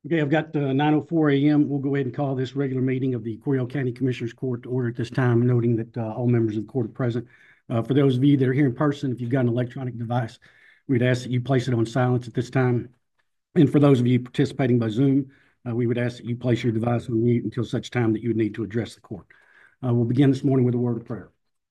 Okay, I've got 9:04 a.m. We'll go ahead and call this regular meeting of the Coriell County Commissioners Court to order at this time, noting that all members of the court are present. For those of you that are here in person, if you've got an electronic device, we'd ask that you place it on silence at this time. And for those of you participating by Zoom, we would ask that you place your device on mute until such time that you would need to address the court. We'll begin this morning with a word of prayer.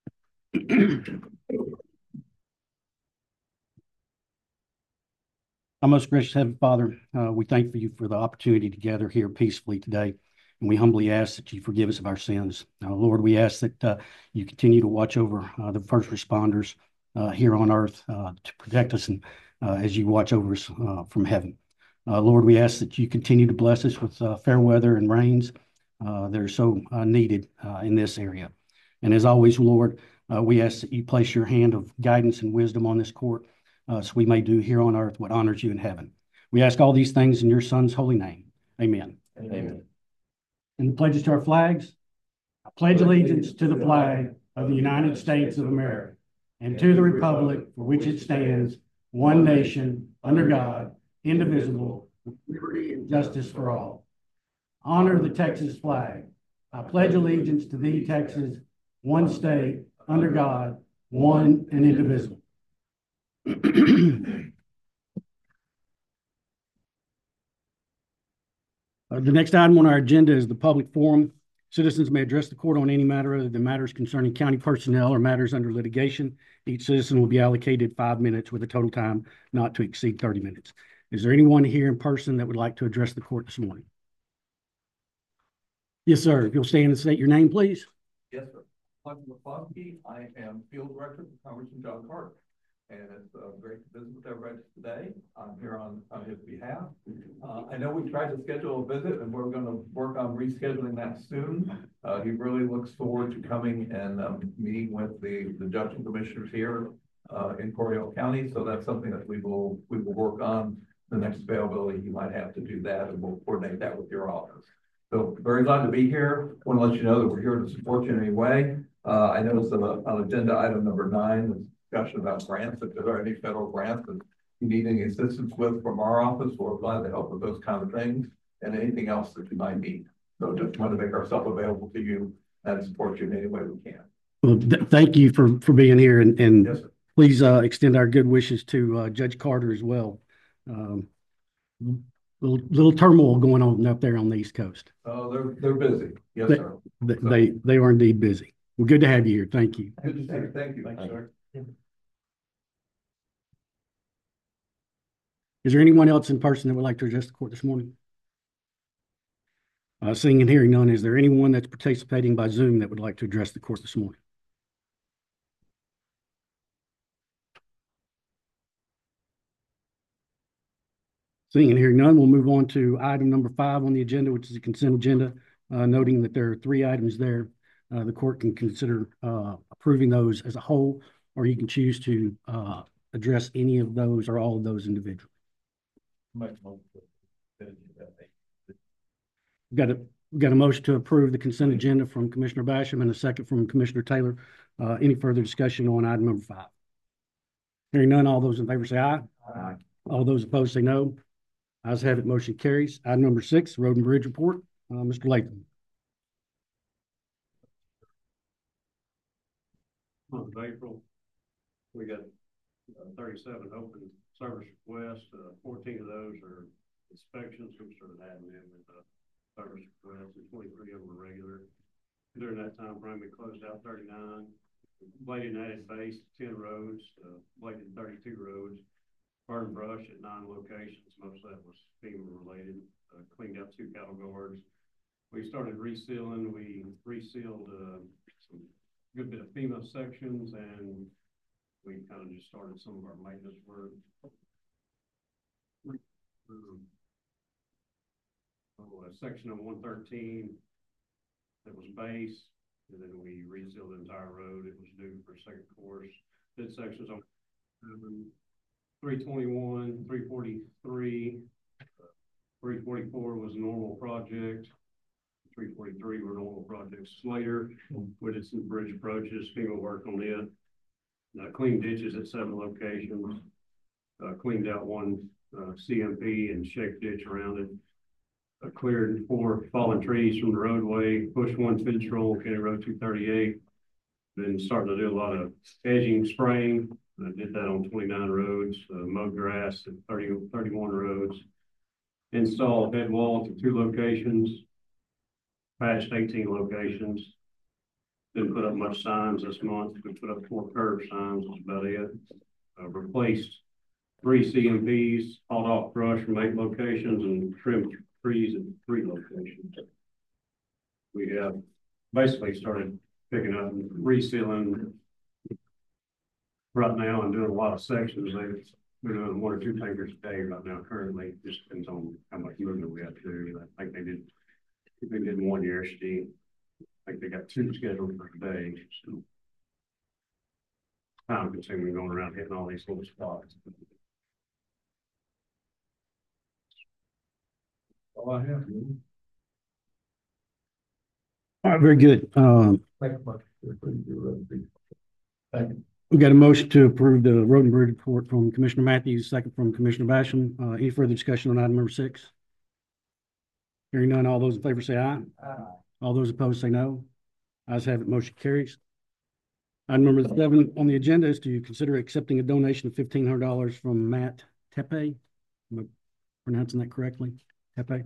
Our most gracious Heavenly Father, we thank you for the opportunity to gather here peacefully today, and we humbly ask that you forgive us of our sins. Lord, we ask that you continue to watch over the first responders here on earth to protect us and as you watch over us from heaven. Lord, we ask that you continue to bless us with fair weather and rains that are so needed in this area. And as always, Lord, we ask that you place your hand of guidance and wisdom on this court, so we may do here on earth what honors you in heaven. We ask all these things in your Son's holy name. Amen. Amen. And the pledges to our flags. I pledge allegiance to the flag of the United States of America and to the republic for which it stands, one nation, under God, indivisible, with liberty and justice for all. Honor the Texas flag. I pledge allegiance to thee, Texas, one state, under God, one and indivisible. The next item on our agenda is the public forum. Citizens may address the court on any matter other than matters concerning county personnel or matters under litigation. Each citizen will be allocated 5 minutes with a total time not to exceed 30 minutes. Is there anyone here in person that would like to address the court this morning? Yes, sir. If you'll stand and state your name, please. Yes, sir. Michael McCloskey. I am field director for Congressman John Carter. And it's great to visit with everybody today. I'm here on his behalf. I know we tried to schedule a visit and we're going to work on rescheduling that soon. He really looks forward to coming and meeting with the judge and commissioners here in Coriell County. So that's something that we will work on the next availability. You might have to do that and we'll coordinate that with your office. So very glad to be here. I want to let you know that we're here to support you in any way. I noticed on agenda item number 9, discussion about grants. If there are any federal grants that you need any assistance with from our office, we're glad to help with those kind of things and anything else that you might need. So just want to make ourselves available to you and support you in any way we can. Well, thank you for being here, and yes, please extend our good wishes to Judge Carter as well. Little turmoil going on up there on the East Coast. Oh, they're busy. Yes, sir. They are indeed busy. Well, good to have you here. Thank you. Good to see you. Thank you. Thanks, sir. Is there anyone else in person that would like to address the court this morning? Seeing and hearing none, is there anyone that's participating by Zoom that would like to address the court this morning? Seeing and hearing none, we'll move on to item number 5 on the agenda, which is the consent agenda, noting that there are 3 items there. The court can consider approving those as a whole, or you can choose to address any of those or all of those individually. We've got a motion to approve the consent agenda from Commissioner Basham and a second from Commissioner Taylor. Any further discussion on item number 5? Hearing none, all those in favor say aye. Aye. All those opposed say no. Ayes have it, motion carries. Item number 6, Road and Bridge Report. Mr. Latham. Month of April, we got 37 open service requests. 14 of those are inspections. We started adding in with service requests, and 23 of them were regular. During that time frame, we closed out 39. Bladed and added base 10 roads, bladed 32 roads, burned brush at 9 locations. Most of that was FEMA related. Cleaned out 2 cattle guards. We started resealing. We resealed some good bit of FEMA sections, and we kind of just started some of our maintenance work. A section of 113 that was base, and then we resealed the entire road. It was due for second course. Bid sections on 321, 343, 344 was a normal project. 343 were normal projects. Slater, we did some bridge approaches, FEMA work on it. Cleaned ditches at 7 locations. Cleaned out 1 CMP and shake ditch around it. cleared 4 fallen trees from the roadway, pushed 1 fence roll, County Road 238. Then started to do a lot of edging spraying. I did that on 29 roads, mowed grass at 31 roads. Installed head walls at 2 locations, patched 18 locations. Didn't put up much signs this month. We put up 4 curb signs, that's about it. Replaced 3 CMPs, hauled off brush from 8 locations and trimmed trees at 3 locations. We have basically started picking up and resealing right now and doing a lot of sections. We're doing 1 or 2 tankers a day right now currently. Just depends on how much movement we have to do. I think they did 1 yesterday. I think they got 2 scheduled for today. So time consuming going around hitting all these little spots. All I have. All right, very good. We got a motion to approve the road and bridge report from Commissioner Matthews, second from Commissioner Basham. Any further discussion on item number 6? Hearing none, all those in favor say aye. Aye. All those opposed say no. Ayes have it, motion carries. Item number 7 on the agenda is to consider accepting a donation of $1,500 from Matt Tepe. Am I pronouncing that correctly? Tepe.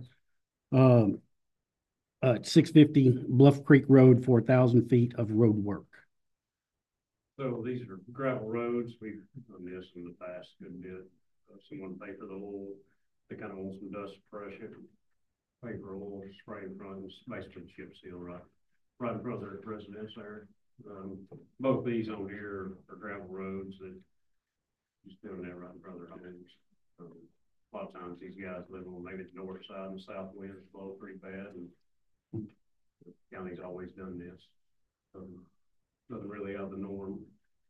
At 650 Bluff Creek Road for 1,000 feet of road work. So these are gravel roads. We've done this in the past a good bit. Someone pay for the oil. They kind of want some dust suppression. Pay for oil, spray in front, basically chip seal right in front of their residence there. Both these on here are gravel roads that just doing that right in front of their homes. A lot of times these guys live on maybe the north side and the south winds blow pretty bad, and the county's always done this. Nothing really out of the norm.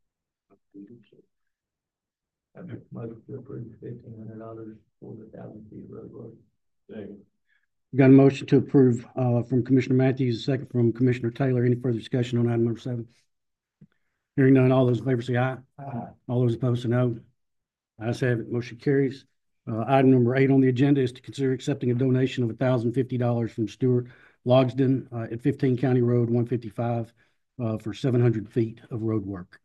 I make a motion to approve $1,500 for the 1,000 feet of road work. We got a motion to approve from Commissioner Matthews, a second from Commissioner Taylor. Any further discussion on item number 7? Hearing none, all those in favor say aye. Aye. All those opposed say no. Ayes have it, motion carries. Item number 8 on the agenda is to consider accepting a donation of $1,050 from Stuart Logsden at 15 County Road 155 for 700 feet of road work.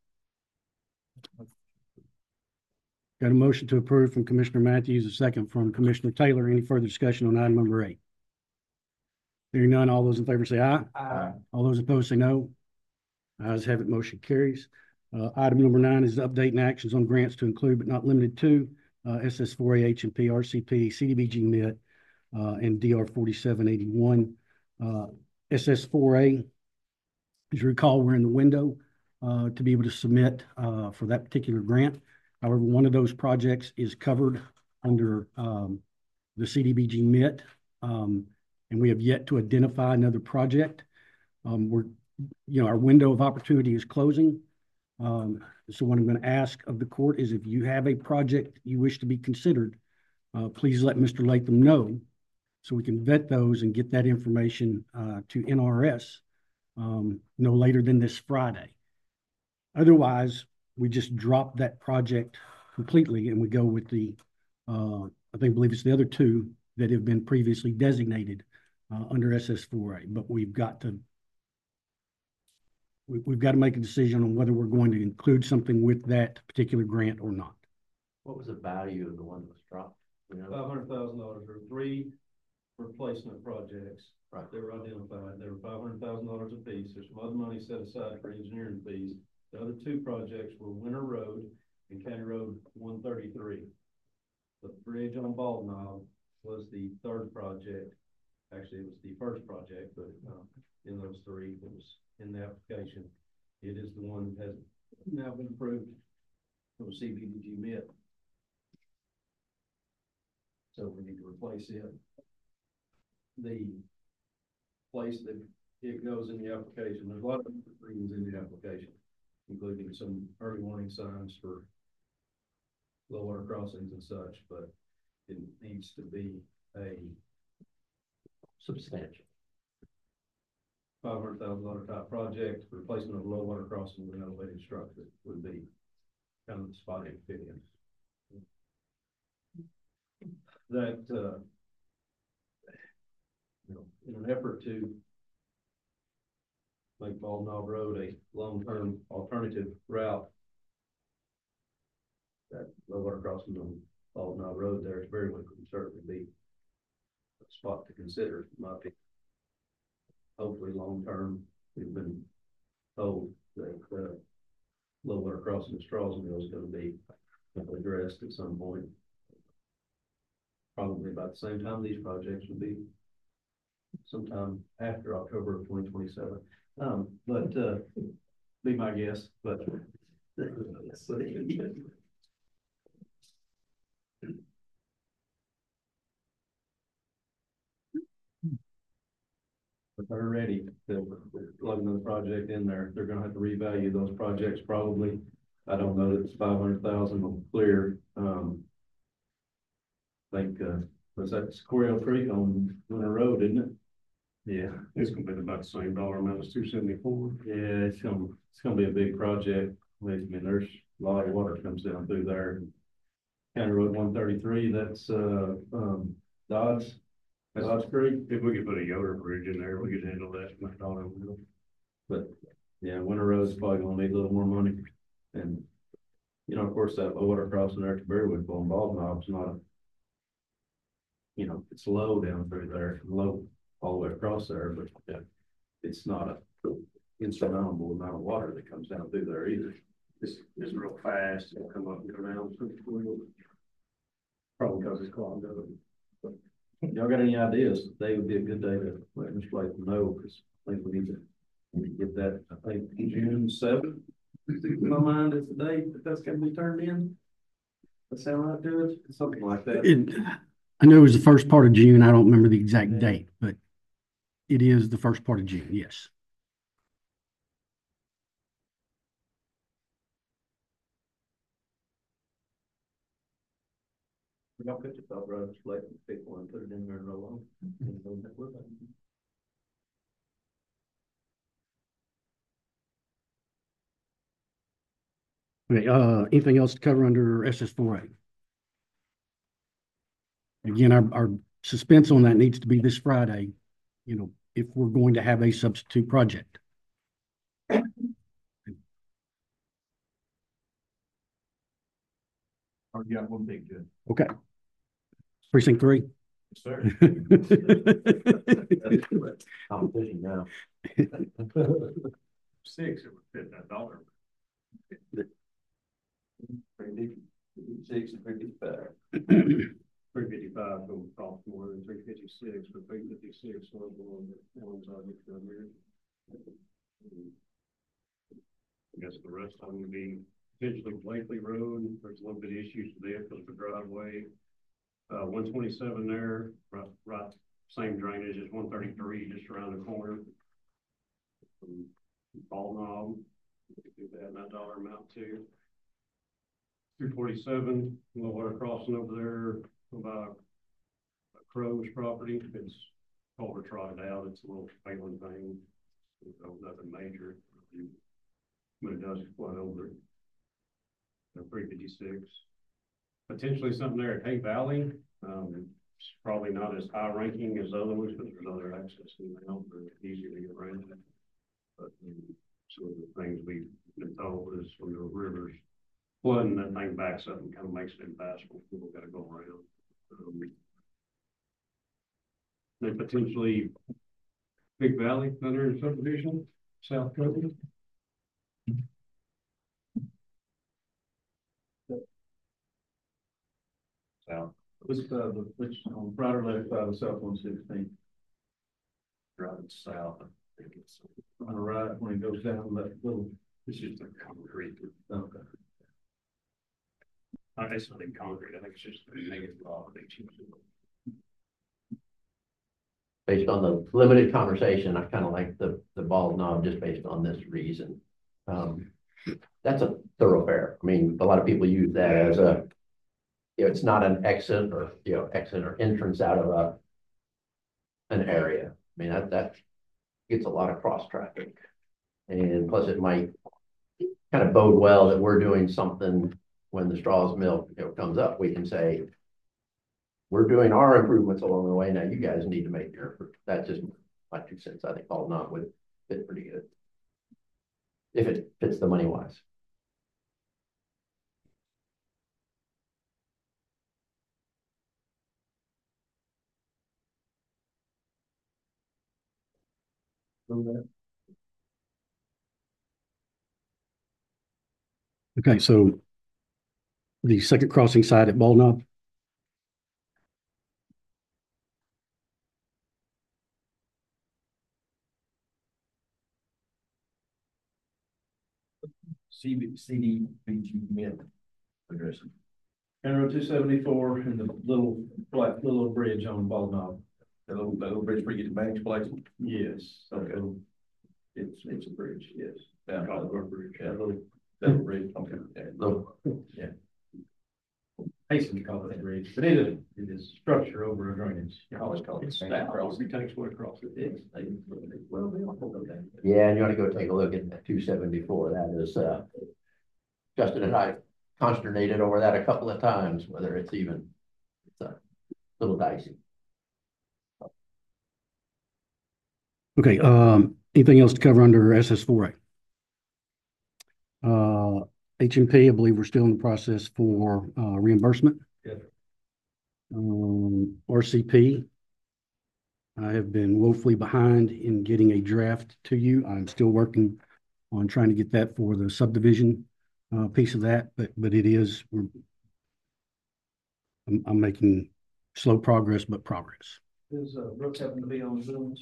Got a motion to approve from Commissioner Matthews, a second from Commissioner Taylor. Any further discussion on item number 8? Hearing none, all those in favor say aye. Aye. All those opposed say no. Ayes have it, motion carries. Item number 9 is update and actions on grants to include but not limited to SS4A H&P, RCP, CDBG MIT, and DR 4781. SS4A, as you recall, we're in the window to be able to submit for that particular grant. However, one of those projects is covered under the CDBG MIT, and we have yet to identify another project. Our window of opportunity is closing. So what I'm going to ask of the court is, if you have a project you wish to be considered, please let Mr. Latham know so we can vet those and get that information to NRS no later than this Friday. Otherwise, we just drop that project completely and we go with the, I believe it's the other 2 that have been previously designated under SS4A. But we've got to make a decision on whether we're going to include something with that particular grant or not. What was the value of the one that was dropped? $500,000 or 3 replacement projects. Right. They were identified. They were $500,000 a piece. There's some other money set aside for engineering fees. The other 2 projects were Winter Road and County Road 133. The bridge on Bald Knob was the 3rd project. Actually, it was the 1st project, but in those 3, it was in the application. It is the one that has now been approved from CDBG MIT. So we need to replace it. The place that it goes in the application, there's a lot of things in the application, including some early warning signs for low water crossings and such, but it needs to be a Substantial. $500,000 type project. Replacement of low water crossing with an elevated structure would be kind of the spot it fit in. That in an effort to make Bald Knob Road a long-term alternative route, that low water crossing on Bald Knob Road there is very well could certainly be a spot to consider, in my opinion. Hopefully, long-term, we've been told that low water crossing Straws Mill is going to be addressed at some point. Probably about the same time these projects will be, sometime after October of 2027. But be my guess, but but they're ready to plug another project in there. They're gonna have to revalue those projects probably. I don't know that it's 500,000 clear. I think was that Squirrel Creek on Winter Road, isn't it? Yeah, It's gonna be about the same dollar amount as 274. yeah, it's gonna be a big project. I mean, there's a lot of water comes down through there. County Road 133, that's Dodge Creek. If we could put a Yoder Bridge in there, we could handle that with dollar. But yeah, Winter Road's probably gonna need a little more money. And you know, of course, that low water crossing there to Berrywood on Bald Knob's not a, you know, it's low down through there, low all the way across there, but yeah, it's not a insurmountable amount of water that comes down through there either. It's real fast, it'll come up and go down. Probably because it's clogged up. Y'all got any ideas? Today would be a good day to let Mr. Latham know, because I think we need to get that, I think June 7th. In my mind is the date that's gonna be turned in. That sound right to it? Something like that. I know it was the first part of June. I don't remember the exact date, but it is the first part of June, yes. Y'all could just all rather just let them pick one, put it in there and roll on. Okay, anything else to cover under SS4A? Again, our suspense on that needs to be this Friday, you know, if we're going to have a substitute project. Already got one big good. Okay. Precinct 3. Sir. Competition now. 6, it would fit that dollar. 6 and 55. 355 will cost more than 356, but 356 was one of the ones I looked at here. I guess the rest of them would be potentially Blakely Road. There's a little bit of issues with it because of the driveway. 127 there, right, same drainage as 133, just around the corner. Bald Knob, we could do that in that dollar amount too. 247, low water crossing over there about Crow's property. It's culvert trotted out. It's a little failing thing. So nothing major. But it does flood over it. 356. Potentially something there at Hay Valley. It's probably not as high ranking as other ones, but there's other access in there for easier to get around. But some of the things we've been told is when the rivers flooding, that thing backs up and kind of makes it impassable. People got to go around. Then potentially Big Valley, another subdivision, South Coast. South. Which on right or left side of South 116? Driving south, I think it's On the right when it goes down that little. it's just a concrete. Okay. It's not in concrete. I think it's just a negative law. Based on the limited conversation, I kind of like the Bald Knob just based on this reason. That's a thoroughfare. I mean, a lot of people use that as a, you know, it's not an exit or, you know, exit or entrance out of an area. I mean, that gets a lot of cross traffic. And plus it might kind of bode well that we're doing something when the Straws Mill, you know, comes up. We can say, we're doing our improvements along the way. Now you guys need to make your, that's just my 2 cents. I think Bald Knob would fit pretty good. If it fits the money wise. Okay, so the second crossing site at Bald Knob. CDBG mid address. County Road 274 and the little bridge on Bald Knob. The little bridge where you get to Banks Place. Yes. Okay. It's a bridge, yes. Yeah. Bridge. Yeah, little bridge. Okay. Yeah. So, Hasten to call it a bridge, but it is structure over a drainage. You always call it stack cross. It takes what across it is. Well, they all hold okay. yeah, and you want to go take a look at that 274. That is, Justin and I consternated over that a couple of times, whether it's a little dicey. Okay, anything else to cover under SS4A? HMP, I believe we're still in the process for reimbursement. Yes. RCP, I have been woefully behind in getting a draft to you. I'm still working on trying to get that for the subdivision piece of that, but it is, I'm making slow progress, but progress. Does Brooks happen to be on Zoom?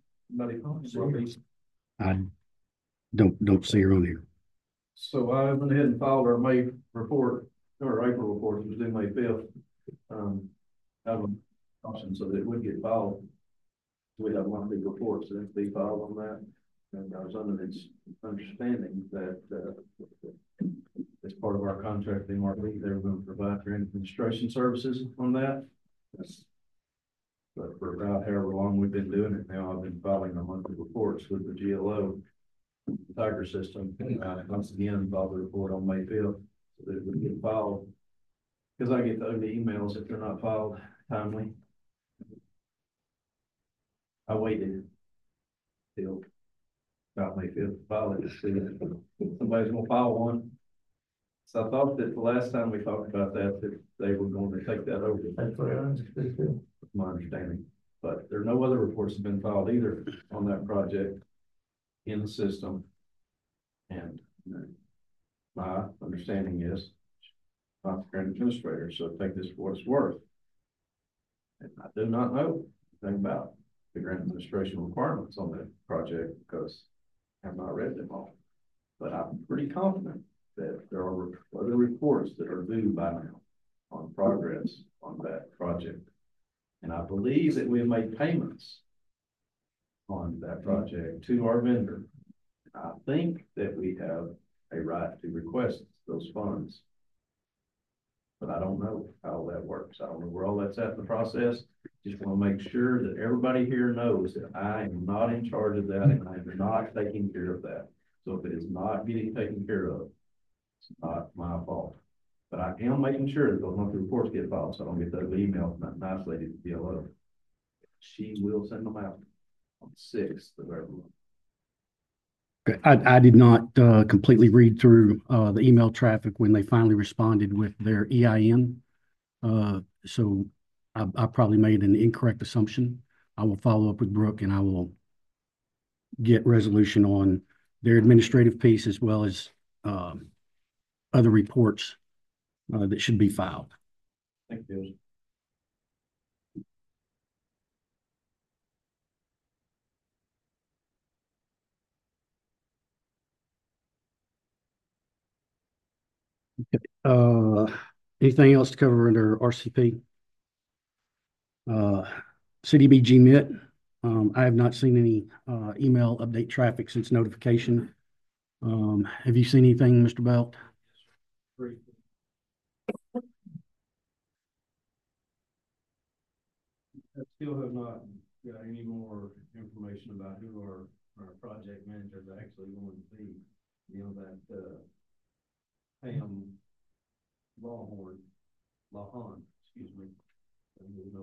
I don't see her on here. So I went ahead and filed our May report, or April report, it was due May 5th. Have an option so that it would get filed. We have monthly reports that have to be filed on that. And I was under its understanding that as part of our contract, they were going to provide their administration services on that. But for about however long we've been doing it now, I've been filing our monthly reports with the GLO, the Tiger system. Once again, filed the report on May 5th, so that it would get filed. Because I get the emails if they're not filed timely. I waited till about May 5th to file it to see if somebody's gonna file one. So I thought that the last time we talked about that they were going to take that over. That's what I understood too. My understanding, but there are no other reports have been filed either on that project in the system. And my understanding is I'm the grant administrator, so take this for what it's worth. And I do not know anything about the grant administration requirements on that project because I have not read them all. But I'm pretty confident that there are other reports that are due by now on progress on that project. And I believe that we have made payments on that project to our vendor. I think that we have a right to request those funds. But I don't know how that works. I don't know where all that's at in the process. Just want to make sure that everybody here knows that I am not in charge of that and I am not taking care of that. So if it is not getting taken care of, it's not my fault. But I am making sure that those monthly reports get filed, so I don't get those emails from that nice lady at DLO. She will send them out on the 6th of every month. Okay. I did not completely read through the email traffic when they finally responded with their EIN. So I probably made an incorrect assumption. I will follow up with Brooke and I will get resolution on their administrative piece as well as other reports that should be filed. Thank you. Anything else to cover under RCP? CDBG MIT. I have not seen any email update traffic since notification. Have you seen anything, Mr. Belt? I still have not got any more information about who our project managers are actually going to be. You know, that Pam Lawhon, excuse me,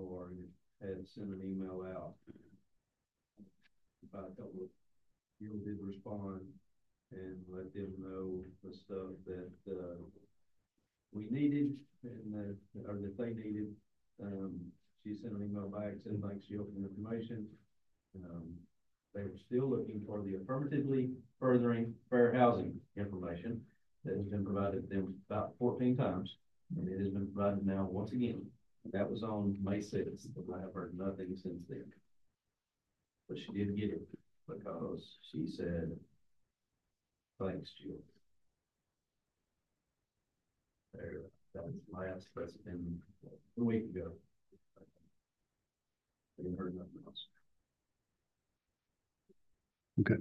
sent an email out. About a couple of people did respond and let them know the stuff that, we needed and that, or that they needed. She sent an email back, said thanks for the information. They were still looking for the affirmatively furthering fair housing information that has been provided to them about 14 times, and it has been provided now once again. That was on May 6th, but I have heard nothing since then. But she did get it because she said, thanks, Jill. There, that's been a week ago. I didn't heard nothing else. Okay.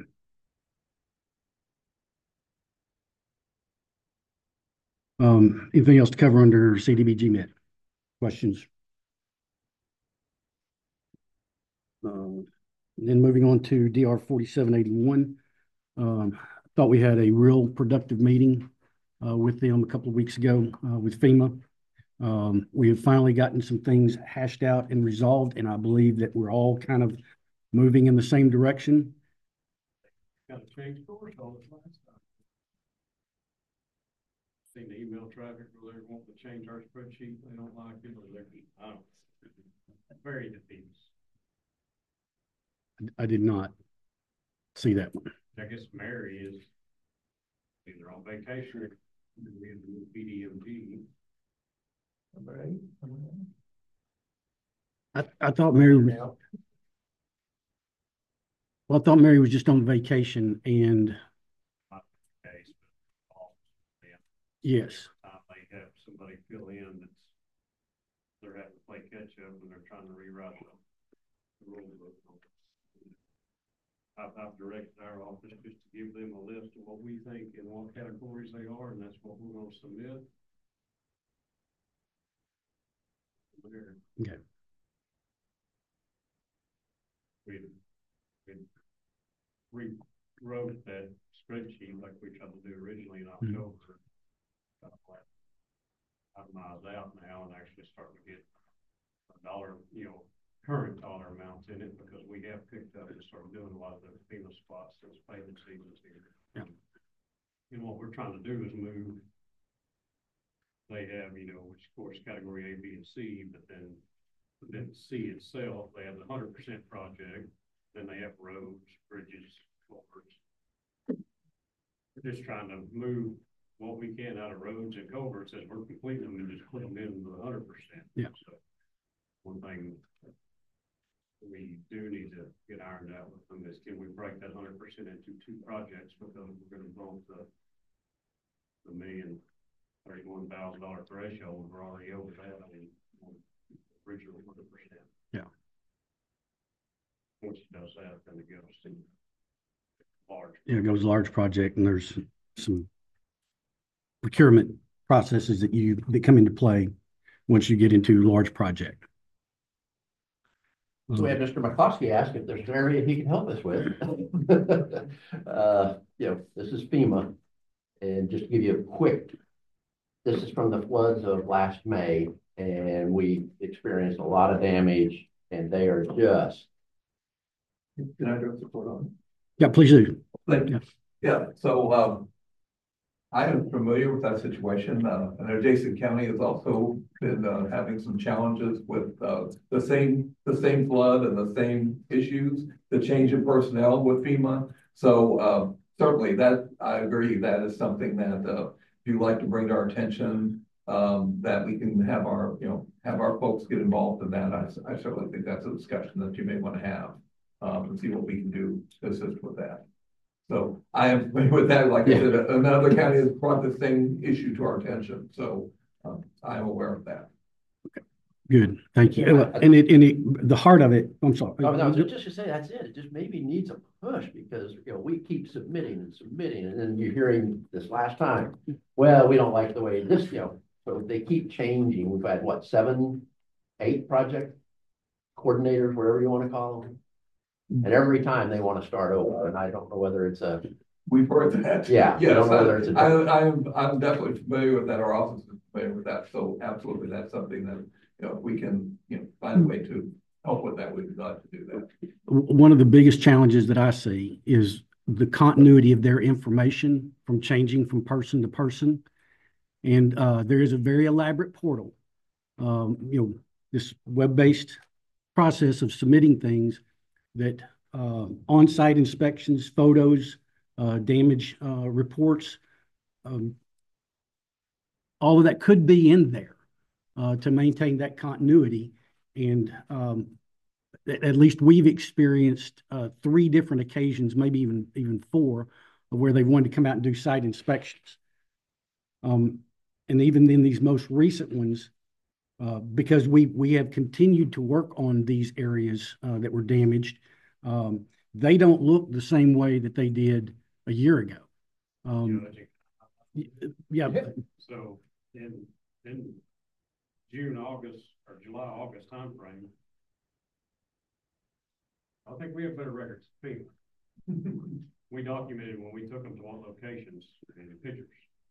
Anything else to cover under CDBG Met? Questions? Then moving on to DR 4781. Thought we had a real productive meeting with them a couple of weeks ago with FEMA. We have finally gotten some things hashed out and resolved, and I believe that we're all kind of moving in the same direction. Got to change course all this last time. Seen the email traffic where they're wanting to change our spreadsheet. They don't like it, or they're, I don't know. Very defeatist. I did not see that one. I guess Mary is either on vacation or in the BDMG. I thought Mary was, well, I thought Mary was just on vacation and yes. They have somebody fill in that's they're having to play catch up and they're trying to rewrite the rule book. I've directed our office just to give them a list of what we think and what categories they are, and that's what we're going to submit. Okay. We rewrote that spreadsheet like we tried to do originally in October. Itemized out now and actually starting to get a dollar, current dollar amounts in it because we have picked up and started doing a lot of the FEMA spots since payment season's here. Yeah. And what we're trying to do is move. They have, which of course category A, B, and C, but then C itself, they have the 100% project. Then they have roads, bridges, culverts. We're just trying to move what we can out of roads and culverts as we're completing them and just put them in the 100%. Yeah. So one thing we do need to get ironed out with them is can we break that 100% into two projects because we're going to bump the $1,031,000 threshold. We're already over that. Originally 100%. Yeah. Once it does that, then it goes to large. Yeah, it goes large project, and there's some procurement processes that come into play once you get into large project. So we had Mr. McCloskey ask if there's an area he can help us with. This is FEMA, and just to give you a quick, this is from the floods of last May, and we experienced a lot of damage, and they are just. Can I address the report on it? Yeah, please do. Thank you. Yeah, so I am familiar with that situation. I know Jason County has also been having some challenges with the same flood and the same issues, the change in personnel with FEMA. So certainly that I agree that is something that if you'd like to bring to our attention, that we can have our folks get involved in that. I certainly think that's a discussion that you may want to have and see what we can do to assist with that. So I am familiar with that. Like I said, another county has brought the same issue to our attention. So I am aware of that. Okay. Good. Thank you. And the heart of it, I'm sorry. I was just to say that's it. It just maybe needs a push because we keep submitting, and then you're hearing this last time. Well, we don't like the way this, so they keep changing. We've had what, 7, 8 project coordinators, whatever you want to call them. And every time they want to start over, and I don't know whether it's a. We've heard that. Yeah. Yes, I don't know whether it's I'm definitely familiar with that. Our office is familiar with that. So absolutely, that's something that we can find a way to help with that, we'd be glad to do that. One of the biggest challenges that I see is the continuity of their information from changing from person to person. And there is a very elaborate portal, this web-based process of submitting things that on-site inspections, photos, damage reports, all of that could be in there to maintain that continuity. And at least we've experienced 3 different occasions, maybe even 4, where they wanted to come out and do site inspections. And even in these most recent ones, because we have continued to work on these areas that were damaged, they don't look the same way that they did a year ago. Yeah. So in June, August, or July, August timeframe, I think we have better records than FEMA. We documented when we took them to what locations and the pictures.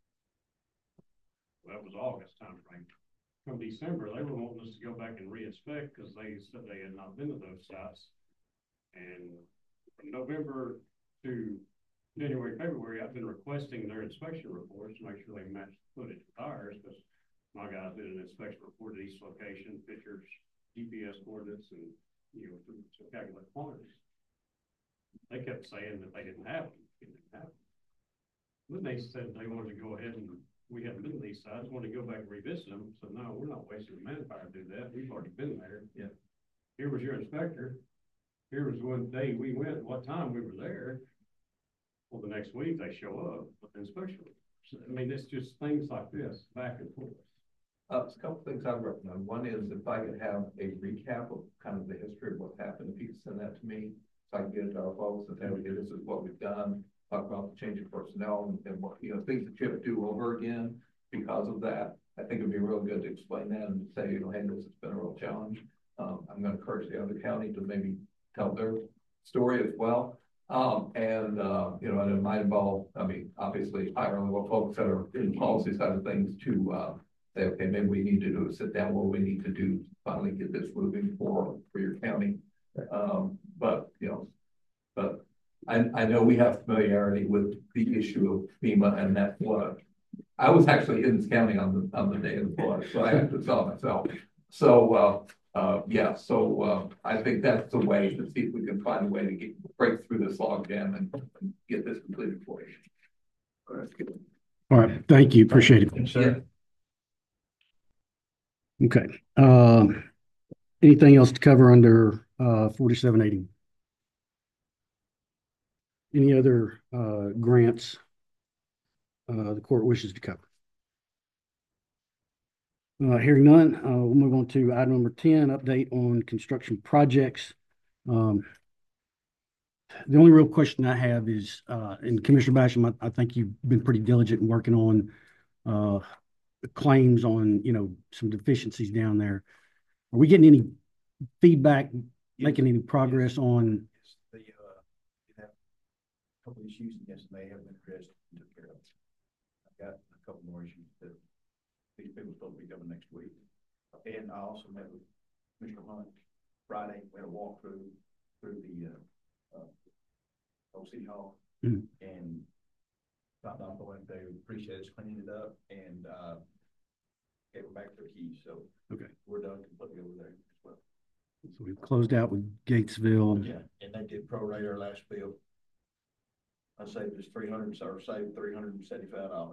Well, that was August timeframe. Come December, they were wanting us to go back and re-inspect because they said they had not been to those sites. And from November to January, February, I've been requesting their inspection reports to make sure they match the footage with ours, because my guys did an inspection report at each location, pictures, GPS coordinates, and to calculate quantities. They kept saying that they didn't have them. They didn't have them. Then they said they wanted to go ahead, and we hadn't been to these sites, wanted to go back and revisit them. So no, we're not wasting the manpower to do that. We've already been there. Yeah. Here was your inspector. Here was one day we went, what time we were there. Well, the next week they show up with the inspection. I mean, it's just things like this, back and forth. There's a couple things I would recommend. One is if I could have a recap of kind of the history of what's happened, if you could send that to me, so I can get it to our folks and say, okay, this is what we've done, talk about the change of personnel and what, things that you have to do over again because of that. I think it'd be real good to explain that and say, hey, this has been a real challenge. I'm going to encourage the other county to maybe tell their story as well. And it might involve, obviously hiring what folks that are in policy side of things to say, okay, maybe we need to do a sit down, what we need to do to finally get this moving for your county. But I know we have familiarity with the issue of FEMA and that flood. I was actually in this county on the day of the flood, so I have to tell myself. So I think that's the way to see if we can find a way to break through this log jam and get this completed for you. All right. Thank you. Appreciate it. Yes, sir. Okay. Anything else to cover under 4780? Any other grants the court wishes to cover? Hearing none, we'll move on to item number 10, update on construction projects. The only real question I have is, and Commissioner Basham, I think you've been pretty diligent in working on the claims on, some deficiencies down there. Are we getting any feedback, making any progress on? You have a couple issues, and yes, they have been addressed and took care of. I've got a couple more issues that these people supposed to be coming next week. And I also met with Mr. Hunt Friday. We had a walkthrough through the old City Hall, and found out that they appreciate us cleaning it up and gave them back their keys. So okay, we're done completely over there as well. So we've closed out with Gatesville. Yeah, and they did prorate our last bill. I saved us saved $375.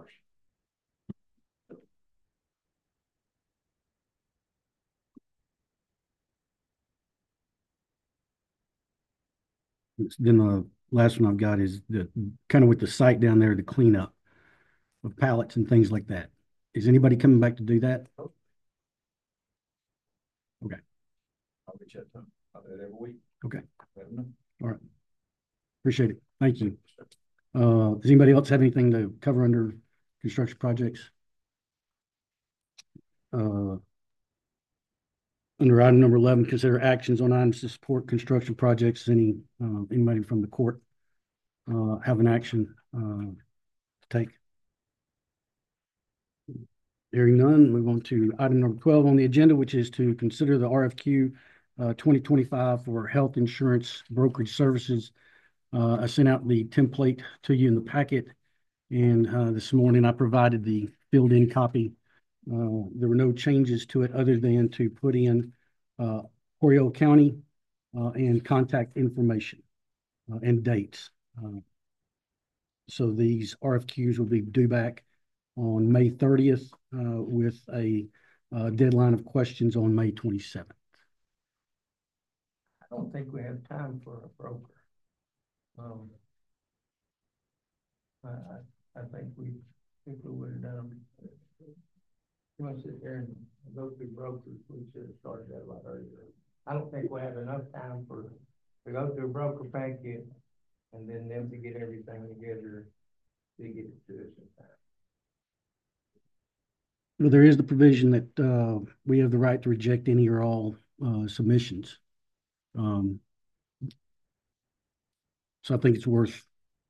Then the last one I've got is the kind of with the site down there, the cleanup of pallets and things like that. Is anybody coming back to do that? Okay. I'll reach out to them. I'll do it every week. Okay. All right. Appreciate it. Thank you. Does anybody else have anything to cover under construction projects? Under item number 11, consider actions on items to support construction projects. Anybody from the court have an action to take? Hearing none, move on to item number 12 on the agenda, which is to consider the RFQ 2025 for health insurance brokerage services. I sent out the template to you in the packet, and this morning I provided the filled-in copy. There were no changes to it other than to put in Oriole County and contact information and dates. So these RFQs will be due back on May 30th with a deadline of questions on May 27th. I don't think we have time for a broker. I think we would have done. You want to sit there and go through brokers, we should have started that a lot earlier. I don't think we have enough time to go through a broker packet and then them to get everything together to get it to us in time. Well, there is the provision that we have the right to reject any or all submissions. So I think it's worth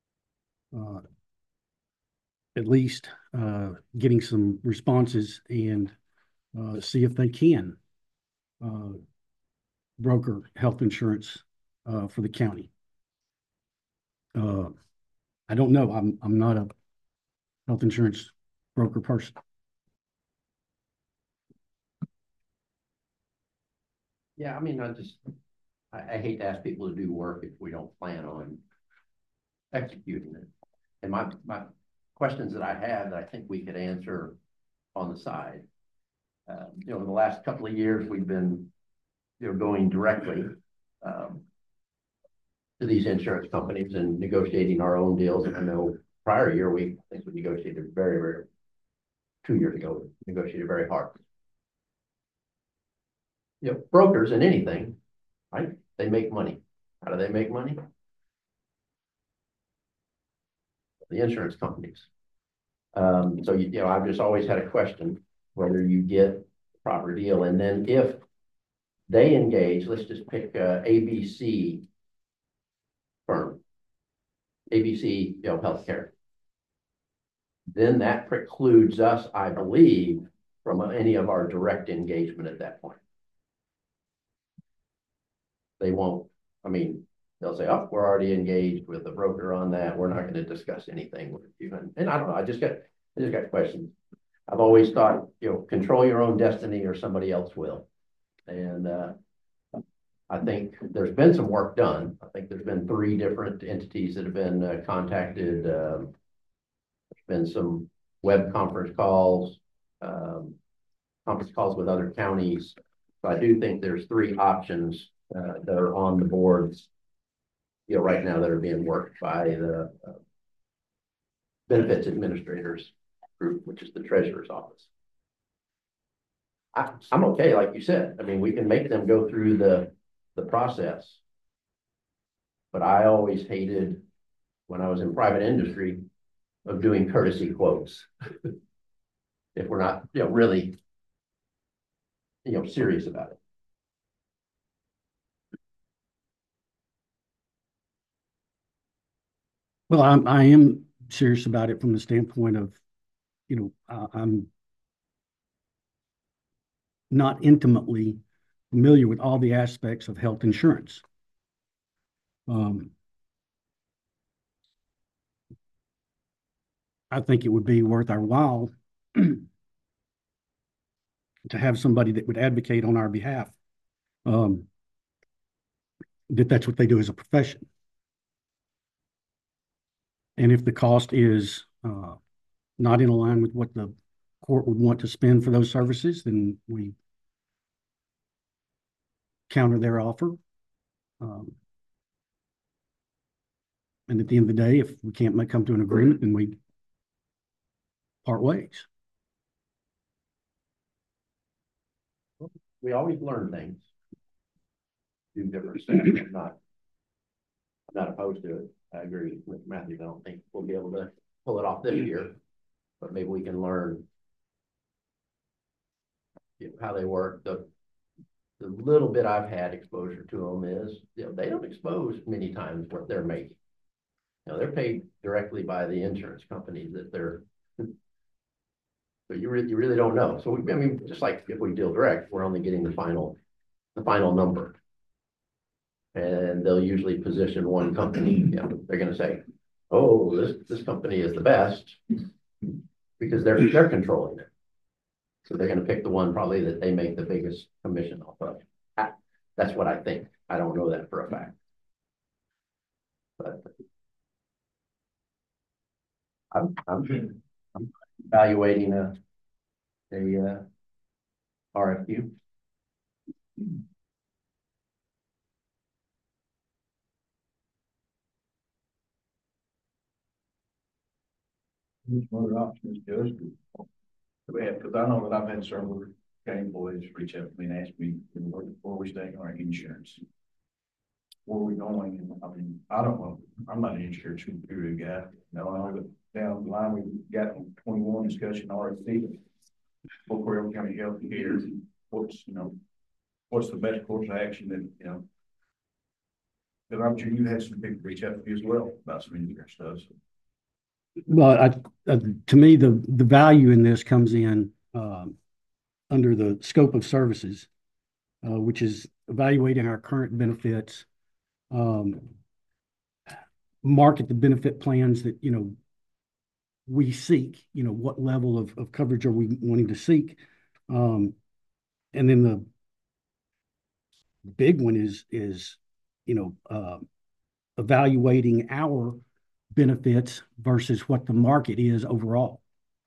at least getting some responses and see if they can broker health insurance for the county. I don't know. I'm not a health insurance broker person. Yeah, I mean, I hate to ask people to do work if we don't plan on executing it. And my questions that I have that I think we could answer on the side. In the last couple of years, we've been, going directly to these insurance companies and negotiating our own deals. And I know prior year, I think we negotiated 2 years ago, negotiated very hard. Brokers and anything, right? They make money. How do they make money? The insurance companies. So, I've just always had a question whether you get a proper deal. And then if they engage, let's just pick ABC firm, ABC, healthcare. Then that precludes us, I believe, from any of our direct engagement at that point. They won't, they'll say, oh, we're already engaged with the broker on that. We're not going to discuss anything with you. And I don't know, I just got questions. I've always thought, control your own destiny or somebody else will. And I think there's been some work done. I think there's been 3 different entities that have been contacted. There's been some web conference calls with other counties. So I do think there's 3 options that are on the boards, right now that are being worked by the benefits administrators group, which is the treasurer's office. I'm okay, like you said. We can make them go through the process. But I always hated, when I was in private industry, of doing courtesy quotes. If we're not, really, serious about it. Well, I am serious about it from the standpoint of, I'm not intimately familiar with all the aspects of health insurance. I think it would be worth our while to have somebody that would advocate on our behalf, that's what they do as a profession. And if the cost is not in line with what the court would want to spend for those services, then we counter their offer. And at the end of the day, if we can't come to an agreement, then we part ways. We always learn things. Do different stuff. I'm not opposed to it. I agree with Matthew. I don't think we'll be able to pull it off this year, but maybe we can learn how they work. The little bit I've had exposure to them is, they don't expose many times what they're making. They're paid directly by the insurance companies that they're, but you really don't know. So just like if we deal direct, we're only getting the final number. And they'll usually position one company, you know, they're gonna say, oh, this company is the best. Because they're controlling it. So they're gonna pick the one probably that they make the biggest commission off of. That's what I think. I don't know that for a fact. But I'm evaluating a RFQ. Which other options, Judge? We have, because I know that I've had several county employees reach out to me and ask me, where we staying on our insurance? Where we going? And I mean, I don't know, I'm not an insurance guru guy. No, I know that down the line, we got 21 discussion RFP. For Craig County Health Care, what's the best course of action that, because I'm sure you had some people reach out to you as well about some insurance stuff. So. Well, to me, the value in this comes in under the scope of services, which is evaluating our current benefits, market the benefit plans that, we seek, what level of coverage are we wanting to seek? And then the big one is evaluating our benefits versus what the market is overall,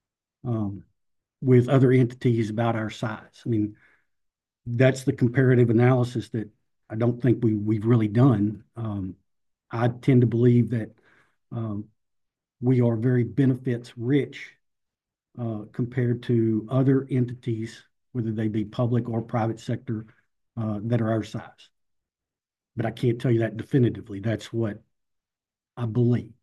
with other entities about our size. I mean, that's the comparative analysis that I don't think we've really done. I tend to believe that we are very benefits rich compared to other entities, whether they be public or private sector, that are our size. But I can't tell you that definitively. That's what I believe.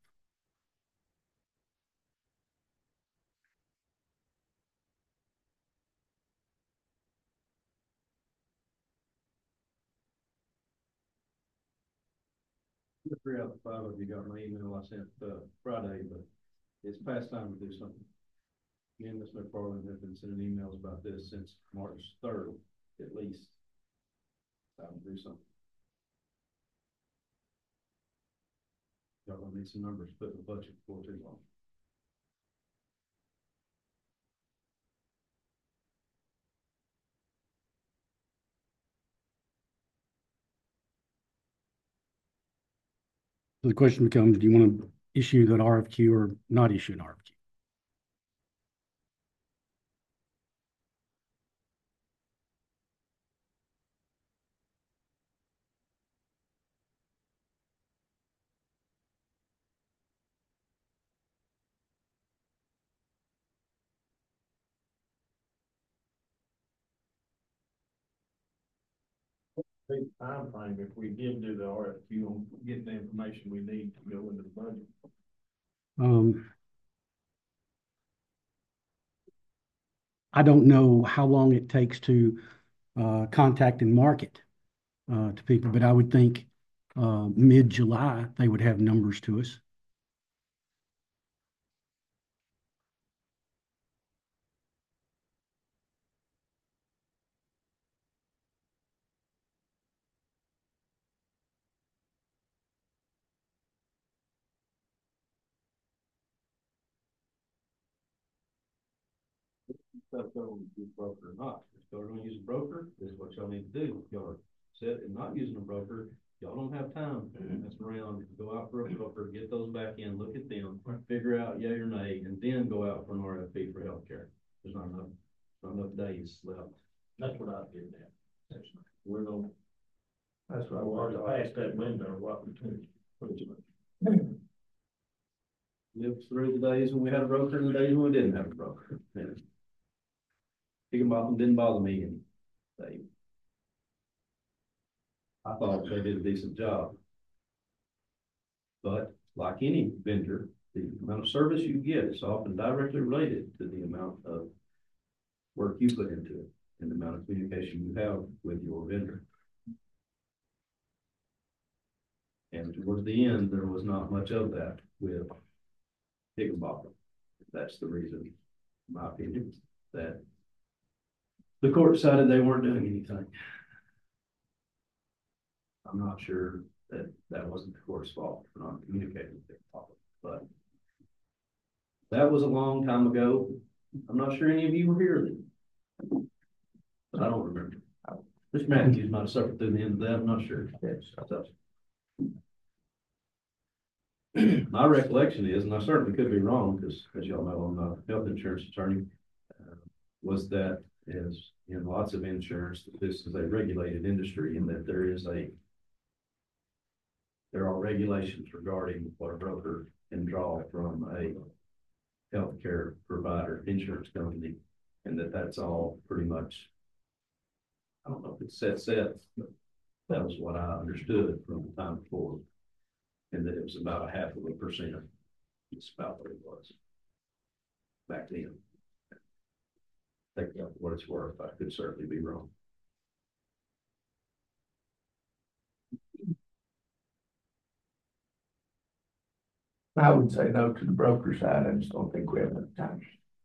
Three out of the five of you got my email I sent Friday, but it's past time to do something. Me and Ms. McFarland have been sending emails about this since March 3rd, at least. Time to do something. Y'all gonna need some numbers put in the budget before too long. So the question becomes, do you want to issue that RFQ or not issue an RFQ? Big time frame if we did do the RFQ on getting the information we need to go into the budget. I don't know how long it takes to contact and market to people, but I would think mid-July they would have numbers to us. Stuff going to use a broker or not. If y'all are going to use a broker, this is what y'all need to do. If y'all are set and not using a broker, y'all don't have time to mess around. Go out for a broker, get those back in, look at them, figure out yay or nay, and then go out for an RFP for healthcare. There's not enough days left. That's what I did now. We're gonna. That's what I We're was past that window of opportunity. Lived through the days when we had a broker and the days when we didn't have a broker. Higginbotham didn't bother me, and I thought they did a decent job. But like any vendor, the amount of service you get is often directly related to the amount of work you put into it and the amount of communication you have with your vendor. And towards the end, there was not much of that with Higginbotham. That's the reason, in my opinion, that the court decided they weren't doing anything. I'm not sure that that wasn't the court's fault for not communicating with the public, but that was a long time ago. I'm not sure any of you were here then, but I don't remember. Mr. Matthews might have suffered through the end of that, I'm not sure. So, my recollection is, and I certainly could be wrong, because as y'all know, I'm not a health insurance attorney, was that as in lots of insurance, that this is a regulated industry and that there are regulations regarding what a broker can draw from a healthcare provider, insurance company, and that's all pretty much, I don't know if it's set, but that was what I understood from the time before. And that it was about 0.5%. It's about what it was back then. I think that's what it's worth. I could certainly be wrong. I would say no to the broker side. I just don't think we have enough time.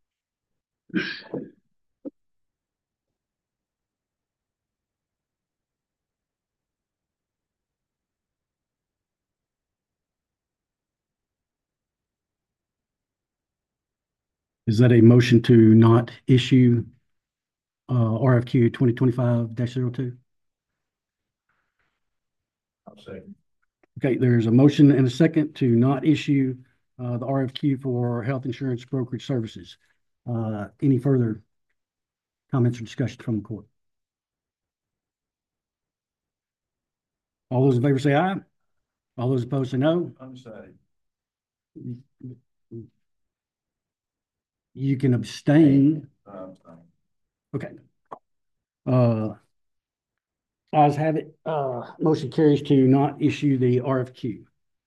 Is that a motion to not issue RFQ 2025-02? I'll say. Okay, there's a motion and a second to not issue the RFQ for health insurance brokerage services. Any further comments or discussion from the court? All those in favor say aye. All those opposed say no. Undecided. You can abstain. Okay. Okay. Ayes have it. Motion carries to not issue the RFQ.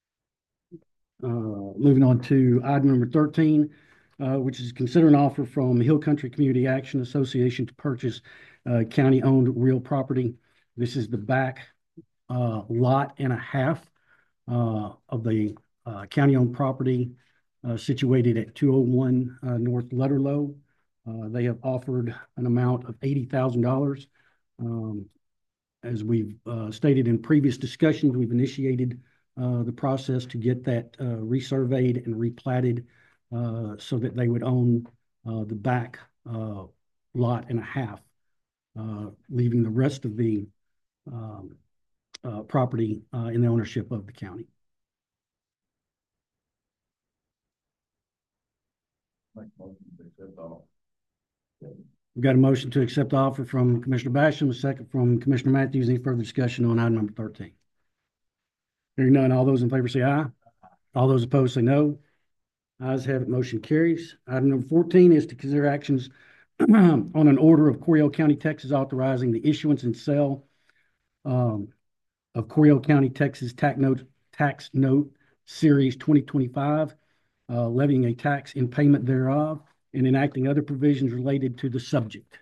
Moving on to item number 13, which is consider an offer from Hill Country Community Action Association to purchase county-owned real property. This is the back lot and a half of the county-owned property situated at 201 North Letterlow. They have offered an amount of $80,000. As we've stated in previous discussions, we've initiated the process to get that resurveyed and replatted so that they would own the back lot and a half, leaving the rest of the property in the ownership of the county. We've got a motion to accept the offer from Commissioner Basham, a second from Commissioner Matthews. Any further discussion on item number 13? Hearing none, all those in favor say aye. All those opposed say no. Ayes have it, motion carries. Item number 14 is to consider actions on an order of Coryell County, Texas, authorizing the issuance and sale of Coryell County, Texas tax note series 2025, levying a tax in payment thereof, and enacting other provisions related to the subject.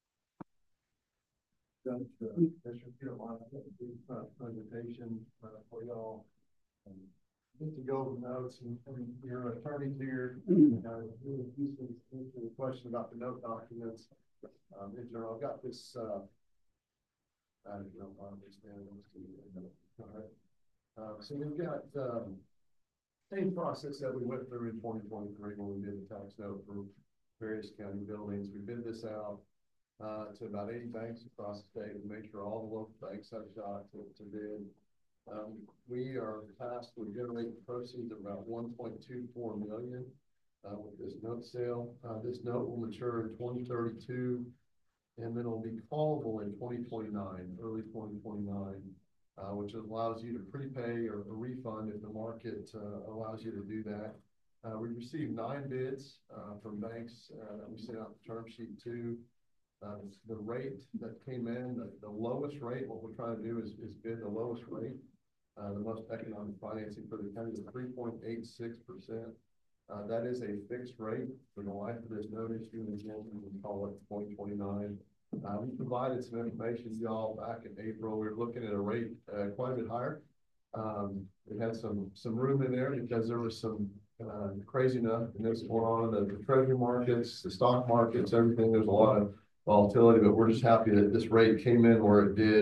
Judge, if you don't mind, I have a brief presentation for y'all. Just to go over notes, and your attorney's here. Really useful to the question about the note documents. In general, I've got this. I don't know if I understand. All right. So we've got same process that we went through in 2023 when we did the tax note for various county buildings. We bid this out to about 80 banks across the state and make sure all the local banks have a shot to bid. We are tasked with generating proceeds of about $1.24 million with this note sale. This note will mature in 2032, and then it'll be callable in 2029, early 2029. Which allows you to prepay or refund if the market allows you to do that. We received 9 bids from banks that we sent out the term sheet to. The rate that came in, the lowest rate, what we're trying to do is bid the lowest rate. The most economic financing for the county is 3.86%. That is a fixed rate for the life of this note issue, and again, we can call it 2029. We provided some information to y'all back in April. We were looking at a rate quite a bit higher. It had some room in there because there was some craziness and this going on in the treasury markets, the stock markets, everything. There's a lot of volatility, but we're just happy that this rate came in where it did.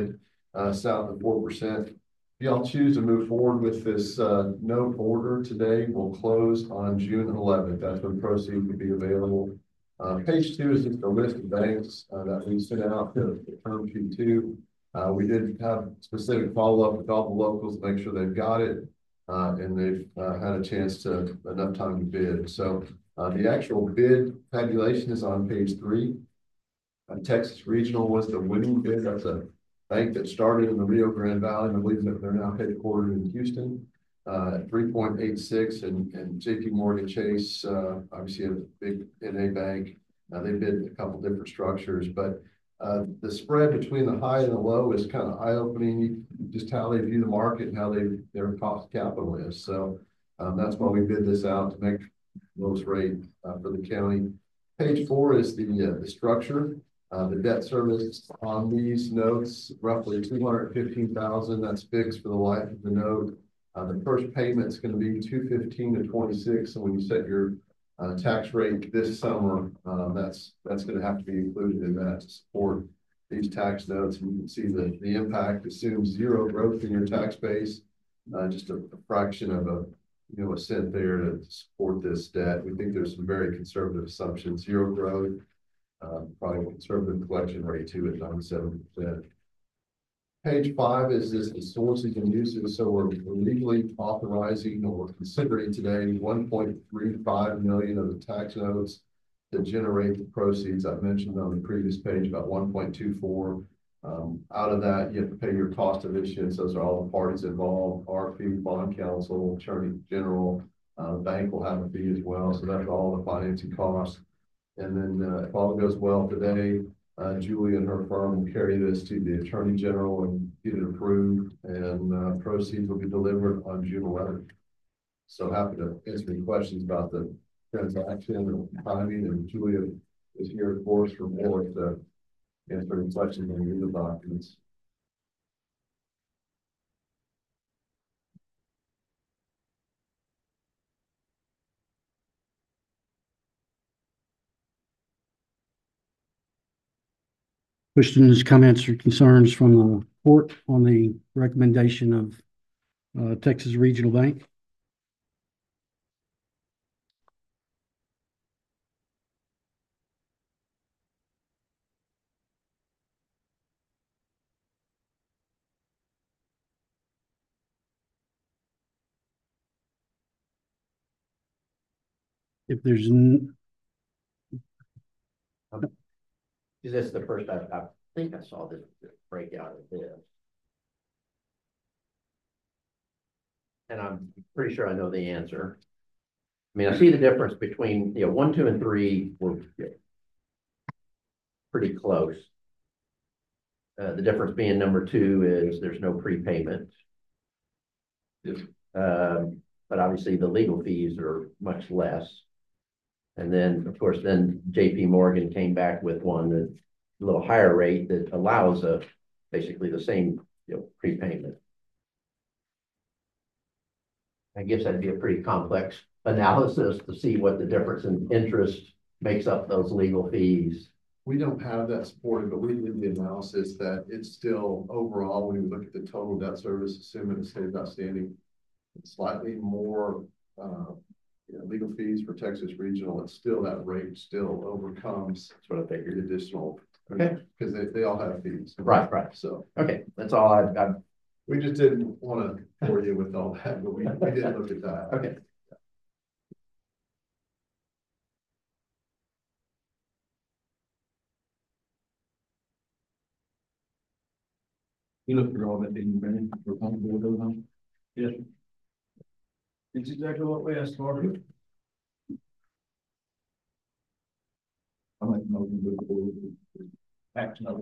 south of 4%. If y'all choose to move forward with this note order today, we'll close on June 11th. That's when proceeds will be available. Page 2 is just a list of banks that we sent out to term sheet 2. We did have specific follow-up with all the locals to make sure they've got it, and they've had a chance to enough time to bid. So the actual bid tabulation is on page 3. Texas Regional was the winning bid. That's a bank that started in the Rio Grande Valley. I believe that they're now headquartered in Houston. 3.86, and JP Morgan Chase, obviously a big NA bank. They bid a couple different structures, but the spread between the high and the low is kind of eye-opening. Just how they view the market and how their cost of capital is. So that's why we bid this out to make the lowest rate for the county. Page 4 is the structure. The debt service on these notes, roughly $215,000. That's fixed for the life of the note. The first payment is going to be $215 to $26. So when you set your tax rate this summer, that's going to have to be included in that to support these tax notes. And you can see the impact assumes zero growth in your tax base, just a fraction of a cent there to support this debt. We think there's some very conservative assumptions. Zero growth, probably a conservative collection rate too at 97%. Page 5 is the sources and uses. So we're legally authorizing or considering today $1.35 million of the tax notes to generate the proceeds. I mentioned on the previous page about 1.24. Out of that, you have to pay your cost of issuance. Those are all the parties involved: RFP, bond counsel, attorney general. The bank will have a fee as well. So that's all the financing costs. And then if all goes well today, Julie and her firm will carry this to the attorney general and get it approved, and proceeds will be delivered on June 11th. So happy to answer any questions about the transaction and timing. And Julia is here, of course, for more to answer any questions on the legal documents. Questions, comments, or concerns from the court on the recommendation of Texas Regional Bank? If there's Is this the first I think I saw this breakout of this. And I'm pretty sure I know the answer. I mean, I see the difference between 1, 2, and 3 were pretty close. The difference being number 2 is there's no prepayment. Yes. But obviously the legal fees are much less. And then, of course, then JP Morgan came back with one that's a little higher rate that allows basically the same prepayment. I guess that'd be a pretty complex analysis to see what the difference in interest makes up those legal fees. We don't have that supported, but we did the analysis that it's still overall, when you look at the total debt service, assuming it stays outstanding, it's slightly more legal fees for Texas Regional. It's still, that rate still overcomes That's what I figured. the additional, Okay. Because they all have fees. Right. So okay, that's all I we just didn't want to bore you with all that, but we did look at that. okay. You look through all that, didn't you, Brandon? We're comfortable with those, huh? Yes. It's exactly what we asked for. I like to know the tax note.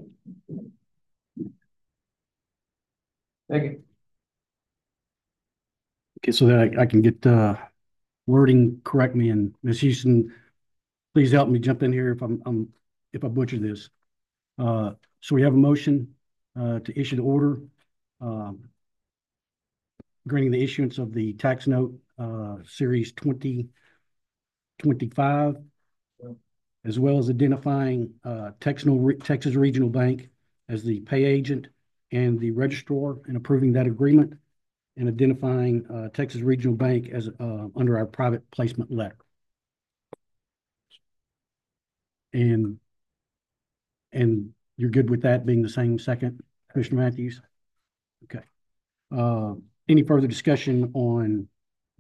Thank you. Okay, so that I can get wording correct me, and Ms. Houston, please help me jump in here if I butcher this. So we have a motion to issue the order granting the issuance of the tax note series 2025, as well as identifying Texas Regional Bank as the pay agent and the registrar and approving that agreement and identifying Texas Regional Bank as under our private placement letter. And you're good with that being the same second, Commissioner Matthews? Okay. Any further discussion on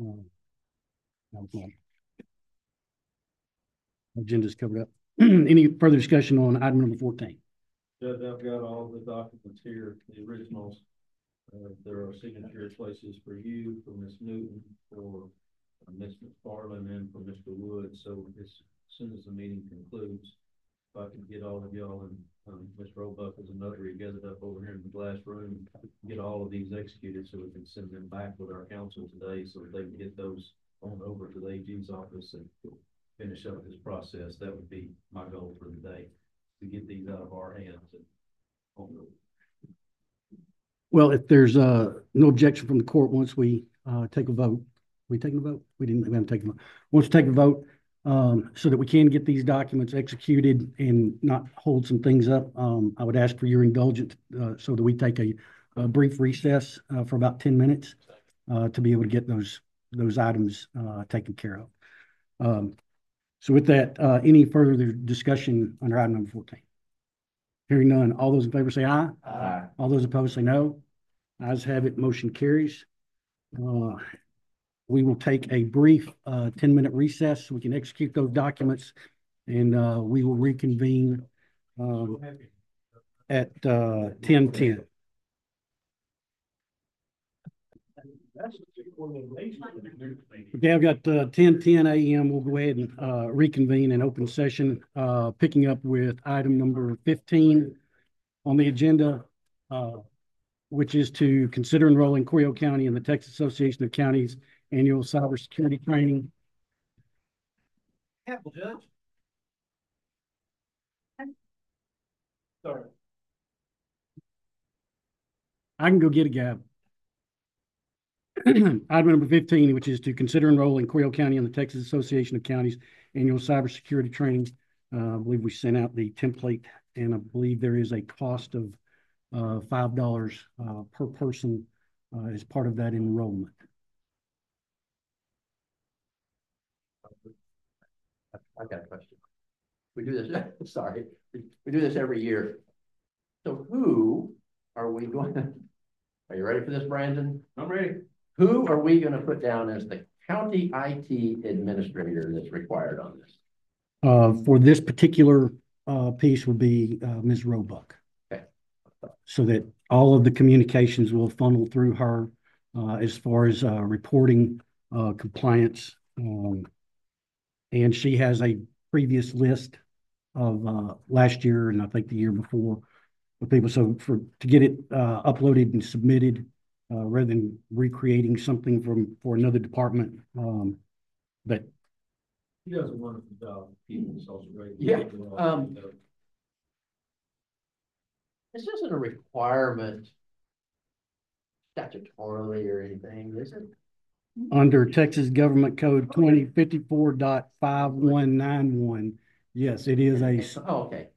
agenda's covered up? Any further discussion on item number 14? Judge, I've got all the documents here, the originals. There are signature places for you, for Ms. Newton, for Ms. McFarland, and for Mr. Wood. So as soon as the meeting concludes, if I can get all of y'all and Ms. Roebuck as a notary gathered up over here in the glass room, get all of these executed so we can send them back with our counsel today so that they can get those on over to the AG's office and finish up this process. That would be my goal for the day, to get these out of our hands and on the. Well, if there's no objection from the court, once we take a vote, we taking a vote? We haven't taken a vote. Once we take a vote, so that we can get these documents executed and not hold some things up, I would ask for your indulgence so that we take a brief recess for about 10 minutes to be able to get those items taken care of. So with that, any further discussion under item number 14? Hearing none, all those in favor say aye. Aye. All those opposed say no. Ayes have it, motion carries. We will take a brief 10-minute recess so we can execute those documents, and we will reconvene at 10:10. Okay, I've got 10:10 a.m. We'll go ahead and reconvene in open session, picking up with item number 15 on the agenda, which is to consider enrolling Corio County in the Texas Association of Counties annual cybersecurity training. Careful, Judge. Sorry. I can go get a gab. Item number 15, which is to consider enrolling Corio County in the Texas Association of Counties annual cybersecurity training. I believe we sent out the template, and I believe there is a cost of $5 per person as part of that enrollment. I've got a question. We do this, sorry, we do this every year. So who are we going to, are you ready for this, Brandon? I'm ready. Who are we going to put down as the county IT administrator that's required on this? For this particular piece would be Ms. Roebuck. Okay. So that all of the communications will funnel through her as far as reporting compliance. And she has a previous list of last year and I think the year before with people. So to get it uploaded and submitted rather than recreating something for another department, but He does a wonderful job. It's also great. Yeah. This isn't a requirement statutorily or anything, is it? under Texas Government Code 2054.5191, yes, it is a. Oh, okay.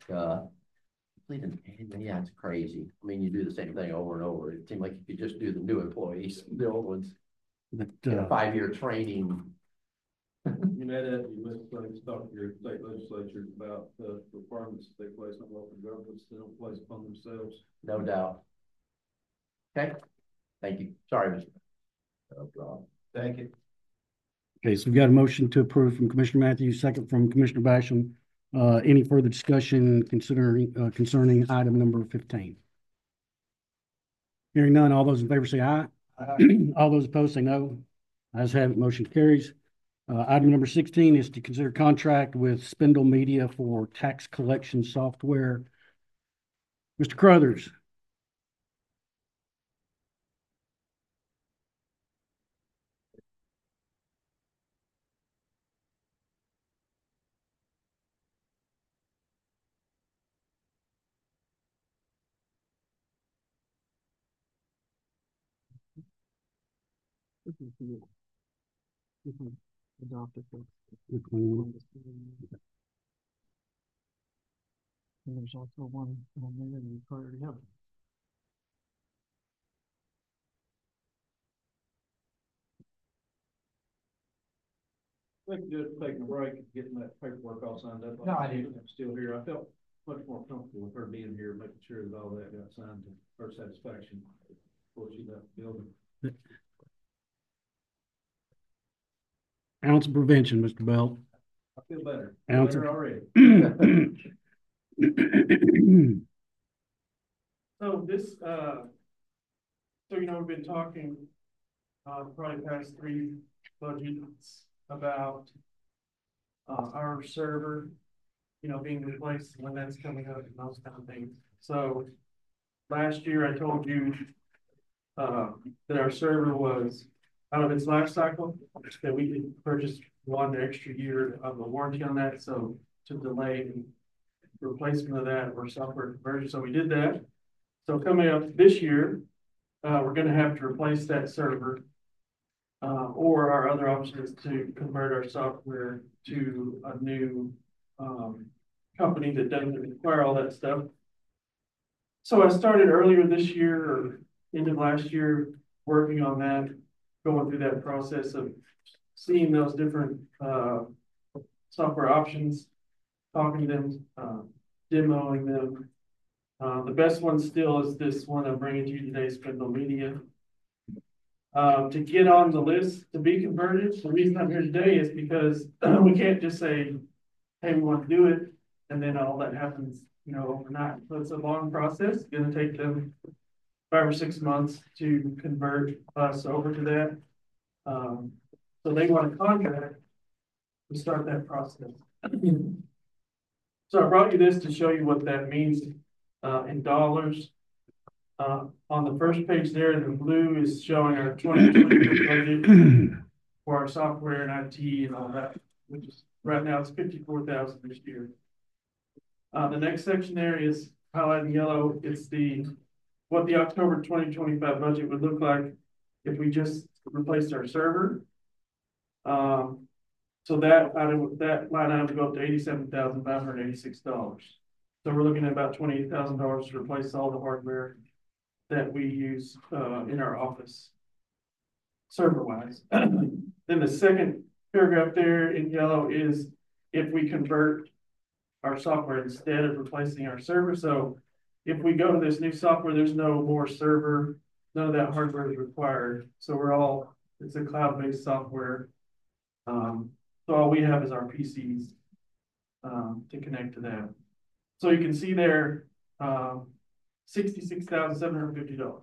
Yeah, it's crazy. I mean, you do the same thing over and over. It seemed like you could just do the new employees, the old ones. But, 5-year training. You know that you must talk to your state legislatures about the requirements that they place on local governments they don't place upon themselves. No doubt. Okay. Thank you. Sorry, Mr. Thank you. Okay, so we've got a motion to approve from Commissioner Matthews, second from Commissioner Basham. Any further discussion concerning item number 15? Hearing none, all those in favor say aye. All those opposed say no. Ayes have it, motion carries. Item number 16 is to consider contract with Spindle Media for tax collection software. Mr. Crothers. Adopted. Mm-hmm. And there's also one on there that you already have. We could just taking a break and getting that paperwork all signed up. No, I didn't. I'm still here. I felt much more comfortable with her being here, making sure that all that got signed to her satisfaction before she left the building. Ounce of prevention, Mr. Belt. I feel better. Ounce Better of- already. So this, so we've been talking, probably past 3 budgets about, our server, being replaced when that's coming up and those kind of things. So last year I told you, that our server was out of its life cycle, that we could purchase 1 extra year of a warranty on that. So to delay the replacement of that or software conversion. So we did that. So coming up this year, we're gonna have to replace that server. Or our other option is to convert our software to a new, company that doesn't require all that stuff. So I started earlier this year or end of last year, working on that, going through that process of seeing those different, software options, talking to them, demoing them. The best one still is this one I'm bringing to you today, Spindle Media. To get on the list to be converted, the reason I'm here today is because we can't just say, hey, we want to do it, and then all that happens, overnight. So it's a long process. It's gonna take them 5 or 6 months to convert us over to that. So they want a contract to start that process. So I brought you this to show you what that means in dollars. On the first page there, the blue is showing our 2022 budget for our software and IT and all that, which is right now it's 54,000 this year. The next section there is highlighted in yellow. It's what the October 2025 budget would look like if we just replaced our server. So that line item would go up to $87,586. So we're looking at about $28,000 to replace all the hardware that we use in our office, server-wise. Then the second paragraph there in yellow is if we convert our software instead of replacing our server. So if we go to this new software, there's no more server, none of that hardware is required. So it's a cloud-based software. So all we have is our PCs to connect to that. So you can see there, $66,750.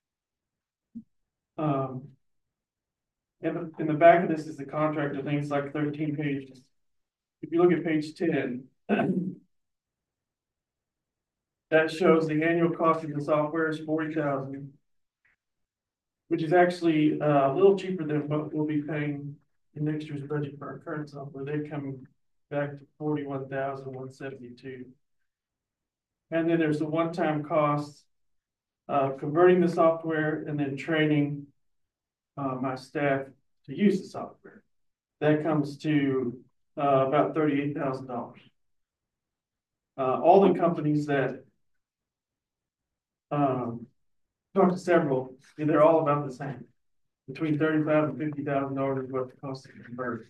And in the back of this is the contract. I think it's like 13 pages. If you look at page 10, that shows the annual cost of the software is $40,000, which is actually a little cheaper than what we'll be paying in next year's budget for our current software. They're coming back to $41,172. And then there's the one-time cost of converting the software and then training my staff to use the software. That comes to about $38,000. All the companies that talked to several, they're all about the same. Between $35,000 and $50,000 is what the cost to convert.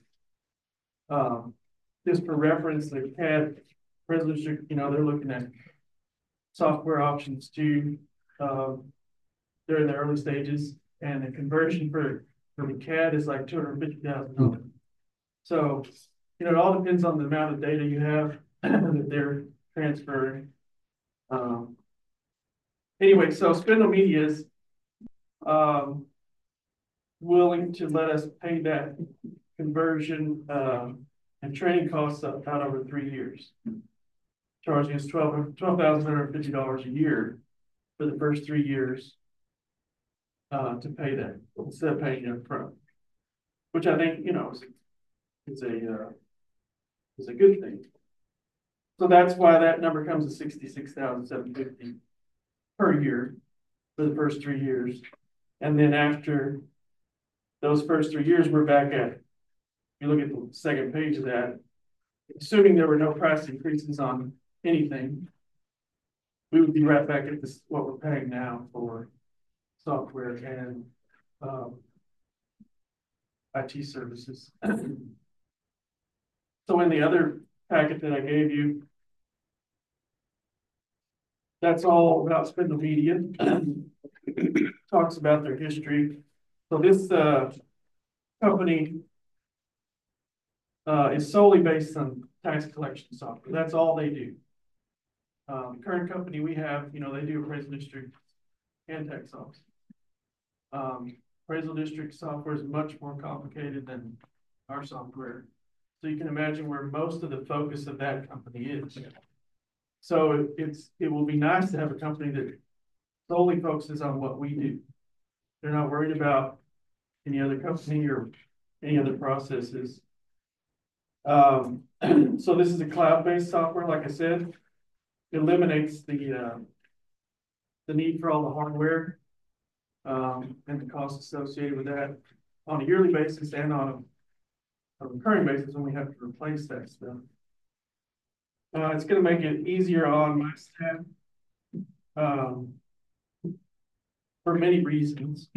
Just for reference, the CAD resolution, they're looking at software options too. They're in the early stages, and the conversion for the CAD is like $250,000. So, it all depends on the amount of data you have that they're transferring. Anyway, so Spindle Media is willing to let us pay that conversion and training costs out over 3 years, charging us $12,150 a year for the first 3 years to pay that instead of paying it up front, which I think is a good thing. So that's why that number comes to $66,750 per year for the first 3 years, and then after those first 3 years, we're back at. If you look at the second page of that, assuming there were no price increases on anything, we would be right back at this what we're paying now for software and IT services. So in the other packet that I gave you, that's all about Spindle Media. Talks about their history. So this company is solely based on tax collection software. That's all they do. The current company we have, you know, they do appraisal district and tax office. Appraisal district software is much more complicated than our software. So you can imagine where most of the focus of that company is. So it will be nice to have a company that solely focuses on what we do. They're not worried about any other company or any other processes. So this is a cloud-based software, like I said. It eliminates the need for all the hardware and the costs associated with that on a yearly basis and on a recurring basis when we have to replace that stuff. It's going to make it easier on my staff for many reasons.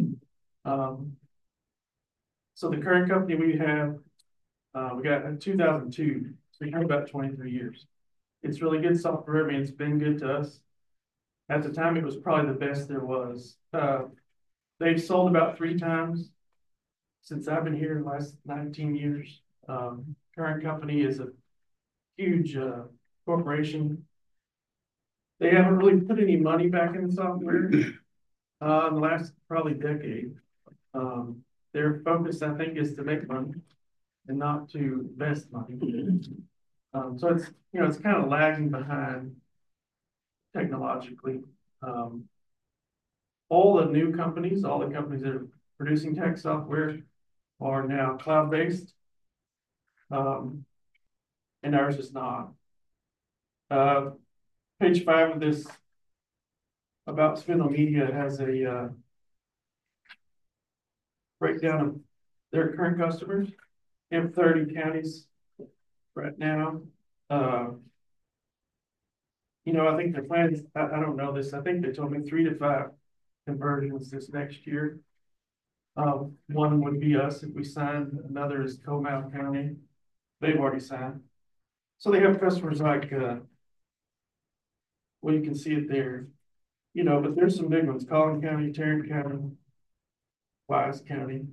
So the current company we have, we got in 2002, so we have about 23 years. It's really good software. I mean, it's been good to us. At the time, it was probably the best there was. They've sold about 3 times since I've been here in the last 19 years. Current company is a huge corporation. They haven't really put any money back in the software in the last probably decade. Their focus, I think, is to make money and not to invest money. So it's, you know, it's kind of lagging behind technologically. All the new companies, all the companies that are producing tax software are now cloud-based, and ours is not. Page 5 of this about Spindle Media has a breakdown of their current customers. They have 30 counties right now. You know, I think their plans, I don't know this, I think they told me 3 to 5 conversions this next year. One would be us if we sign, another is Comal County. They've already signed. So they have customers like, well, you can see it there, you know, but there's some big ones: Collin County, Tarrant County, Wise County.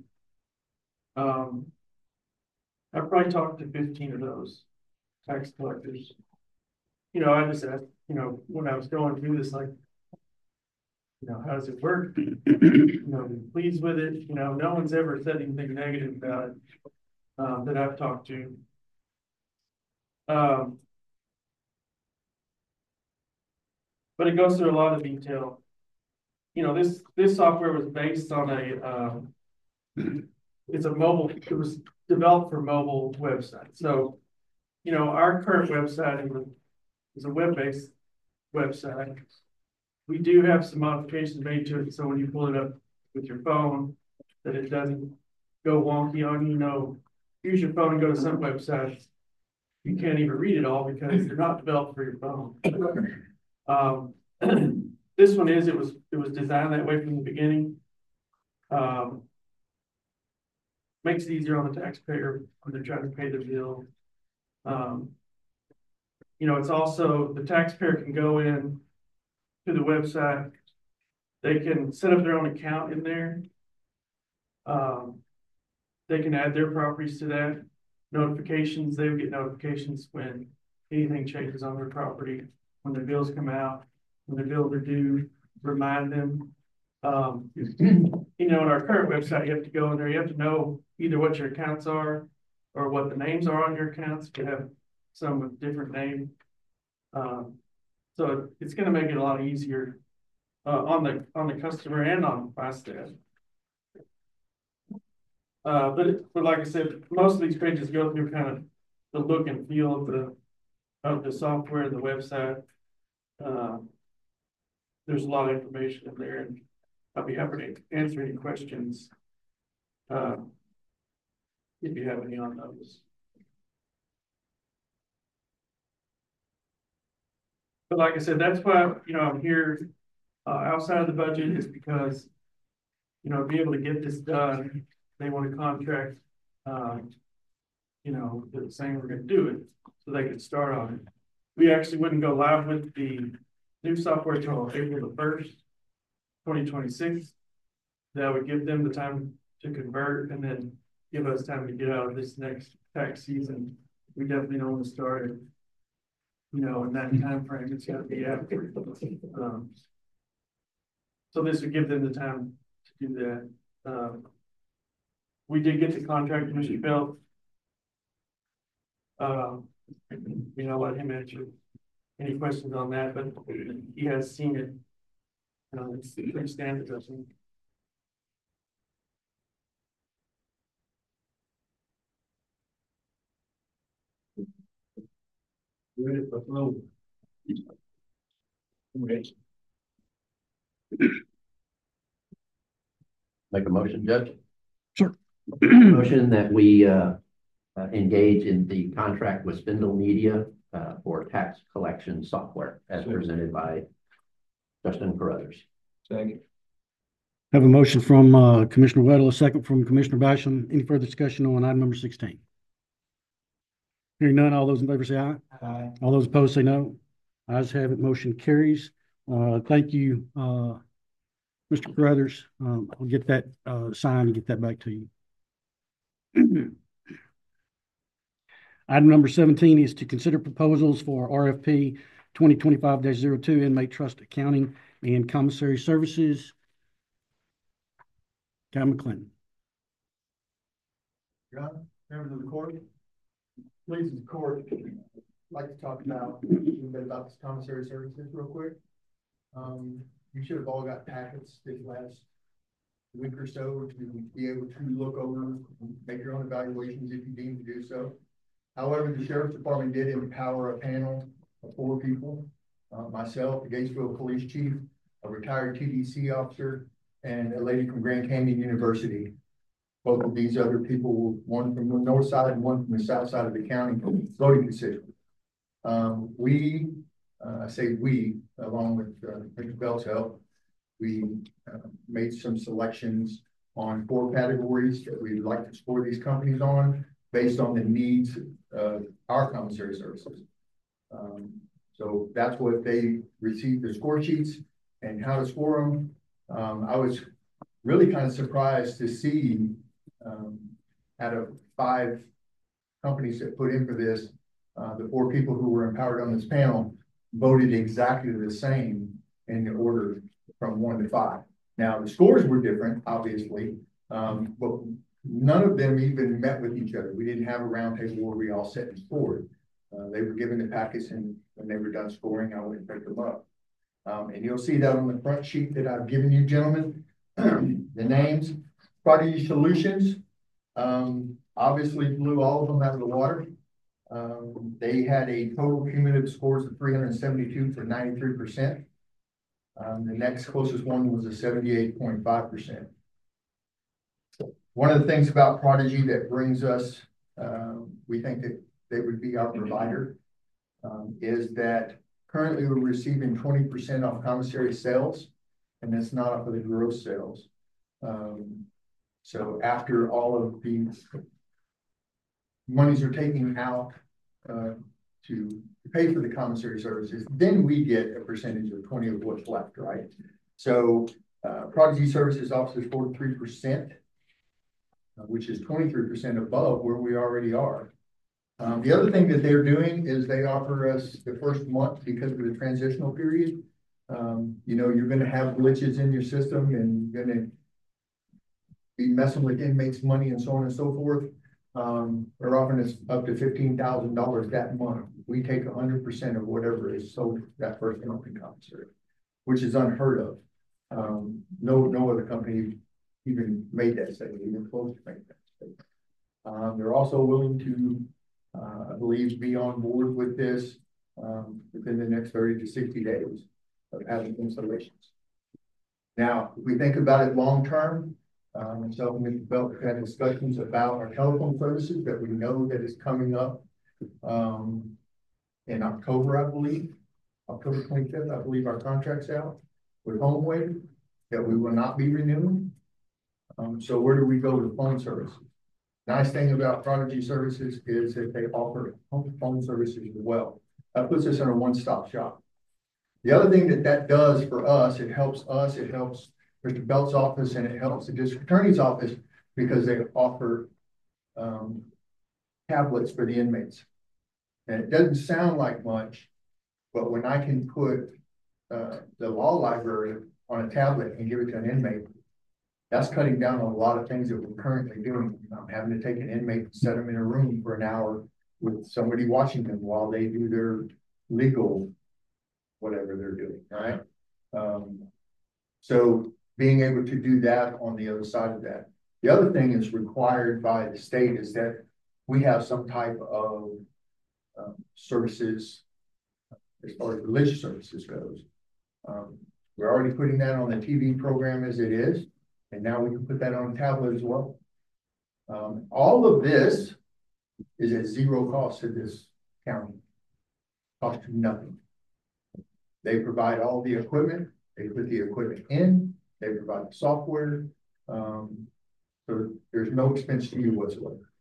I've probably talked to 15 of those tax collectors. You know, I just asked, you know, when I was going through this, like, you know, how does it work? You know, pleased with it. You know, no one's ever said anything negative about it that I've talked to. But it goes through a lot of detail. You know, this software was based on it's a mobile, it was developed for mobile website. So, you know, our current website is a web-based website. We do have some modifications made to it, so when you pull it up with your phone, that it doesn't go wonky on you. You know, use your phone and go to some websites. You can't even read it all because they're not developed for your phone. This one is, it was designed that way from the beginning. Makes it easier on the taxpayer when they're trying to pay their bill. You know, it's also, the taxpayer can go in to the website. They can set up their own account in there. They can add their properties to that. Notifications, they would get notifications when anything changes on their property, when the bills come out, when the bills are due, remind them. You know, in our current website, you have to go in there, you have to know either what your accounts are or what the names are on your accounts. You have some with different names. So it's going to make it a lot easier on the customer and on my staff. But like I said, most of these pages go through kind of the look and feel of the software and the website. There's a lot of information in there, and I'll be happy to answer any questions if you have any on those. But like I said, that's why, you know, I'm here outside of the budget, is because, you know, to be able to get this done, they want to contract, you you know, saying we're gonna do it, so they could start on it. We actually wouldn't go live with the new software until April the 1st, 2026. That would give them the time to convert and then give us time to get out of this next tax season. We definitely don't want to start it, you know, in that time frame. It's gotta be after. So this would give them the time to do that. We did get the contract, Mr. Bell. You know, let him answer any questions on that, but he has seen it. It's pretty standard, I think. Ready for flow. Make a motion, Judge? Sure. Motion that we engage in the contract with Spindle Media for tax collection software as presented by Justin Carruthers. Second. Have a motion from Commissioner Weddle, a second from Commissioner Basham. Any further discussion on item number 16? Hearing none, all those in favor say aye. Aye. All those opposed say no. Ayes have it, motion carries. Thank you, Mr. Carruthers. I'll get that signed and get that back to you. Item number 17 is to consider proposals for RFP 2025-02 inmate trust accounting and commissary services. Guy McClendon. Your Honor, members of the court, please, the court, I'd like to talk about a little bit about this commissary services real quick. You should have all got packets this last week or so to be able to look over, make your own evaluations if you deem to do so. However, the Sheriff's Department did empower a panel of 4 people, myself, the Gatesville Police Chief, a retired TDC officer, and a lady from Grand Canyon University. Both of these other people, one from the north side and one from the south side of the county, voting decision. I say we, along with Mr. Bell's help, we made some selections on 4 categories that we'd like to score these companies on based on the needs of our commissary services. So that's what they received, the score sheets and how to score them. I was really kind of surprised to see out of 5 companies that put in for this, the 4 people who were empowered on this panel voted exactly the same in the order from 1 to 5. Now the scores were different, obviously, but none of them even met with each other. We didn't have a round table where we all sat and scored. They were given the packets, and when they were done scoring, I went and picked them up. And you'll see that on the front sheet that I've given you, gentlemen. The names, Prodigy Solutions, obviously blew all of them out of the water. They had a total cumulative scores of 372 for 93%. The next closest one was a 78.5%. One of the things about Prodigy that brings us, we think that they would be our provider, is that currently we're receiving 20% off commissary sales, and that's not off of the gross sales. So after all of these monies are taken out to pay for the commissary services, then we get a percentage of 20 of what's left, right? So Prodigy Services offers 43%, which is 23% above where we already are. The other thing that they're doing is they offer us the first month because of the transitional period. You know, you're going to have glitches in your system and you're going to be messing with inmates' money and so on and so forth. They're offering us up to $15,000 that month. We take 100% of whatever is sold that first month in commissary, which is unheard of. No other company even made that statement, even close to making that statement. They're also willing to, I believe, be on board with this within the next 30 to 60 days of having installations. Now, if we think about it long term, myself and Mr. Belt have had discussions about our telephone services that we know that is coming up in October, I believe. October 25th, I believe our contract's out with HomeWave that we will not be renewing. So where do we go with phone services? Nice thing about Prodigy Services is that they offer home services as well. That puts us in a one-stop shop. The other thing that does for us, it helps Mr. Belt's office, and it helps the district attorney's office because they offer tablets for the inmates. And it doesn't sound like much, but when I can put the law library on a tablet and give it to an inmate, that's cutting down on a lot of things that we're currently doing. I'm having to take an inmate and set them in a room for an hour with somebody watching them while they do their legal, whatever they're doing, right? So being able to do that on the other side of that. The other thing is required by the state is that we have some type of services as far as religious services goes. We're already putting that on the TV program as it is, and now we can put that on a tablet as well. All of this is at zero cost to this county. Cost you nothing. They provide all the equipment, they put the equipment in, they provide the software. So there's no expense to you whatsoever.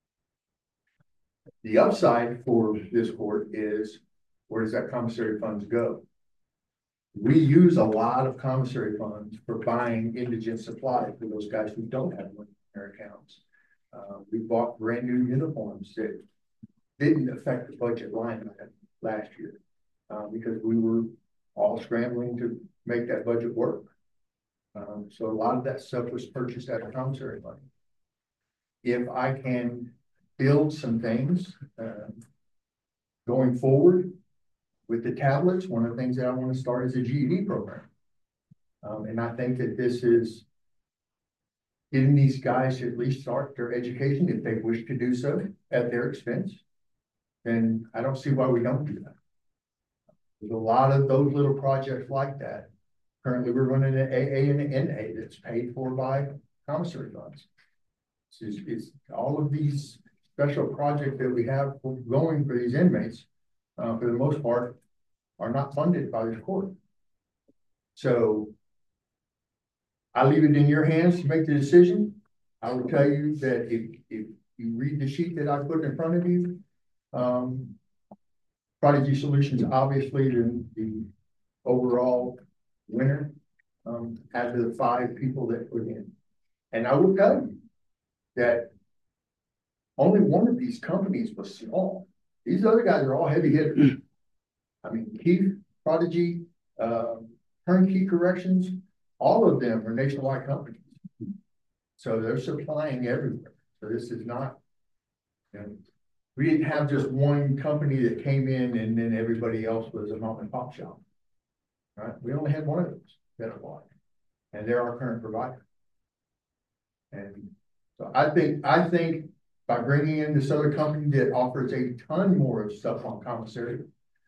The upside for this court is, where does that commissary funds go? We use a lot of commissary funds for buying indigent supplies for those guys who don't have money in their accounts. We bought brand new uniforms that didn't affect the budget line last year because we were all scrambling to make that budget work. So a lot of that stuff was purchased out of commissary money. If I can build some things going forward with the tablets, one of the things that I want to start is a GED program. And I think that this is getting these guys to at least start their education if they wish to do so at their expense. And I don't see why we don't do that. There's a lot of those little projects like that. Currently, we're running an AA and an NA that's paid for by commissary funds. It's all of these special projects that we have going for these inmates, for the most part, are not funded by the court. So I leave it in your hands to make the decision. I will tell you that if you read the sheet that I put in front of you, Prodigy Solutions, obviously the overall winner out of the 5 people that put in. And I will tell you that only one of these companies was small. These other guys are all heavy hitters. I mean, Keith, Prodigy, Turnkey Corrections, all of them are nationwide companies. So they're supplying everywhere. So this is not, you know, we didn't have just one company that came in and then everybody else was a mom and pop shop. Right? We only had one of those that applied, and they're our current provider. And so I think by bringing in this other company that offers a ton more of stuff on commissary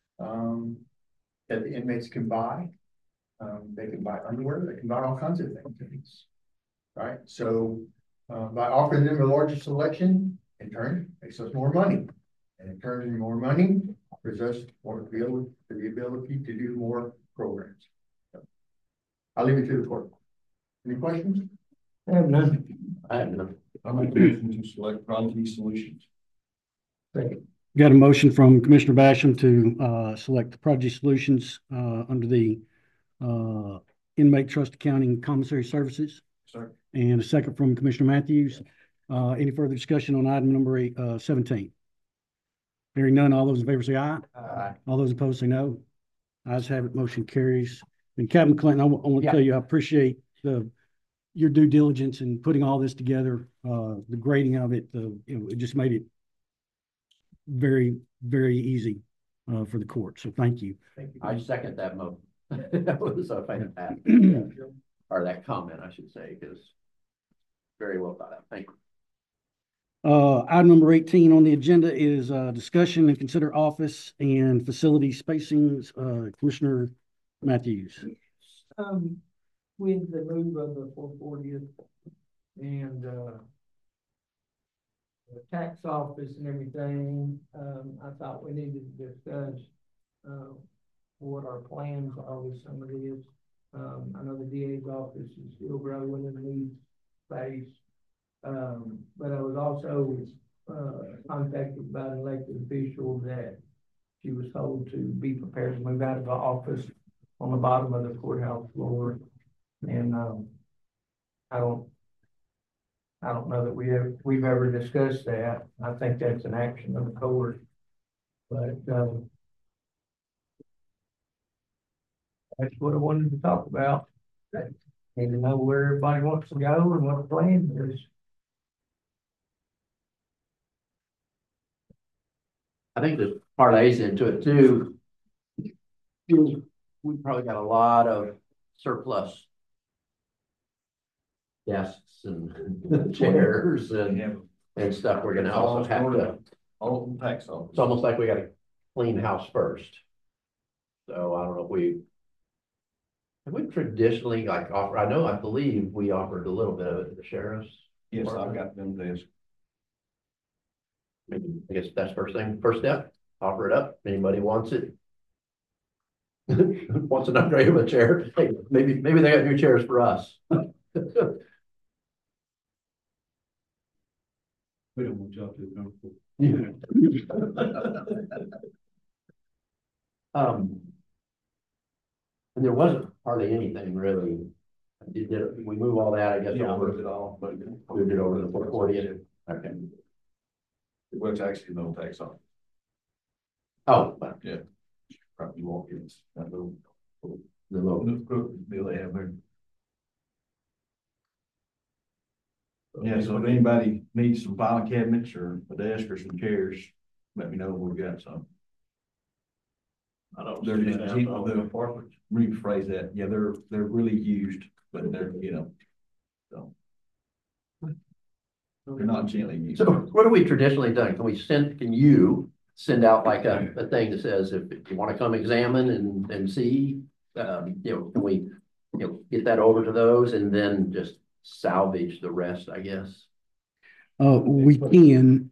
that the inmates can buy, they can buy underwear, they can buy all kinds of things, right? So by offering them a larger selection, in turn, makes us more money, and in turn, more money offers us more the ability to do more programs. So I'll leave it to the court. Any questions? I have none. I have none. I'm a motion to select Prodigy Solutions. Got a motion from Commissioner Basham to select the Prodigy Solutions under the Inmate Trust Accounting Commissary Services. Sir. And a second from Commissioner Matthews. Any further discussion on item number 17? Hearing none, all those in favor say aye. Aye. All those opposed say no. Ayes have it, motion carries. And Captain Clinton, I want to tell you, I appreciate your due diligence in putting all this together, the grading of it, it just made it very, very easy for the court. So thank you. I second that motion. That was a fantastic, or that comment, I should say, because very well thought out. Thank you. Item number 18 on the agenda is discussion and consider office and facility spacings. Commissioner Matthews. With the move of the 440th and the tax office and everything, I thought we needed to discuss what our plans are with some of this. I know the DA's office is still growing and needs space. But I was also, contacted by an elected official that she was told to be prepared to move out of the office on the bottom of the courthouse floor. And, I don't know that we've ever discussed that. I think that's an action of the court. But, that's what I wanted to talk about. Need to know where everybody wants to go and what the plan is. I think this parlays into it too. We probably got a lot of surplus desks and chairs and stuff. We're gonna also have to, All of them tax office. it's almost like we gotta clean house first. So I don't know if have we traditionally like offer, I believe we offered a little bit of it to the sheriffs. Yes, I've got them desks. I guess that's first step, offer it up. Anybody wants it? Wants an upgrade of a chair? Hey, maybe they got new chairs for us. We don't want y'all to comfortable. And there wasn't hardly anything really. Did we move all that? I guess. Yeah, I over, moved it all, but moved it over to the 440. Okay. it was actually no tax office. Oh, but Yeah. Probably walk in, that little the little. bill they have there. Yeah, so if anybody needs some filing cabinets or a desk or some chairs, let me know, we've got some. I don't They're see just that cheap, on they're- the apartments. rephrase that, yeah, they're really used, but they're, so. They're not gently used. So what have we traditionally done? Can you send out like a thing that says if you want to come examine and see, can we, get that over to those and then just salvage the rest, I guess? We can,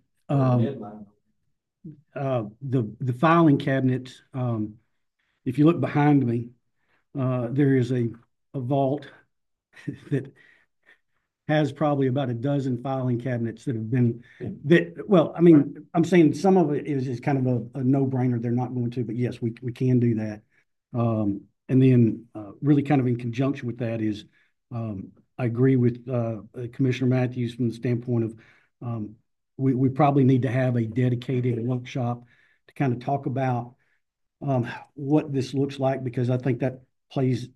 the filing cabinets, if you look behind me, there is a vault that has probably about a dozen filing cabinets that have been well, I mean, I'm saying some of it is kind of a no-brainer. They're not going to, but yes, we can do that. And then really kind of in conjunction with that is I agree with Commissioner Matthews from the standpoint of we probably need to have a dedicated workshop to kind of talk about what this looks like, because I think that plays,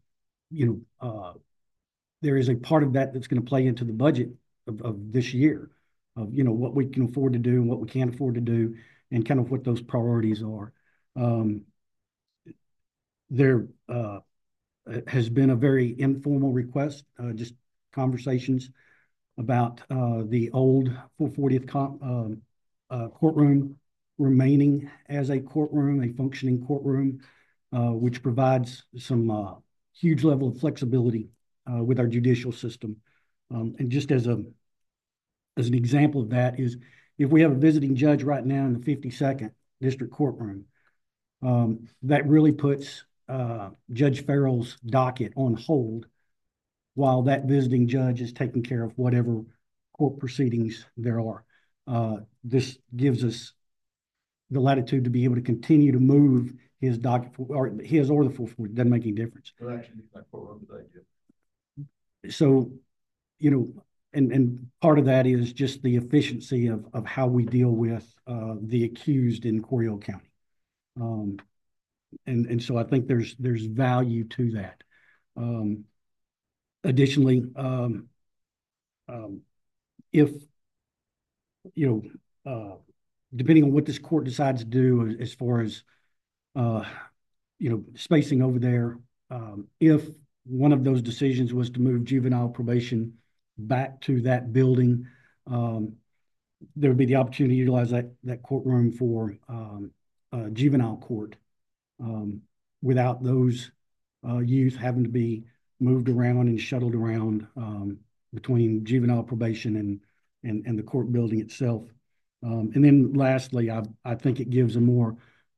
there is a part of that that's going to play into the budget of this year of, what we can afford to do and what we can't afford to do and kind of what those priorities are. There has been a very informal request, just conversations about the old 440th courtroom remaining as a courtroom, a functioning courtroom, which provides some huge level of flexibility with our judicial system. And just as an example of that is if we have a visiting judge right now in the 52nd district courtroom, that really puts Judge Farrell's docket on hold while that visiting judge is taking care of whatever court proceedings there are. This gives us the latitude to be able to continue to move his docket or the 440, doesn't make any difference. Well, actually, that courtroom today, yeah. So, and part of that is just the efficiency of how we deal with the accused in Coryell County. And so I think there's value to that. Additionally, if, depending on what this court decides to do as far as, spacing over there, if one of those decisions was to move juvenile probation back to that building, there would be the opportunity to utilize that courtroom for juvenile court without those youth having to be moved around and shuttled around between juvenile probation and the court building itself. And then lastly, I think it gives a more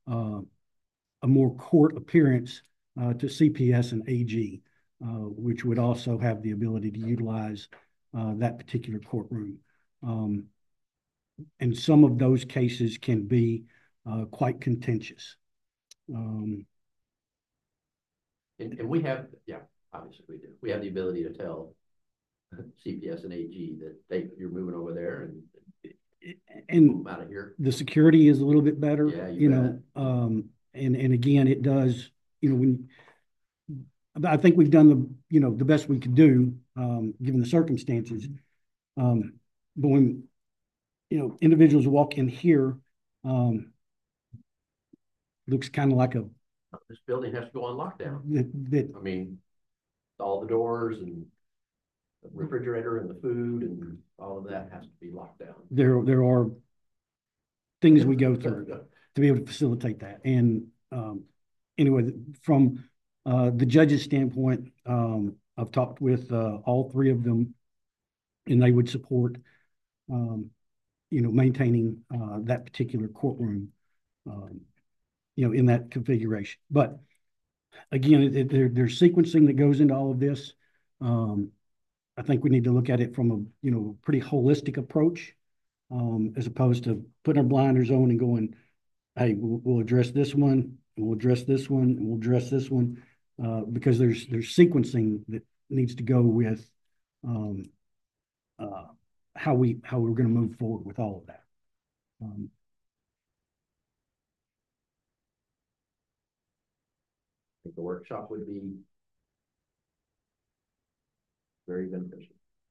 court appearance to CPS and AG, which would also have the ability to utilize that particular courtroom. And some of those cases can be quite contentious. And we have, yeah, obviously we do. We have the ability to tell CPS and AG that you're moving over there and move out of here. The security is a little bit better, Yeah, you know, and again, it does, you know, I think we've done the best we could do, given the circumstances. But when, individuals walk in here, looks kind of like this building has to go on lockdown. that I mean, all the doors and the refrigerator and the food and all of that has to be locked down. there are things we go through to be able to facilitate that. And anyway, from the judge's standpoint, I've talked with all three of them, and they would support, maintaining that particular courtroom, in that configuration. But again, there's sequencing that goes into all of this. I think we need to look at it from a pretty holistic approach, as opposed to putting our blinders on and going, hey, we'll address this one, and we'll address this one, and we'll address this one, because there's sequencing that needs to go with how we're going to move forward with all of that. I think the workshop would be very beneficial.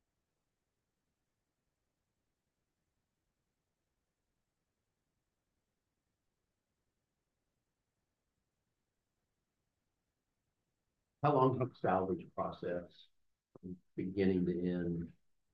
How long is the salvage process from beginning to end?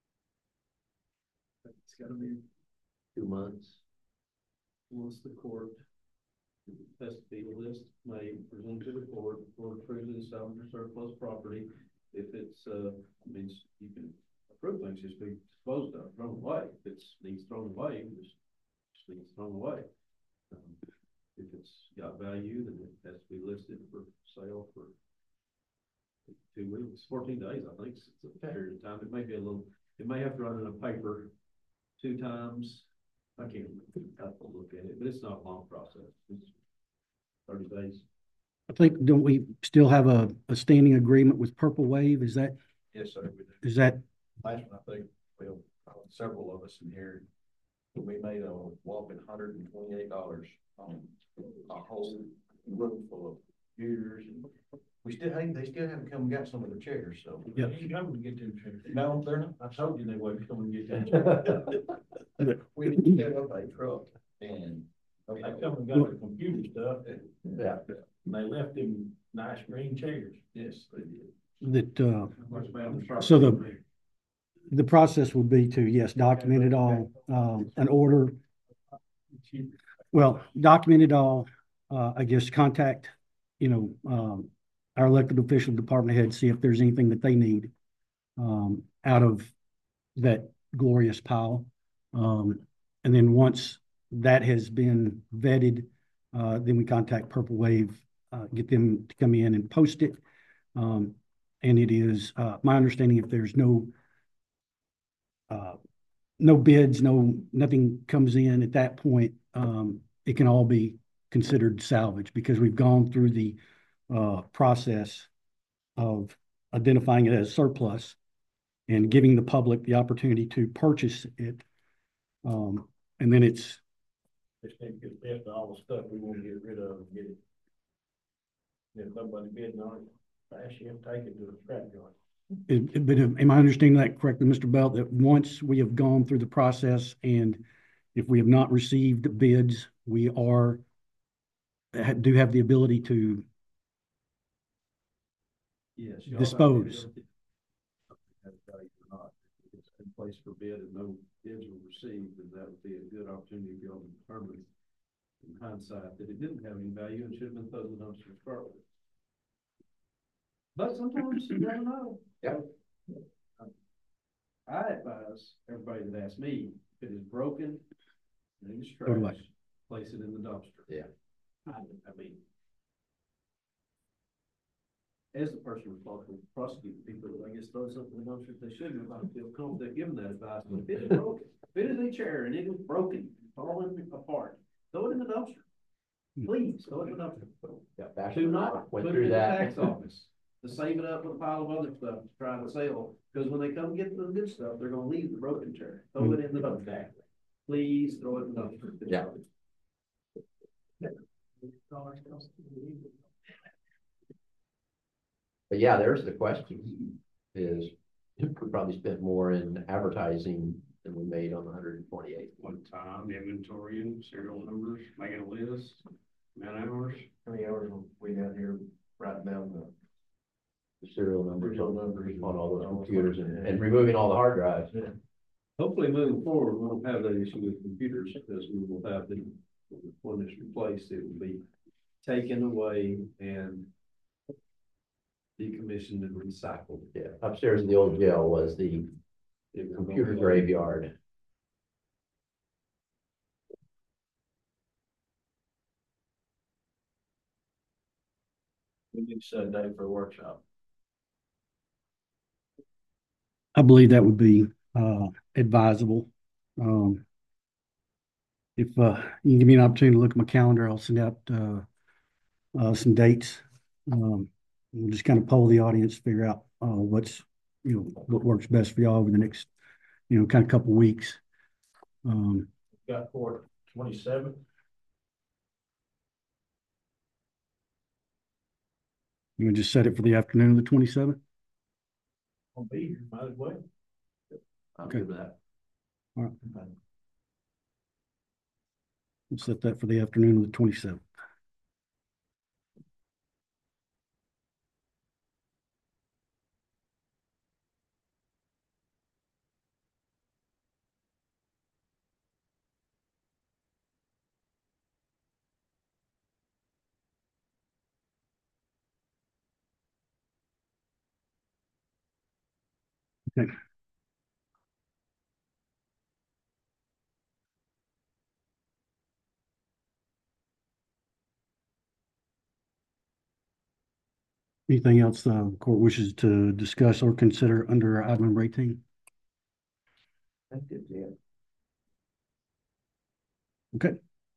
It's gotta be 2 months. once the court has to be list made, presented to the court approves it as salvage or surplus property. If it's, means you can approve things, just be disposed of, thrown away. If it needs thrown away, just needs thrown away. If it's got value, then it has to be listed for sale for 2 weeks, 14 days, I think. It's a period of time. It may be it may have to run in a paper 2 times. I can't have to look at it, but it's not a long process. It's 30 days. I think, don't we still have a standing agreement with Purple Wave? Is that? Yes, sir. Is that? Last one, I think, well, several of us in here, we made a whopping $128 on a whole room full of computers, and they still haven't come and got some of the chairs, so. Yeah. They ain't coming to get them chairs. No, they're not. I told you they wouldn't come and get them chairs. We need to set up a truck and. They come and got the computer stuff, Yeah. and they left them nice green chairs. Yes, they did. That, so the process would be to, yes, document it all, an order. Well, document it all, I guess, contact, our elected official department head, see if there's anything that they need, out of that glorious pile. And then once that has been vetted, then we contact Purple Wave, get them to come in and post it. And it is my understanding, if there's no bids, nothing comes in at that point, it can all be considered salvage, because we've gone through the process of identifying it as surplus and giving the public the opportunity to purchase it. And then it's. Just need to get rid of all the stuff we want to get rid of and get it. If nobody bidding on it, actually take it to the scrap yard. But am I understanding that correctly, Mr. Belt, that once we have gone through the process and if we have not received bids, we do have the ability to dispose? If it's in place for bid and no bids were received, then that would be a good opportunity for y'all to determine in hindsight that it didn't have any value and should have been thrown in the dumpster to start with. But sometimes you never know. Yeah. I advise everybody that asks me, if it is broken, and it's Go to trash, place it in the dumpster. Yeah. I mean, as the person responsible for prosecuting people, I guess throw something in the dumpster if they shouldn't, if I feel confident giving that advice, but if it's broken, if it is a chair and it is broken, falling apart, throw it in the dumpster. Please, throw it in the dumpster. Yeah, Bash Do not went put it through in the that. tax office to save it up with a pile of other stuff to try to sell. Because when they come get the good stuff, they're gonna leave the broken chair. Throw it in the dumpster. Please throw it in the dumpster. Yeah. But yeah, there's the question is, we probably spent more in advertising than we made on 128. One time, inventory and serial numbers, making a list, man hours. How many hours we got here writing down The serial numbers Serial numbers on all those and- computers and removing all the hard drives. Hopefully moving forward, we won't have that issue with computers because we will have the, when it's replaced, it will be taken away and decommissioned and recycled. Yeah, upstairs in the old jail was the computer graveyard. We need to set a day for a workshop. I believe that would be advisable. If you can give me an opportunity to look at my calendar, I'll send out some dates. We'll just kind of poll the audience, figure out what's, what works best for y'all over the next, kind of couple weeks. Got for 27th. You can just set it for the afternoon of the 27th. I'll be here, might as well. I'm Okay. good with that. All right. We'll set that for the afternoon of the 27th. Okay. Anything else the court wishes to discuss or consider under item number 18? That's it, yeah. Okay.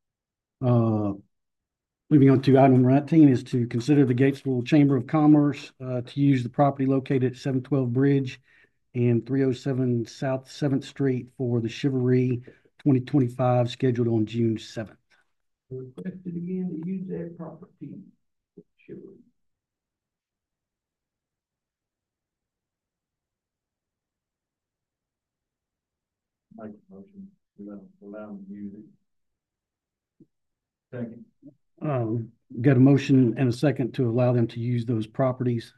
Moving on to item 19 is to consider the Gatesville Chamber of Commerce to use the property located at 712 Bridge and 307 South 7th Street for the Chivalry 2025 scheduled on June 7th. Requested again to use that property. Chivalry. Make a motion, we don't allow them to use it. Second. Got a motion and a second to allow them to use those properties.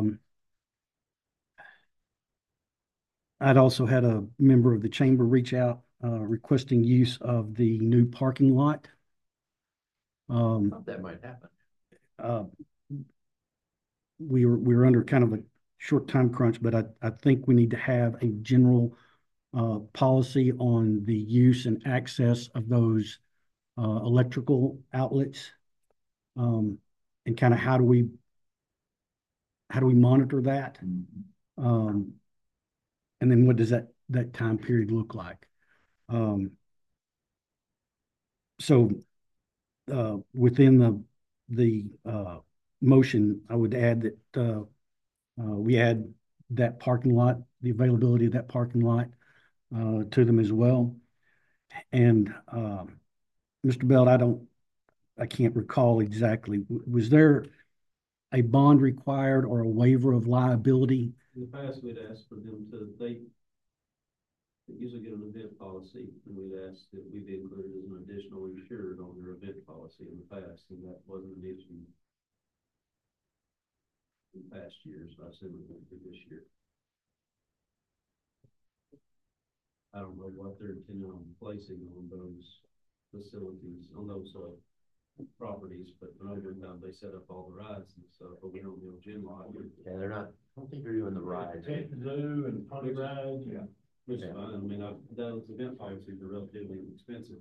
I'd also had a member of the chamber reach out requesting use of the new parking lot. Thought that might happen. We were under kind of a short time crunch, but I think we need to have a general policy on the use and access of those electrical outlets. And kind of how do we monitor that? And then what does that time period look like? So within the motion, I would add that we add that parking lot, the availability of that parking lot to them as well. And Mr. Belt, I can't recall exactly. Was there a bond required or a waiver of liability? In the past, we'd asked for them to, they usually get an event policy, and we'd ask that we be included as an additional insured on their event policy in the past, and that wasn't an issue in past years. I assume it won't be this year. I don't know what they're intending on placing on those facilities, on those properties, but over time they set up all the rides and stuff, but we don't know gym lot. Yeah, they're not, I don't think they're doing the rides. Zoo and pony rides. Yeah. Which is fine. I mean, those event policies are relatively inexpensive.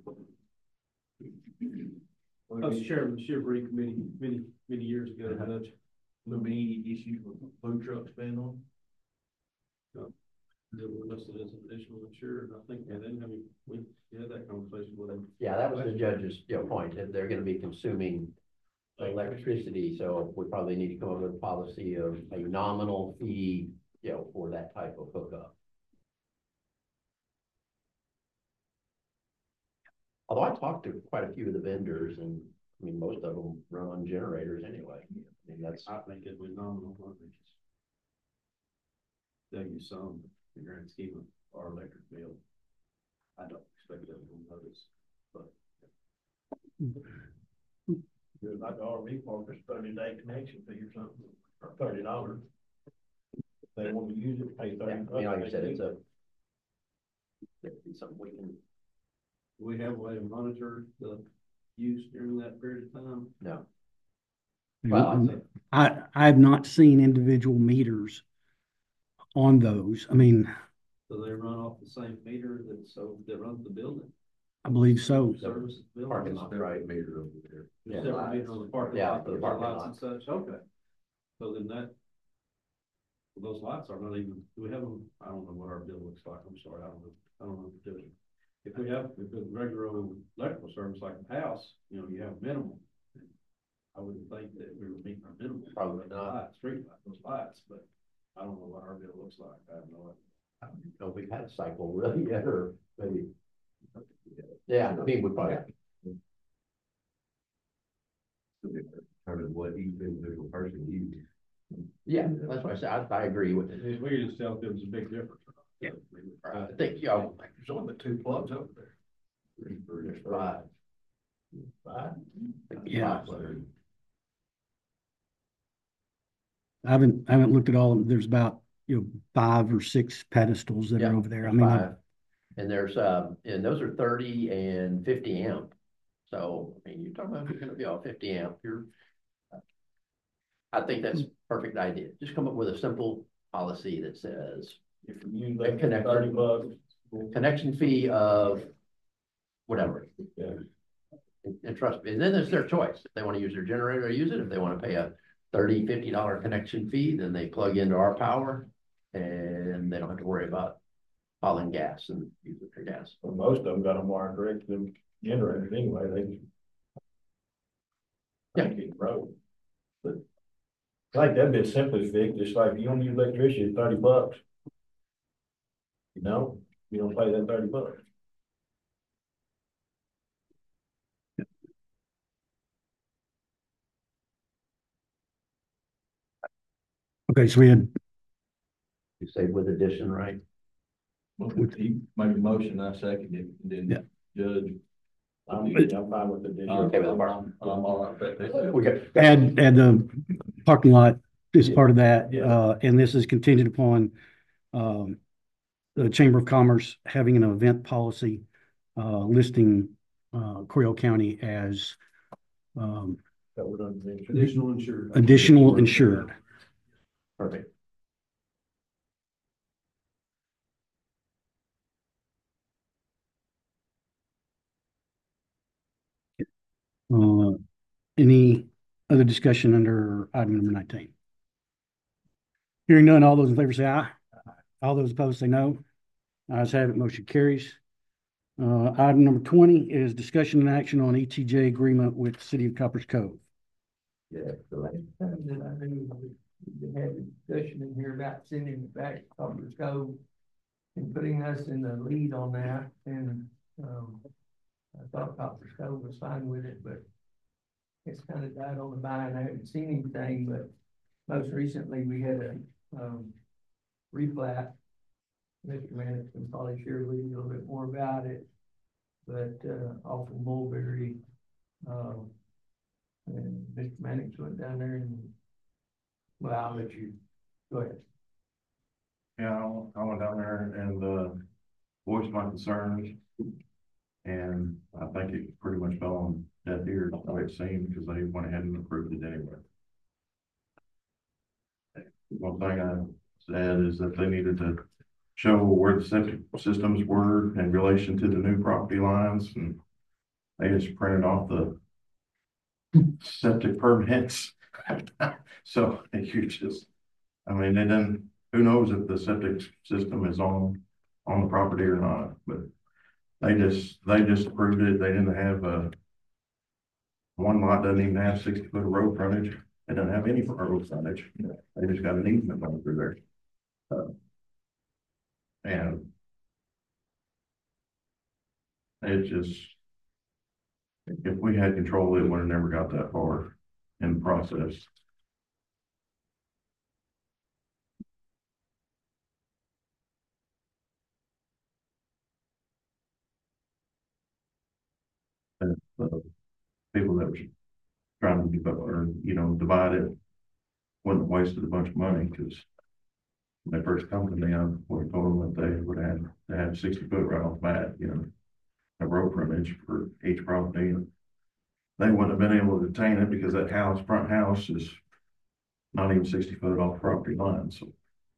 I was chairman of the Chivalry Committee many years ago. There'll be any issues with food trucks being on? No. They were listed as additional insured, I think, and then, we had that conversation with them. Yeah, that was the judge's, point, that they're gonna be consuming electricity, so we probably need to come up with a policy of a nominal fee, for that type of hookup. Although I talked to quite a few of the vendors, and I mean, most of them run on generators anyway. I mean, I think it was nominal, I think it's. Tell you some, the grand scheme of our electric bill. I don't expect them to notice, but. Good, like RV parkers, 30-day connection fee or something, or $30. They want to use it, pay yeah, I 30. mean, like I said, it'd be something we can, We have a way to monitor the use during that period of time. no. Well, I have not seen individual meters on those. I mean, So they run off the same meter that runs the building. I believe so. Service the building. Parking lot, right? Meter over there. Yeah. Separate meter on the parking Yeah, lot, for the the parking lights lot. and such, okay. So then those lights are not even, do we have them, I don't know what our bill looks like, I'm sorry, I don't know the difference. If it's regular old electrical service like the house, you have minimal. I wouldn't think that we were meeting our minimum. Probably not. Street light, those lights, but I don't know what our bill looks like, I have no idea. I don't know if we've had a cycle really yet, or maybe. Yeah, I mean, we probably. Determine what each individual person uses. Yeah, that's what I said, I agree with it. We can just tell if there's a big difference. Yeah. I think, There's only 2 plugs over there. there's five. Yeah. Five. I haven't looked at all of them. There's about, 5 or 6 pedestals that Yeah, are over there. I mean, five. And there's, and those are 30 and 50 amp. So, I mean, you're talking about, you're gonna be all 50 amp, I think that's a perfect idea. Just come up with a simple policy that says If you use a that connector, $30. connection fee of whatever. Yeah. And trust me, and then it's their choice. If they want to use their generator, use it. If they want to pay a $30, $50 connection fee, then they plug into our power and they don't have to worry about hauling gas and using their gas. Well, most of them got them wired direct to them generators anyway, they. Yeah. Keep road. But I think that'd be simply fixed, just like you don't use electricity, it's $30. You don't pay that $30. okay, so we had, You say with addition, right? He made a motion, I seconded it, and Yeah. then Judge. I'm fine with the. Okay with the I'm all right with that. We got. and the parking lot is part of that. Yeah. And this is contingent upon, the Chamber of Commerce having an event policy, listing, Coryell County as, That would understand. Additional insured. additional insured. Perfect. Any other discussion under item number 19? Hearing none, all those in favor say aye. All those opposed say no. Ayes have it, motion carries. Item number 20 is discussion and action on ETJ agreement with the City of Copperas Cove. Yeah. Last time that I knew, we had a discussion in here about sending it back to Copperas Cove and putting us in the lead on that, and, I thought Copperas Cove was fine with it, but it's kind of died on the vine. I haven't seen anything, but most recently we had a, replat. Mr. Mannix can probably share with you a little bit more about it, but, off of Mulberry, and Mr. Mannix went down there and, well, I'll let you, go ahead. Yeah, I went down there and voiced my concerns. And I think it pretty much fell on deaf ears, the way it seemed, because they went ahead and approved it anyway. One thing I said is that they needed to show where the septic systems were in relation to the new property lines, and they just printed off the septic permits. So you just, I mean, they didn't who knows if the septic system is on the property or not, but they just approved it. They didn't have one lot doesn't even have 60 foot of road frontage. It doesn't have any road frontage. They just got an easement going through there. And it just, if we had control, it would have never got that far in the process. And people that was trying to give up or, divide it wouldn't have wasted a bunch of money, because when they first come to me, I would have told them that they would have 60 foot right off the bat, a road frontage for each property. And they wouldn't have been able to attain it because that front house is not even 60 foot off the property line. So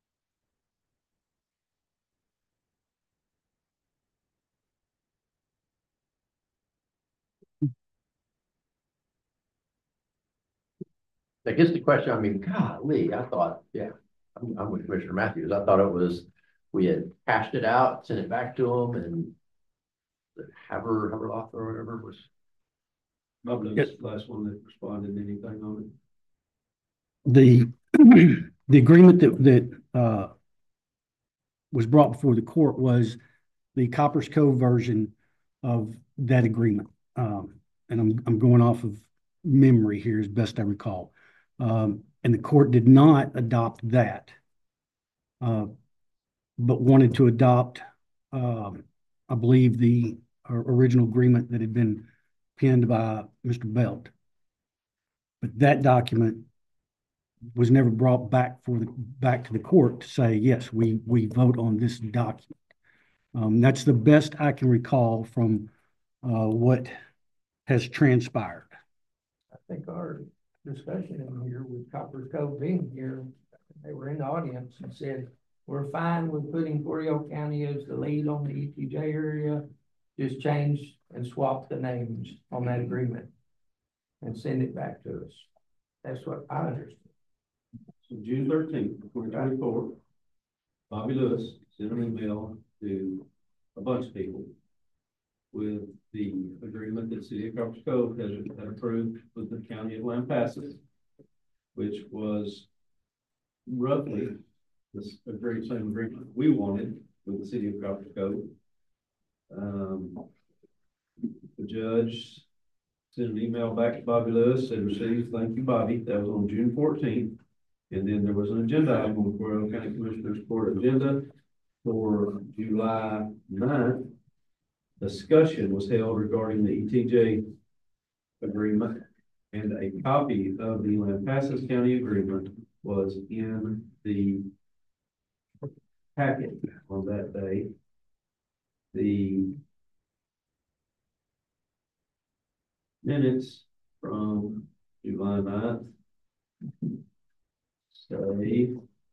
I guess the question, I mean, golly, I thought, yeah, I'm with Commissioner Matthews. I thought it was, we had hashed it out, sent it back to them, and the Haverloft or whatever was. Probably the last one that responded to anything on it. The agreement that was brought before the court was the Coppers Cove version of that agreement. And I'm going off of memory here as best I recall. And the court did not adopt that, but wanted to adopt, I believe, the original agreement that had been penned by Mr. Belt. But that document was never brought back to the court to say, yes, we vote on this document. That's the best I can recall from what has transpired. I think our discussion in here with Coppers Cove being here, they were in the audience and said, we're fine with putting Corio County as the lead on the ETJ area. Just change and swap the names on that agreement and send it back to us. That's what I understood. So June 13th, 2024, Bobby Lewis sent an email to a bunch of people with the agreement that City of Coppers Cove had approved with the County of Lampasas, which was roughly the same agreement we wanted with the City of Coppers Cove. The judge sent an email back to Bobby Lewis, said received, thank you, Bobby. That was on June 14th. And then there was an agenda item on the Corio County Commissioners Court agenda for July 9th. Discussion was held regarding the ETJ agreement, and a copy of the Lampasas County agreement was in the packet on that day. The minutes from July 9th say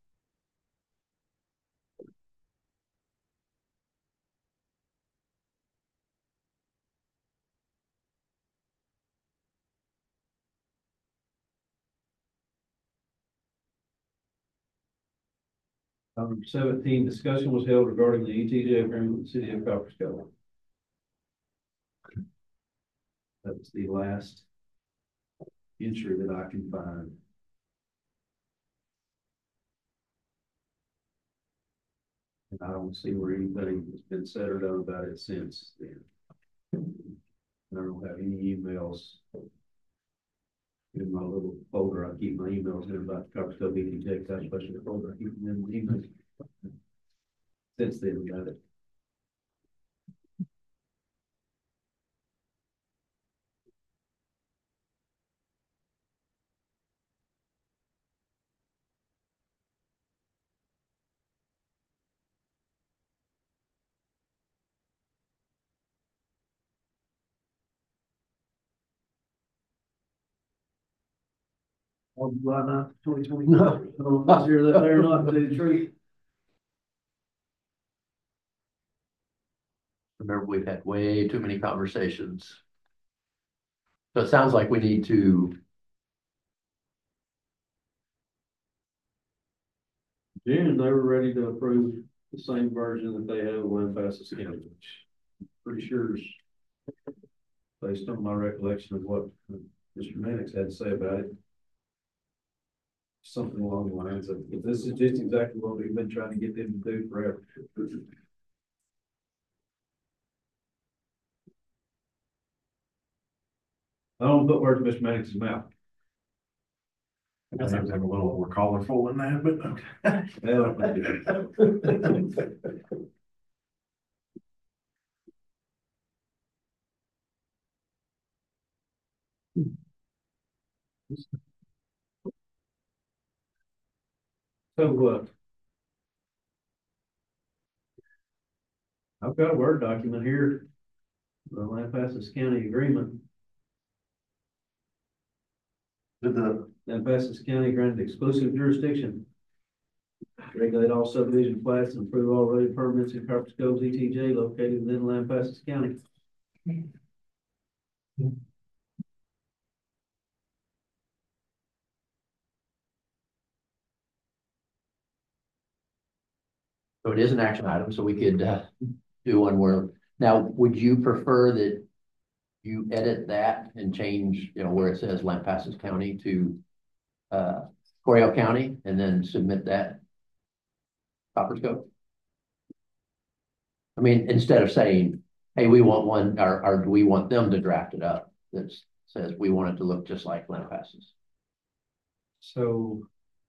Number 17, discussion was held regarding the ETJ agreement with the City of Coppers Cove. That was the last entry that I can find. And I don't see where anything has been said or done about it since then. I don't have any emails in my little folder. I keep my emails in about the Coppers Cove ETJ, that special folder. I keep them in the email. Since then, we got it. On July 9th, 2020. No. I don't know if I hear that there or not, but it's true. Remember, we've had way too many conversations. So it sounds like we need to June, they were ready to approve the same version that they have of Lampasas County, which I'm pretty sure is based on my recollection of what Mr. Mannix had to say about it. Something along the lines of, this is just exactly what we've been trying to get them to do forever. I don't put words in Mr. Mannix's mouth. I think I'm a little more colorful than that, but okay. So, I've got a Word document here, the Lampasas County agreement. Did the, Lampasas County granted exclusive jurisdiction. Regulate all subdivision plats and approve all road permits in Copper Cove ETJ located within Lampasas County. So it is an action item, so we could do one where, now, would you prefer that you edit that and change, where it says Lampasas County to Coryell County and then submit that Copper Cove? I mean, instead of saying, hey, we want one, or do we want them to draft it up that says we want it to look just like Lampasas? So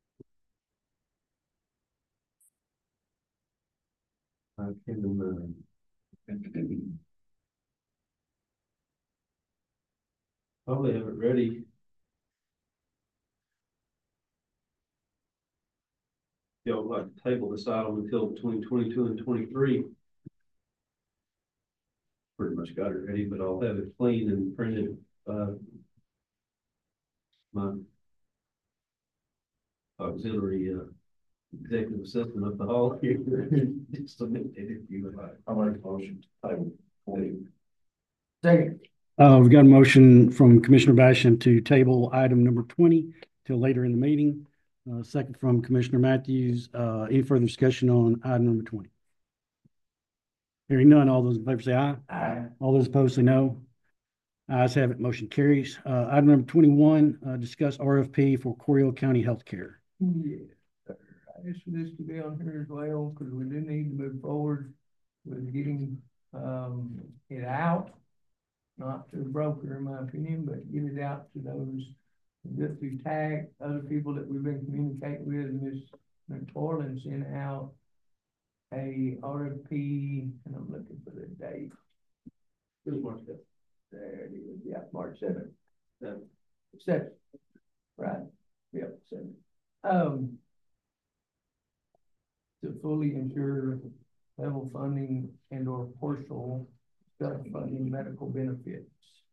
I can probably have it ready. Y'all like to table this item until between 22 and 23. Pretty much got it ready, but I'll have it clean and printed. My auxiliary executive assistant of the hall here. Just a minute, if you would like. I'll make a motion to table 20. Second. We've got a motion from Commissioner Basham to table item number 20 till later in the meeting. Second from Commissioner Matthews. Any further discussion on item number 20? Hearing none, all those in favor say aye. Aye. All those opposed say no. Ayes have it, motion carries. Item number 21, discuss RFP for Coryell County Healthcare. Yeah, I asked for this to be on here as well, because we do need to move forward with getting, it out. Not to the broker, in my opinion, but get it out to those, just to tag other people that we've been communicating with. Ms. McTorlin sent out a RFP, and I'm looking for the date. It was March 5th. There it is, yeah, March 7th. 7th, right, yep, 7th. To fully ensure level funding and or partial self-funding medical benefits.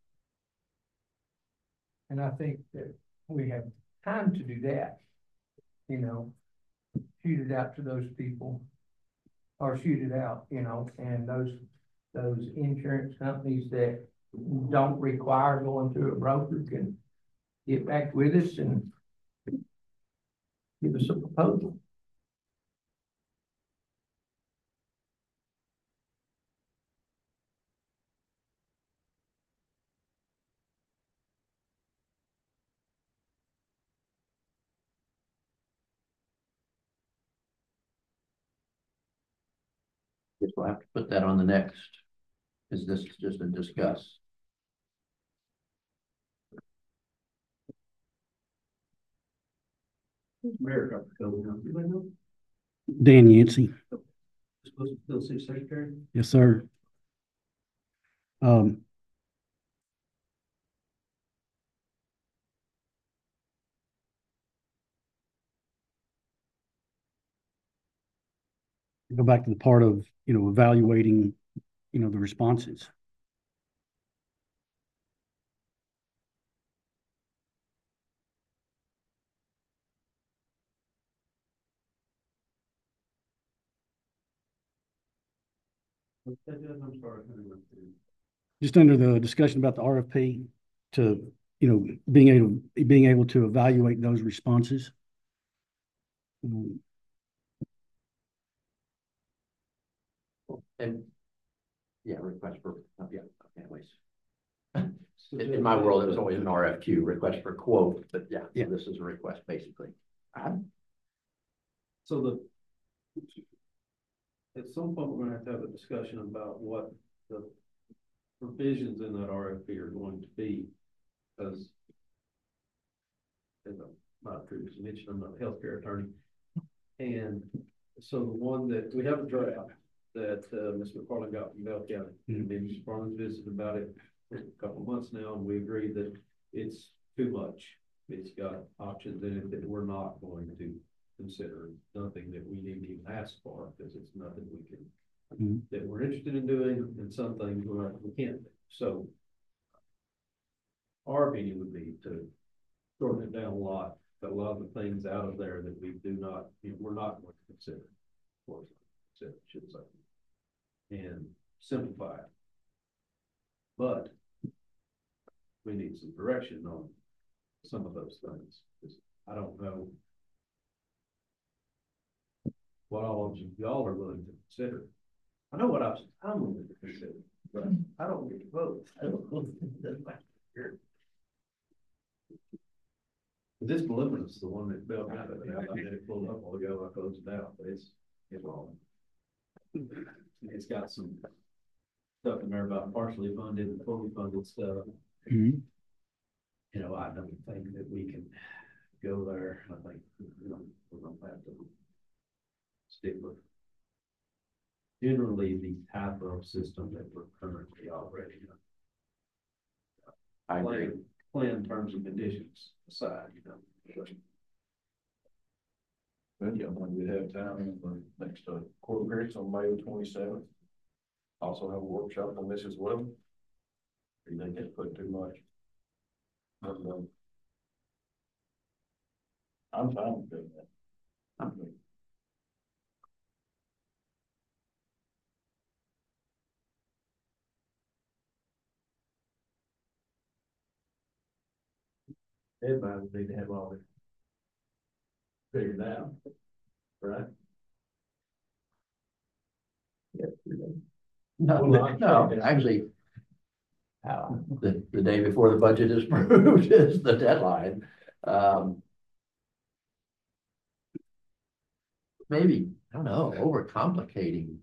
And I think that we have time to do that, shoot it out to those people, or shoot it out, and those insurance companies that don't require going through a broker can get back with us and give us a proposal. Guess we'll have to put that on the next. Is this just a discuss? Mayor Copper Cove now. Anybody know? Dan Yancey. Supposed to fill city secretary? Yes, sir. Go back to the part of, evaluating, the responses. I'm sorry. Just under the discussion about the RFP to, being able to evaluate those responses. And, yeah, request for, yeah, anyways. In my world, it was always an RFQ, request for quote, but yeah, Yeah. this is a request, basically. So at some point, we're gonna have to have a discussion about what the provisions in that RFP are going to be, because as I previously mentioned, I'm not a healthcare attorney. And so the one that, we have a draft that, Ms. McFarland got from Bell County. And then Ms. McFarland visited about it a couple of months now, and we agreed that it's too much. It's got options in it that we're not going to consider, nothing that we need to even ask for, because it's nothing we can, that we're interested in doing, and some things we can't do. So our opinion would be to shorten it down a lot, but a lot of the things out of there that we do not, we're not going to consider, or should say, and simplify it. But we need some direction on some of those things, because I don't know what all of y'all are willing to consider. I know what I'm willing to consider, but I don't get to vote. I don't know. This voluminous, the one that Bill had, I had it pulled up all ago, I closed it out, but it's long. It's got some stuff in there about partially funded and fully funded stuff. You know, I don't think that we can go there. I think, you know, we're gonna have to stick with generally the type of system that we're currently operating in. I agree. Plan terms and conditions aside, you know. But yeah, when we have time in the next court appearance on May 27th. Also have a workshop on this as well. You think it's put too much? But, I'm fine with doing that. I'm good. Everybody would need to have all it figured out, right? No, actually, the day before the budget is approved is the deadline. Maybe, I don't know, overcomplicating.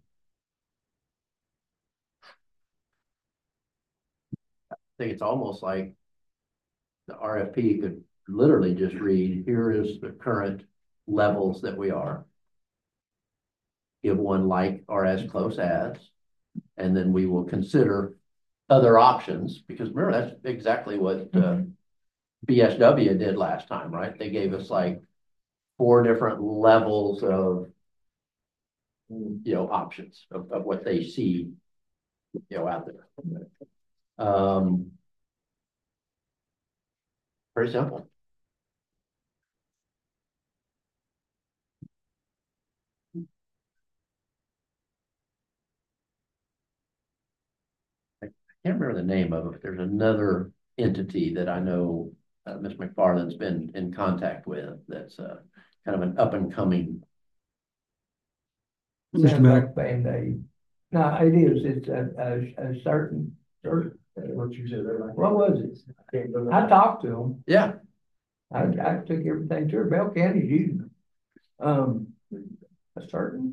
I think it's almost like the RFP could literally just read, here is the current levels that we are. Give one like or as close as, and then we will consider other options, because remember, that's exactly what BSW did last time, right? They gave us like 4 different levels of, you know, options of what they see, you know, out there. Very simple. I can't remember the name of it. There's another entity that I know Ms. McFarland's been in contact with that's kind of an up and coming. Sounds like Band-Aid. No, it is. It's a certain. What you said there, like. What was it? I talked to them. Yeah. I took everything to her. Bell County's using them. A certain.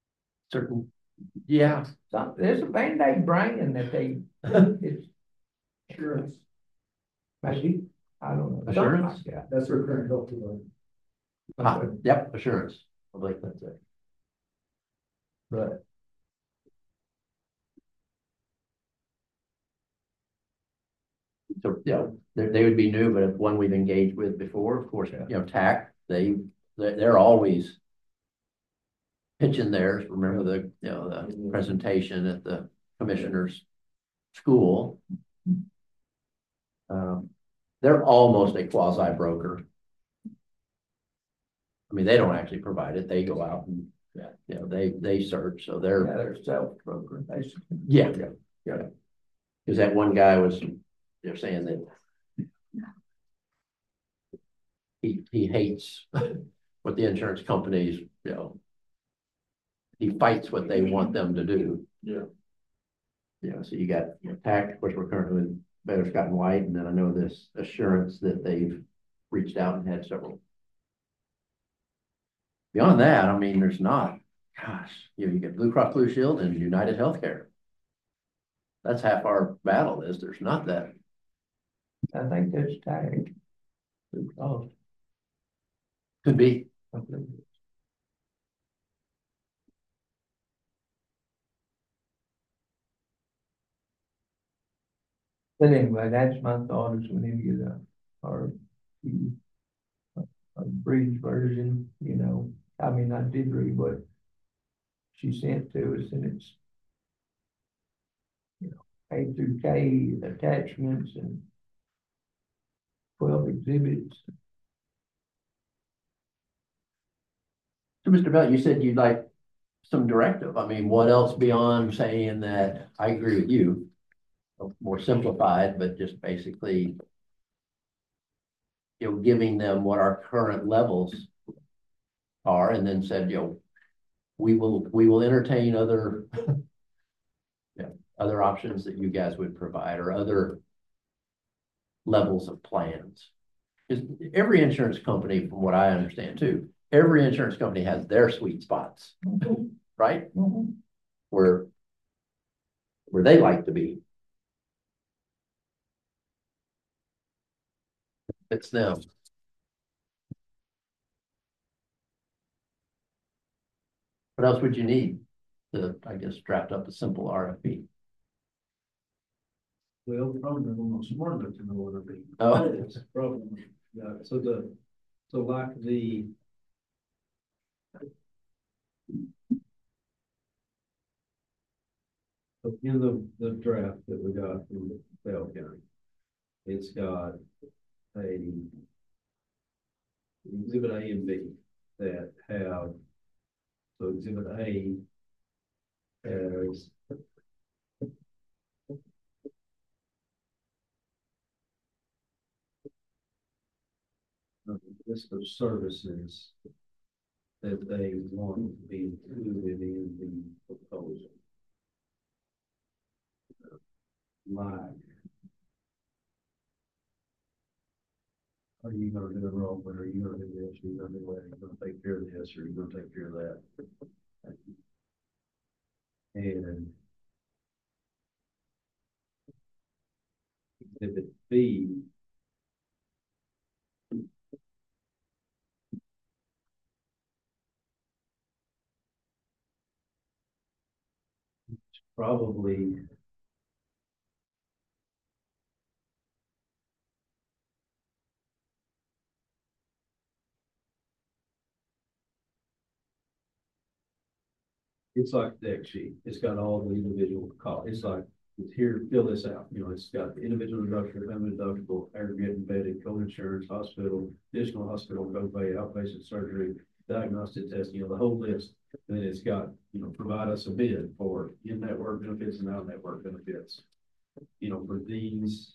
Yeah. There's a Band-Aid brand that they. It's insurance. Maybe. I don't know. Assurance? Like that. That's their current health care. Yep, assurance. I believe that's it. But so, yeah, they would be new, but if one we've engaged with before, of course, you know, TAC, they're always pitching theirs. Remember the, you know, the presentation at the commissioner's school. They're almost a quasi broker. I mean, they don't actually provide it. They go out and, you know, they search. So they're self-broker, basically. Yeah. Because that one guy was, they're saying that he hates what the insurance companies, you know, he fights what they want them to do. Yeah. Yeah, so you got TAC, of course, we're currently with Baylor Scott and White, and then I know this Assurance that they've reached out and had several. Beyond that, I mean, there's not, gosh, you get Blue Cross Blue Shield and United Healthcare. That's half our battle is there's not that. I think that's tired. Oh, Could be. completely. But anyway, that's my thought is we need to get a bridge version, you know. I mean, I did read what she sent to us and it's, you know, A through K attachments and 12 exhibits. So Mr. Bell, you said you'd like some directive. I mean, what else beyond saying that I agree with you? More simplified, but just basically, giving them what our current levels are, and then said, we will entertain other, other options that you guys would provide or other levels of plans. Because every insurance company, from what I understand too, every insurance company has their sweet spots, right? Where they like to be. It's them. What else would you need to, I guess, draft up a simple RFP? Well, probably they're almost smart enough to know what it'll be. Oh. That's the problem. Yeah, so like the in the draft that we got from Bell County, it's got exhibit A and B that have, so exhibit A has a list of services that they want to be included in the proposal. Like, are you gonna do enrollment, or are you gonna do this, are you gonna do that, are you gonna take care of this, or are you gonna take care of that? And exhibit B probably it's like a deck sheet. It's got all the individual costs. It's like, it's here, fill this out. You know, it's got the individual deductible, family deductible, aggregate embedded, co-insurance, hospital, additional hospital copay, outpatient surgery, diagnostic testing, the whole list. And then it's got, provide us a bid for in-network benefits and out-network benefits, for these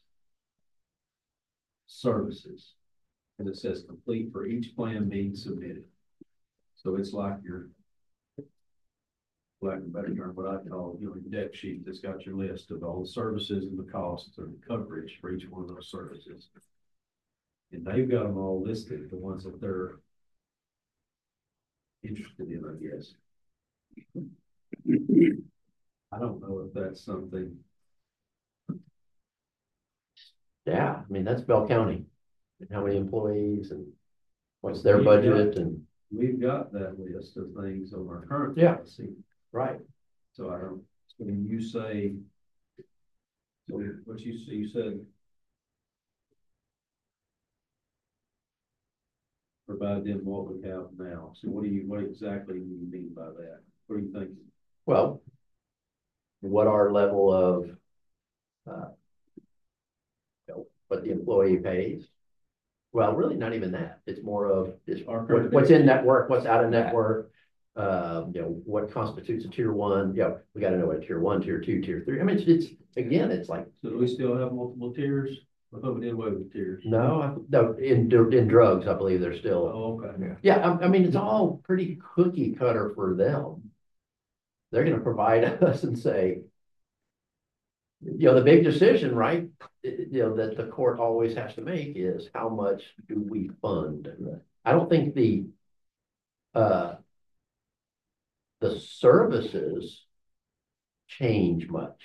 services. And it says complete for each plan being submitted. So it's like your, lack of a better term, what I call, your deck sheet that's got your list of all the services and the costs or the coverage for each one of those services. And they've got them all listed, the ones that they're interested in, I guess. I don't know if that's something. Yeah, I mean, that's Bell County. And how many employees and what's their budget and. We've got that list of things on our current policy. Right. So I don't, when you say, so what you said, provide them what we have now. So what exactly do you mean by that? What are you thinking? Well, what our level of, what the employee pays. Well, really not even that. It's more of what's in network, what's out of network. What constitutes a tier one? We got to know what tier one, tier two, tier three. I mean, it's like. So do we still have multiple tiers? I thought we did away with tiers. No, in drugs, I believe they're still. Oh, okay. Yeah, I mean, it's all pretty cookie cutter for them. they're gonna provide us and say, you know, the big decision, right? You know, that the court always has to make is how much do we fund? I don't think the services change much.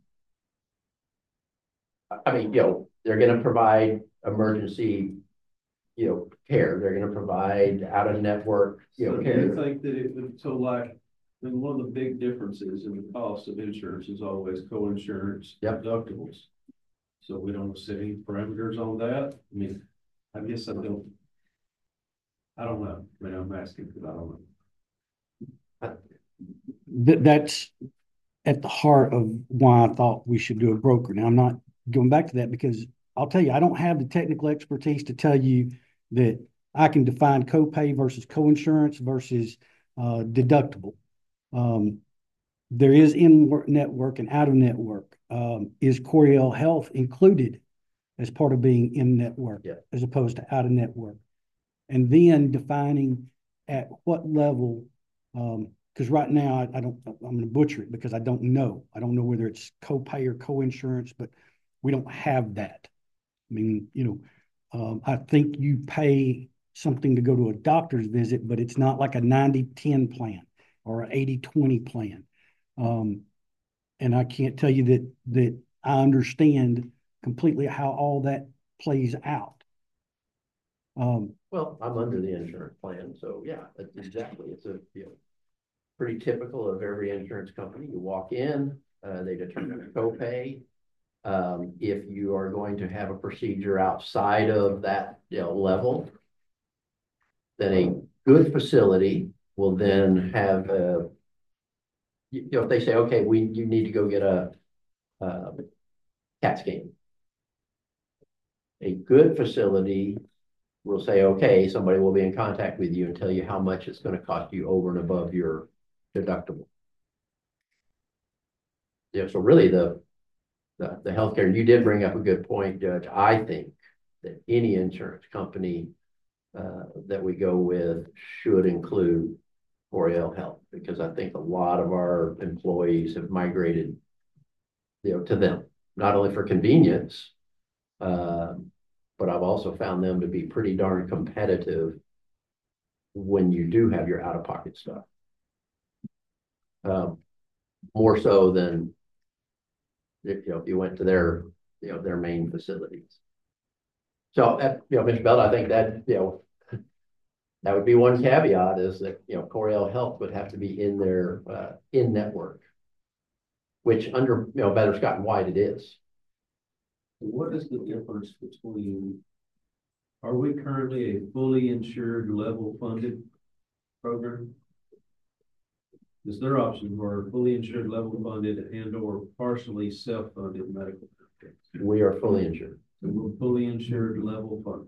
I mean, you know, they're gonna provide emergency, you know, care. They're gonna provide out-of-network, you know, So do care. you think that so like, then one of the big differences in the cost of insurance is always co-insurance Yep. deductibles. So we don't set any parameters on that. I mean, I guess I don't know. I mean, I'm asking because I don't know. That's at the heart of why I thought we should do a broker. Now, I'm not going back to that because I'll tell you, I don't have the technical expertise to tell you that I can define copay versus coinsurance versus deductible. There is in-network and out-of-network. Is Coriel Health included as part of being in-network Yeah. as opposed to out-of-network? And then defining at what level, because right now I'm going to butcher it because I don't know. I don't know whether it's copay or coinsurance, but we don't have that. I mean, you know, I think you pay something to go to a doctor's visit, but it's not like a 90-10 plan or an 80-20 plan. And I can't tell you that I understand completely how all that plays out. Well, I'm under the insurance plan, so yeah, that's exactly. It's a, you know, pretty typical of every insurance company. You walk in, they determine a copay. If you are going to have a procedure outside of that, you know, level, then a good facility will then have a, you know, if they say, okay, you need to go get a CAT scan. A good facility will say, okay, somebody will be in contact with you and tell you how much it's going to cost you over and above your deductible. Yeah, so really the healthcare, and you did bring up a good point, Judge. I think that any insurance company that we go with should include Coriel Health, because I think a lot of our employees have migrated, you know, to them, not only for convenience, but I've also found them to be pretty darn competitive when you do have your out-of-pocket stuff. More so than if, you know, if you went to their, you know, their main facilities. So, you know, Mr. Bell, I think that, you know, that would be one caveat is that, you know, Coriel Health would have to be in their in-network, which under, you know, Better Scott and White it is. What is the difference between, are we currently a fully insured level funded program? Is there option for fully insured level funded and or partially self-funded medical benefits? We are fully insured. So we're fully insured level funded.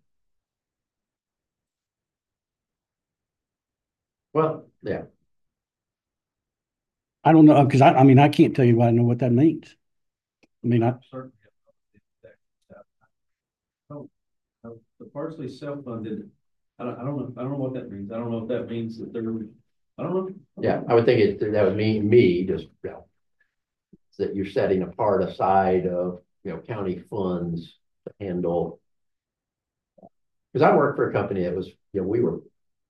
Well, yeah. I don't know, because I mean, I can't tell you why I know what that means. I mean, Certainly. The partially self-funded, I don't know what that means. I don't know if that means that they're, I don't know. Yeah, I would think that would mean me just, you know, that you're setting a part aside of, you know, county funds to handle. Because I worked for a company that was, you know, we were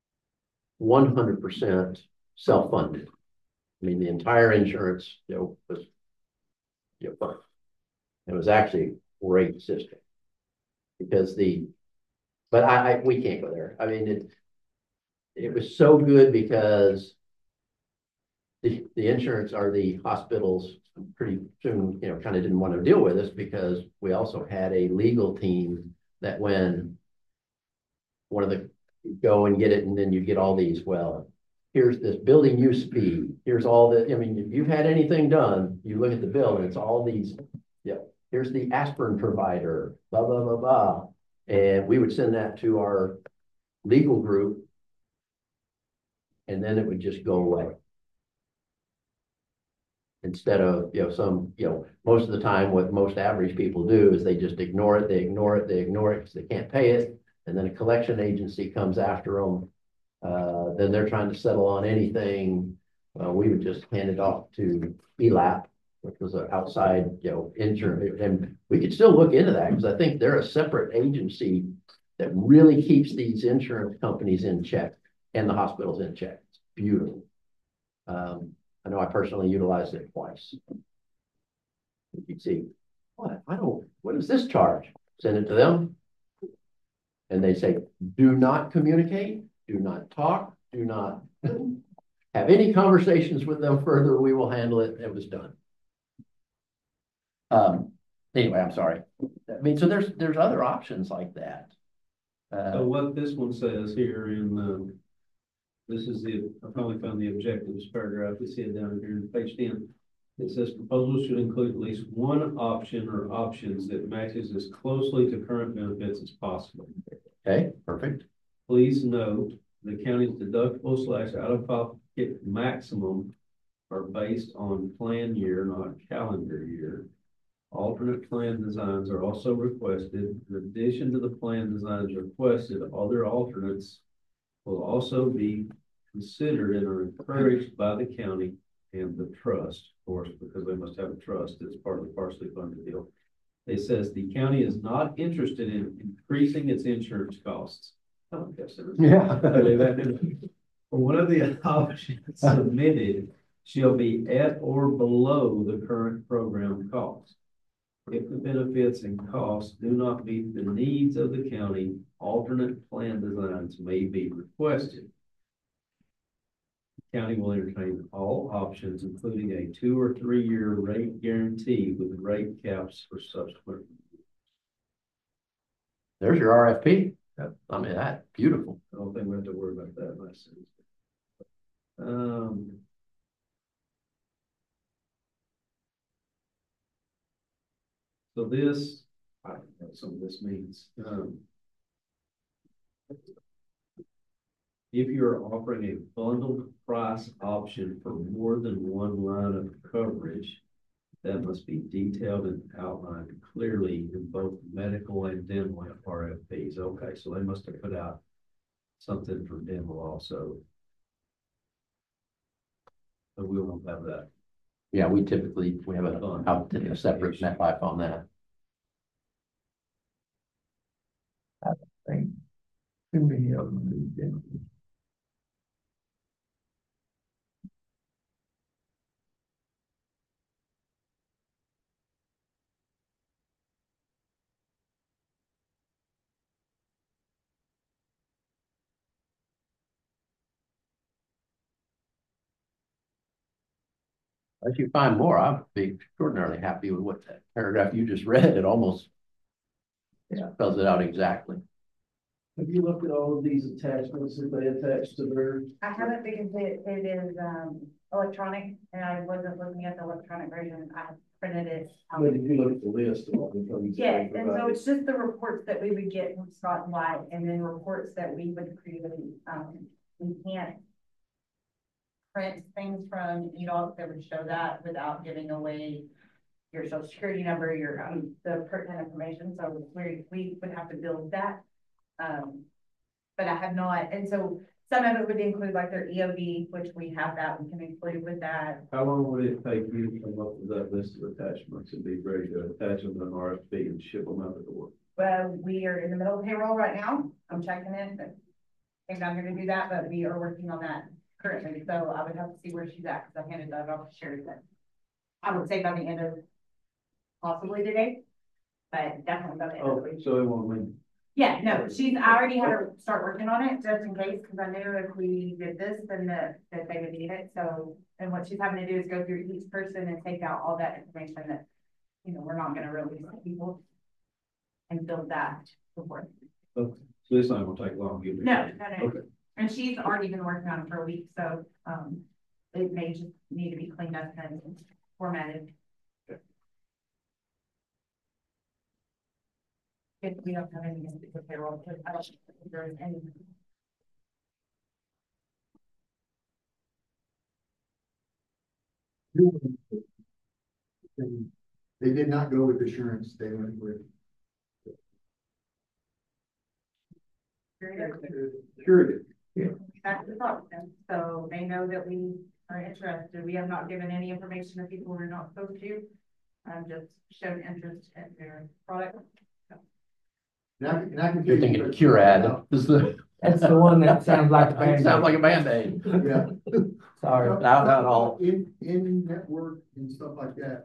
100% self-funded. I mean, the entire insurance, you know, was, you know, funded. It was actually a great system because but we can't go there. I mean, it was so good because the insurance or the hospitals pretty soon, you know, kind of didn't want to deal with us because we also had a legal team that when one of the go and get it, and then you get all these, well, here's this building use fee, here's all the, I mean, if you've had anything done, you look at the bill and it's all these, yeah, here's the aspirin provider, blah, blah, blah, blah. And we would send that to our legal group and then it would just go away. Instead of, you know, most of the time what most average people do is they just ignore it, they ignore it because they can't pay it. And then a collection agency comes after them. Then they're trying to settle on anything. we would just hand it off to ELAP, which was an outside, insurance, and we could still look into that, because I think they're a separate agency that really keeps these insurance companies in check and the hospitals in check. It's beautiful. I know I personally utilized it twice. You'd see, what is this charge? Send it to them. And they say, do not communicate, do not talk, do not have any conversations with them further. We will handle it. It was done. Anyway, I'm sorry. I mean, so there's other options like that. So what this one says here this is I finally found the objectives paragraph. You see it down here in page 10. It says proposals should include at least one option or options that matches as closely to current benefits as possible. Okay, perfect. Please note the county's deductible / out-of-pocket maximum are based on plan year, not calendar year. Alternate plan designs are also requested. In addition to the plan designs requested, other alternates will also be considered and are encouraged by the county and the trust, of course, because they must have a trust as part of the partially funded deal. It says the county is not interested in increasing its insurance costs. Oh, yes, sir. Yeah. For one of the options submitted shall be at or below the current program cost. If the benefits and costs do not meet the needs of the county, alternate plan designs may be requested. The county will entertain all options, including a 2 or 3 year rate guarantee with rate caps for subsequent. There's your RFP. I mean, that's beautiful. I don't think we have to worry about that much. So this, I don't know what some of this means. If you're offering a bundled price option for more than one line of coverage, that must be detailed and outlined clearly in both medical and dental RFPs. Okay, so they must have put out something for dental also. So we won't have that. Yeah, we have a separate MetLife on that. I think too many of them do dental. If you find more, I'd be extraordinarily happy with what that paragraph you just read. It almost spells it out exactly. Have you looked at all of these attachments that they attach to their? I haven't, because it is electronic, and I wasn't looking at the electronic version. I printed it out. But if you look at the list of all the things. Yes, and so it's just the reports that we would get from Scott and White, and then reports that we would create. We can't print things from EDOC that would show that without giving away your social security number, your the pertinent information. So we would have to build that. But I have not, and so some of it would include like their EOB, which we have that, we can include with that. How long would it take you to come up with that list of attachments and be ready to attach them to an RFP and ship them out the door? Well, we are in the middle of payroll right now. I'm checking it, but I think I'm going to do that, but we are working on that currently. So I would have to see where she's at, because I handed that off to Sherry. But I would say by the end of possibly today, but definitely by the end of the week. So it won't mean. Yeah, no, I already had her start working on it just in case, because I knew if we did this, then that they would need it. So, and what she's having to do is go through each person and take out all that information that, we're not going to release to people and build that before. Okay. So this not gonna take long. No. Okay. And she's already been working on it for a week, so, it may just need to be cleaned up and formatted. If we don't have anything to do payroll, because I don't think there is any. They did not go with assurance, they went with. Curative. That's the problem. So they know that we are interested. We have not given any information to people we're not supposed to. Just shown interest in their product. And I can. You're thinking Curad is the. That's the one that sounds like a Band-Aid. Sounds like a Band-Aid. Yeah. Sorry. Not at all. In network and stuff like that.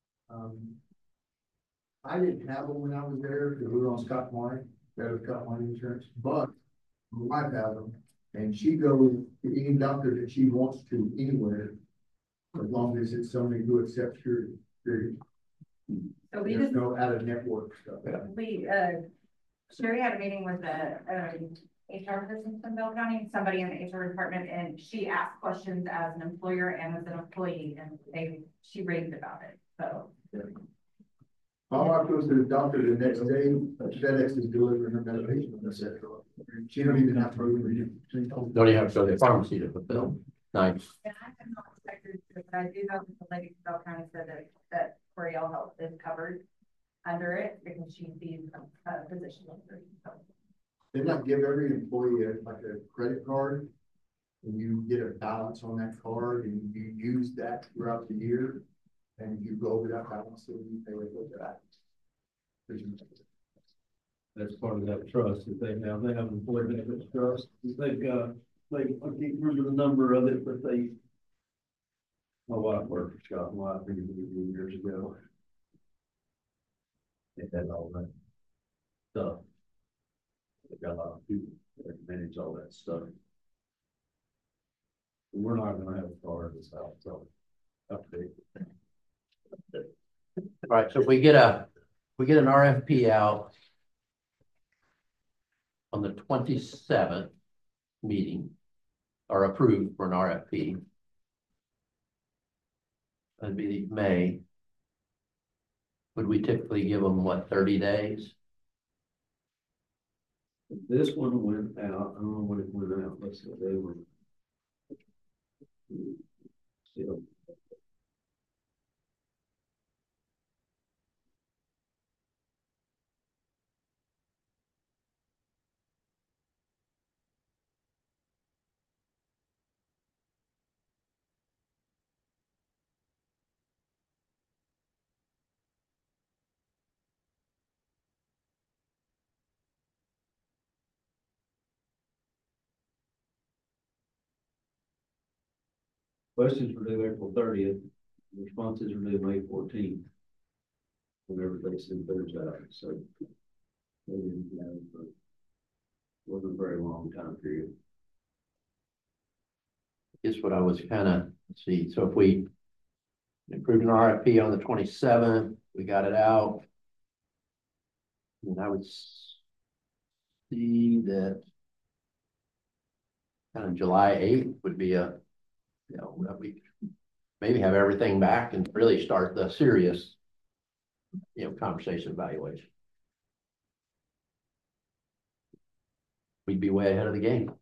I didn't have them when I was there, because we were on Scott Martin, that was Scott Martin Insurance, but my wife has them, and she goes to any doctor that she wants to anywhere, as long as it's somebody who accepts your, So we there's just, no out of network stuff. Sherry had a meeting with the, HR business in Bell County, somebody in the HR department, and she asked questions as an employer and as an employee, and she raved about it, so. Yeah. My wife goes to the doctor the next day, FedEx is delivering her medication, and that's it. She don't even have to. Don't even have to go to the pharmacy to fulfill. Nice. And I have not checked it, but I do know that the lady from Bell County said that Coriel Health is covered under it because she sees a physician. So. They like give every employee like a credit card, and you get a balance on that card, and you use that throughout the year, and you go over that balance, and you pay it with that. That's part of that trust that they have. They have an employee benefits trust. They've got, I can't remember the number of it, but my wife worked for Scott and White many years ago. They had all that stuff. They've got a lot of people that manage all that stuff. We're not gonna have a card this out, so update. All right, so if we get an RFP out on the 27th meeting, or approved for an RFP, that'd be May. Would we typically give them, what, 30 days? This one went out, I don't know when it went out, let's see, they were. Still. Questions were due April 30th, responses are due May 14th. Whenever they send theirs out, so they didn't have, wasn't a very long time period. Is what I was kind of, see, so if we approved an RFP on the 27th, we got it out. And I would see that kind of July 8th would be a, that we maybe have everything back and really start the serious, conversation evaluation. We'd be way ahead of the game.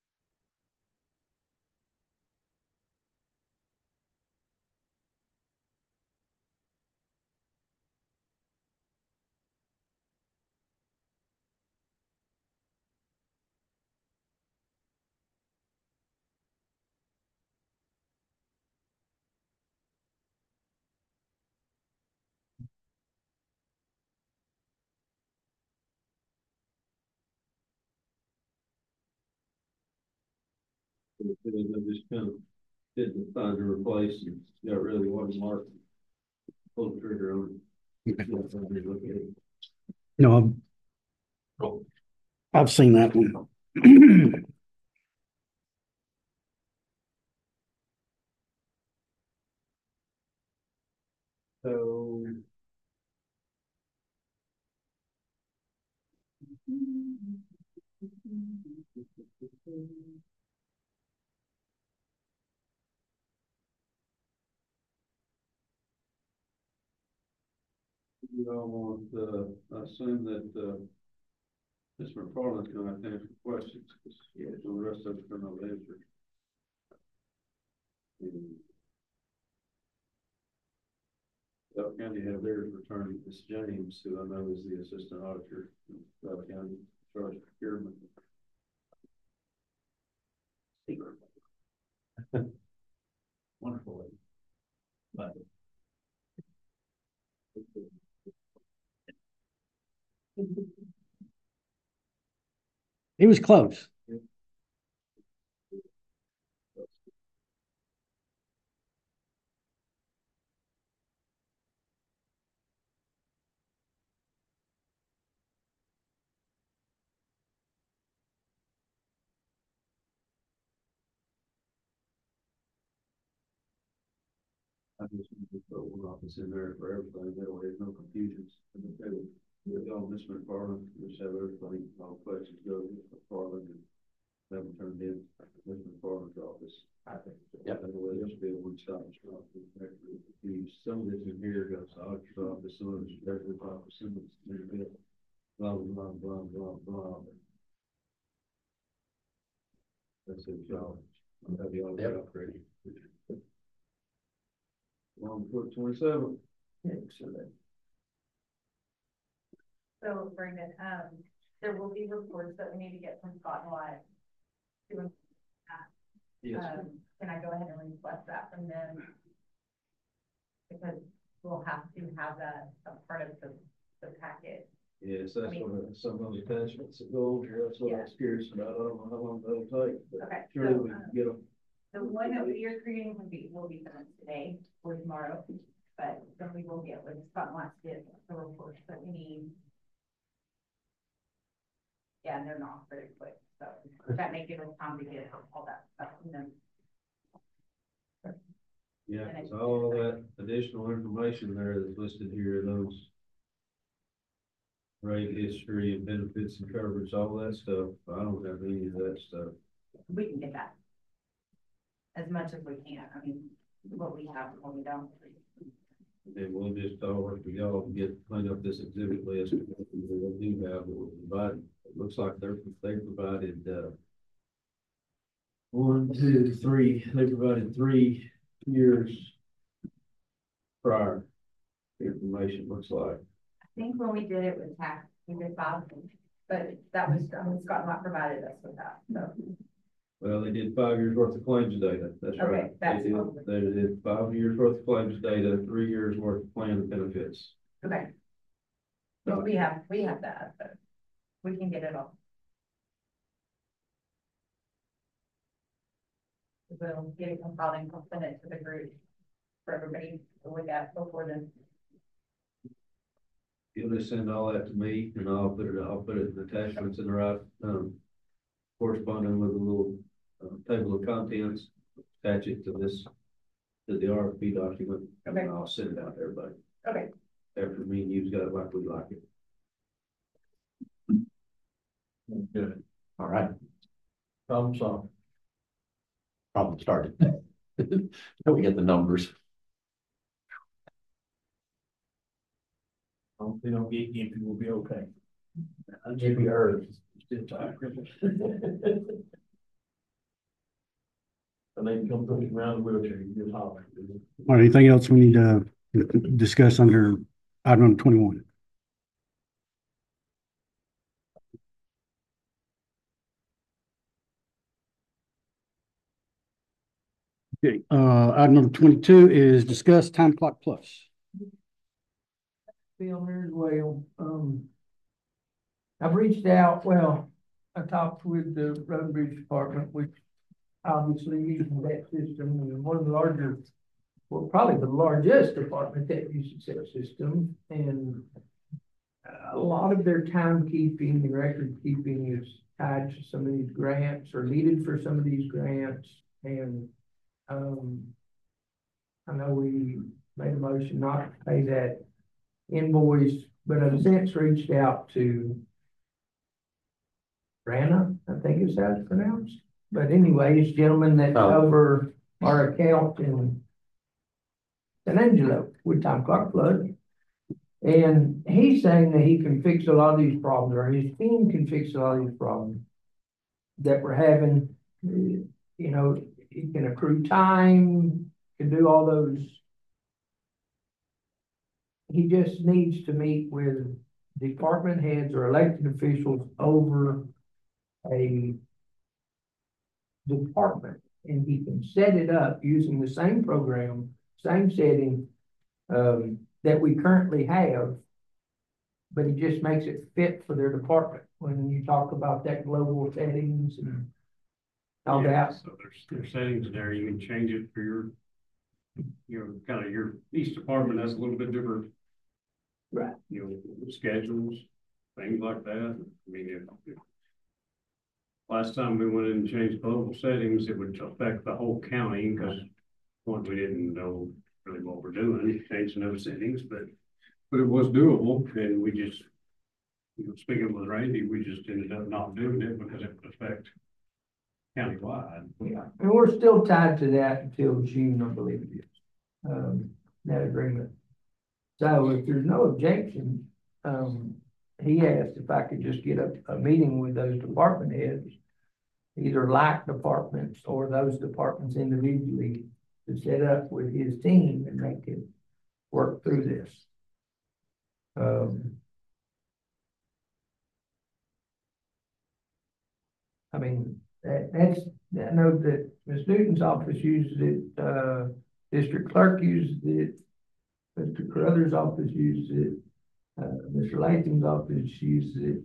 They just kind of didn't find a replace and got rid of the watermark. Pull the trigger on it. No, I've seen that one. So. You all want, I assume that, Mr. McFarland's gonna have to answer questions, because the rest of it's gonna have answered. Bell County have theirs returned. Ms. James, who I know is the assistant auditor in Bell County, charge of procurement. wonderful. But It was close. I just want to put one office in there for everybody, that way there's no confusions. And if they would, on this McFarland, just have everybody, all questions go to McFarland and have them turned in this McFarland's office. I think. Yep. That way there should be a one-stop shop. Some of this in here goes to auditor's office, some of it's treasurer's office, some of it's a little bit, blah, blah, blah, blah, blah. That's it, y'all. I'm happy all Yep. upgraded. On foot 27. So Brandon, there will be reports that we need to get from Scott and Wyatt. Yes. Can I go ahead and request that from them? Because we'll have to have that a part of the packet. Yes, that's one of some of the attachments that go over here. That's what I was curious about. I don't know how long that'll take. But Okay, surely so, we can get them. the one that we are creating will be done today or tomorrow, but then we will get with Scott wants to get the reports that we need. Yeah, and they're not very quick, so that may give us time to get all that stuff from them. Yeah, because all that additional information there that's listed here, those rate history and benefits and coverage, all that stuff, I don't have any of that stuff. We can get that as much as we can. I mean, what we have and what we don't. And we'll just all work with y'all to get, clean up this exhibit list. We'll do have, we'll provide, it looks like they provided, 1, 2, 3, they provided 3 years prior information, looks like. I think when we did it with tax, we did 5, but that was, Scott not provided us with that, so. Well, they did 5 years worth of claims data, that's Okay, right. that's They did 5 years worth of claims data, 3 years worth of plan benefits. Okay. But we have that, but we can get it all. We'll get it compiled and send it to the group for everybody to look at before then. You'll just send all that to me and I'll put it in attachments in the right, corresponding with a little table of contents, attach it to the RFP document. Okay. And I'll send it out to everybody. Okay. After me and you've got it like we like it. Good. All right. Problem solved. Problem started. So we get the numbers. If they don't get you, we'll be okay. I'll give you early. Still tired. And they come pushing around the wheelchair, you just holler. All right, anything else we need to discuss under item number 21? Okay, item number 22 is discuss time clock plus. Be on there as well. I've reached out, well, I talked with the Road and Bridge Department, which obviously using that system, and one of the larger, well, probably the largest department that uses that system, and a lot of their timekeeping and record keeping is tied to some of these grants or needed for some of these grants, and I know we made a motion not to pay that invoice, but I've since reached out to Rana, I think is how it's pronounced. But anyway, this gentleman that's over our account in San Angelo with Time Clock Flood. And he's saying that he can fix a lot of these problems, or his team can fix a lot of these problems that we're having. You know, he can accrue time, can do all those. He just needs to meet with department heads or elected officials over a department and he can set it up using the same program, same setting, that we currently have, but he just makes it fit for their department. When you talk about that global settings and all that. So there's settings there, you can change it for kind of each department has a little bit different. Right. Schedules, things like that. I mean, if last time we went in and changed global settings, it would affect the whole county because one, we didn't know really what we're doing, changing those settings, but it was doable, and we just, speaking with Randy, we just ended up not doing it because it would affect countywide. Yeah, and we're still tied to that until June, I believe it is, that agreement. So if there's no objection, he asked if I could just get a meeting with those department heads, either like departments or those departments individually, to set up with his team and they could work through this. I mean, that's, I know that Ms. Newton's office uses it, district clerk uses it, Mr. Carruthers' office uses it, Mr. Latham's office uses it.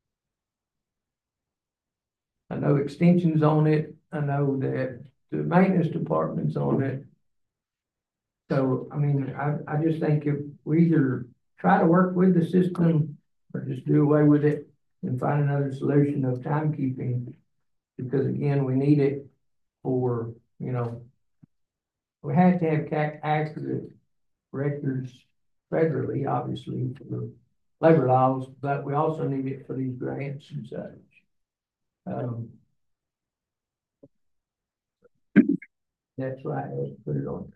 I know extensions on it. I know that the maintenance department's on it. So, I mean, I just think if we either try to work with the system or just do away with it and find another solution of timekeeping, because again, we need it for, we have to have accurate records federally, obviously, for the labor laws, but we also need it for these grants and such. That's right, let's put it on.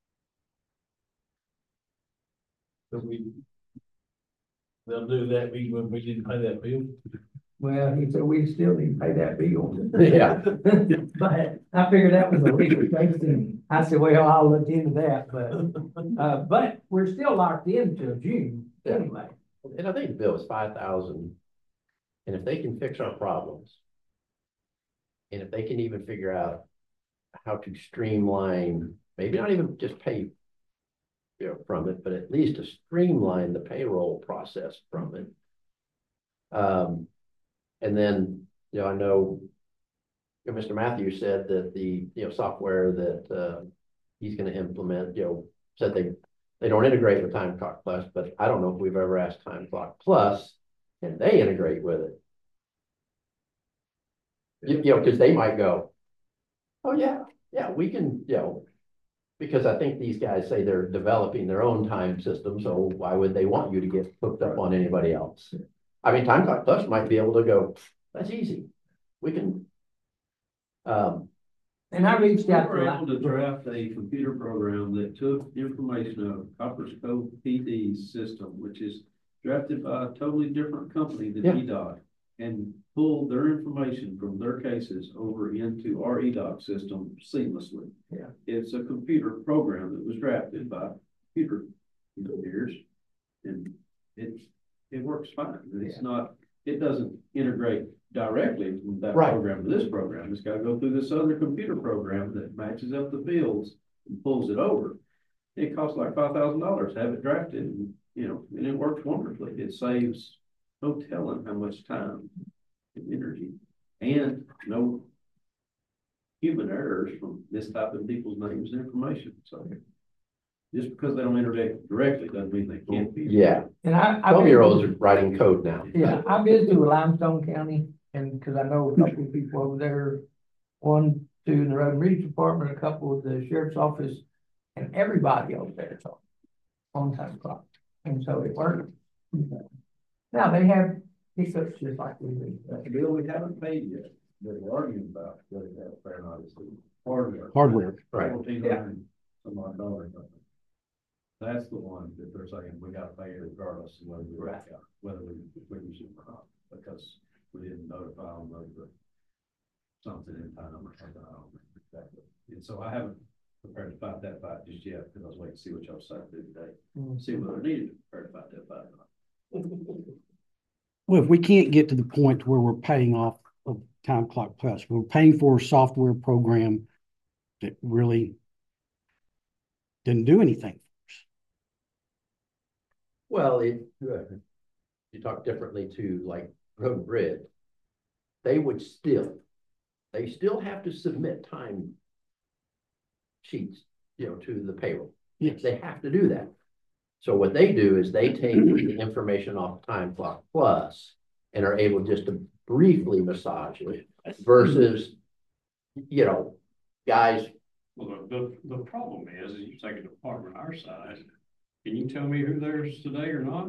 So they'll do that even when we didn't pay that bill? Well, he said we still need to pay that bill. Yeah. But I figured that was a legal thing, and I said, well, I'll look into that, but we're still locked into June anyway. And I think the bill is 5,000. And if they can fix our problems, and if they can even figure out how to streamline, maybe not even just pay from it, but at least to streamline the payroll process from it. And then, I know Mr. Matthews said that the, software that he's going to implement, said they don't integrate with Time Clock Plus, but I don't know if we've ever asked Time Clock Plus, can they integrate with it? Because they might go, oh yeah, we can, because I think these guys say they're developing their own time system, so why would they want you to get hooked up on anybody else? I mean, Time Clock Plus might be able to go, that's easy. We can. And I reached out We were able to draft a computer program that took information of Copper's Cove PD's system, which is drafted by a totally different company than EDOC, and pulled their information from their cases over into our EDOC system seamlessly. Yeah. It's a computer program that was drafted by computer engineers, and it works fine. It's not, it doesn't integrate directly from that program to this program. It's got to go through this other computer program that matches up the fields and pulls it over. It costs like $5,000 to have it drafted, and, and it works wonderfully. It saves no telling how much time and energy and no human errors from mistyping people's names and information. So just because they don't integrate directly doesn't mean they can't be. Yeah. And I 12-year-olds are writing code now. Yeah, I visited with Limestone County, and because I know a couple of people over there, 1, 2 in the Road and Bridge Department, a couple of the sheriff's office, and everybody over there is on Time Clock. And so it works. Now they have hiccups just like we do. The bill we haven't paid yet, that we're arguing about, whether they have a fair not, is hardware. Hardware. Right. $1,400 some odd dollars. That's the one that they're saying we got to pay regardless of whether we use it or not, because we didn't notify them of something in time or something. I don't remember exactly. And so I haven't prepared to fight that fight just yet, because I was waiting to see what y'all decided to do today. See whether I needed to prepare to fight that fight or not. Well, if we can't get to the point where we're paying off of Time Clock Plus, we're paying for a software program that really didn't do anything. Well, you talk differently to like Road and Bridge. They still have to submit time sheets, to the payroll. Yes. They have to do that. So what they do is they take the information off Time Clock Plus and are able just to briefly massage it versus, guys. Well, the problem is you take a department our size, can you tell me who there's today or not?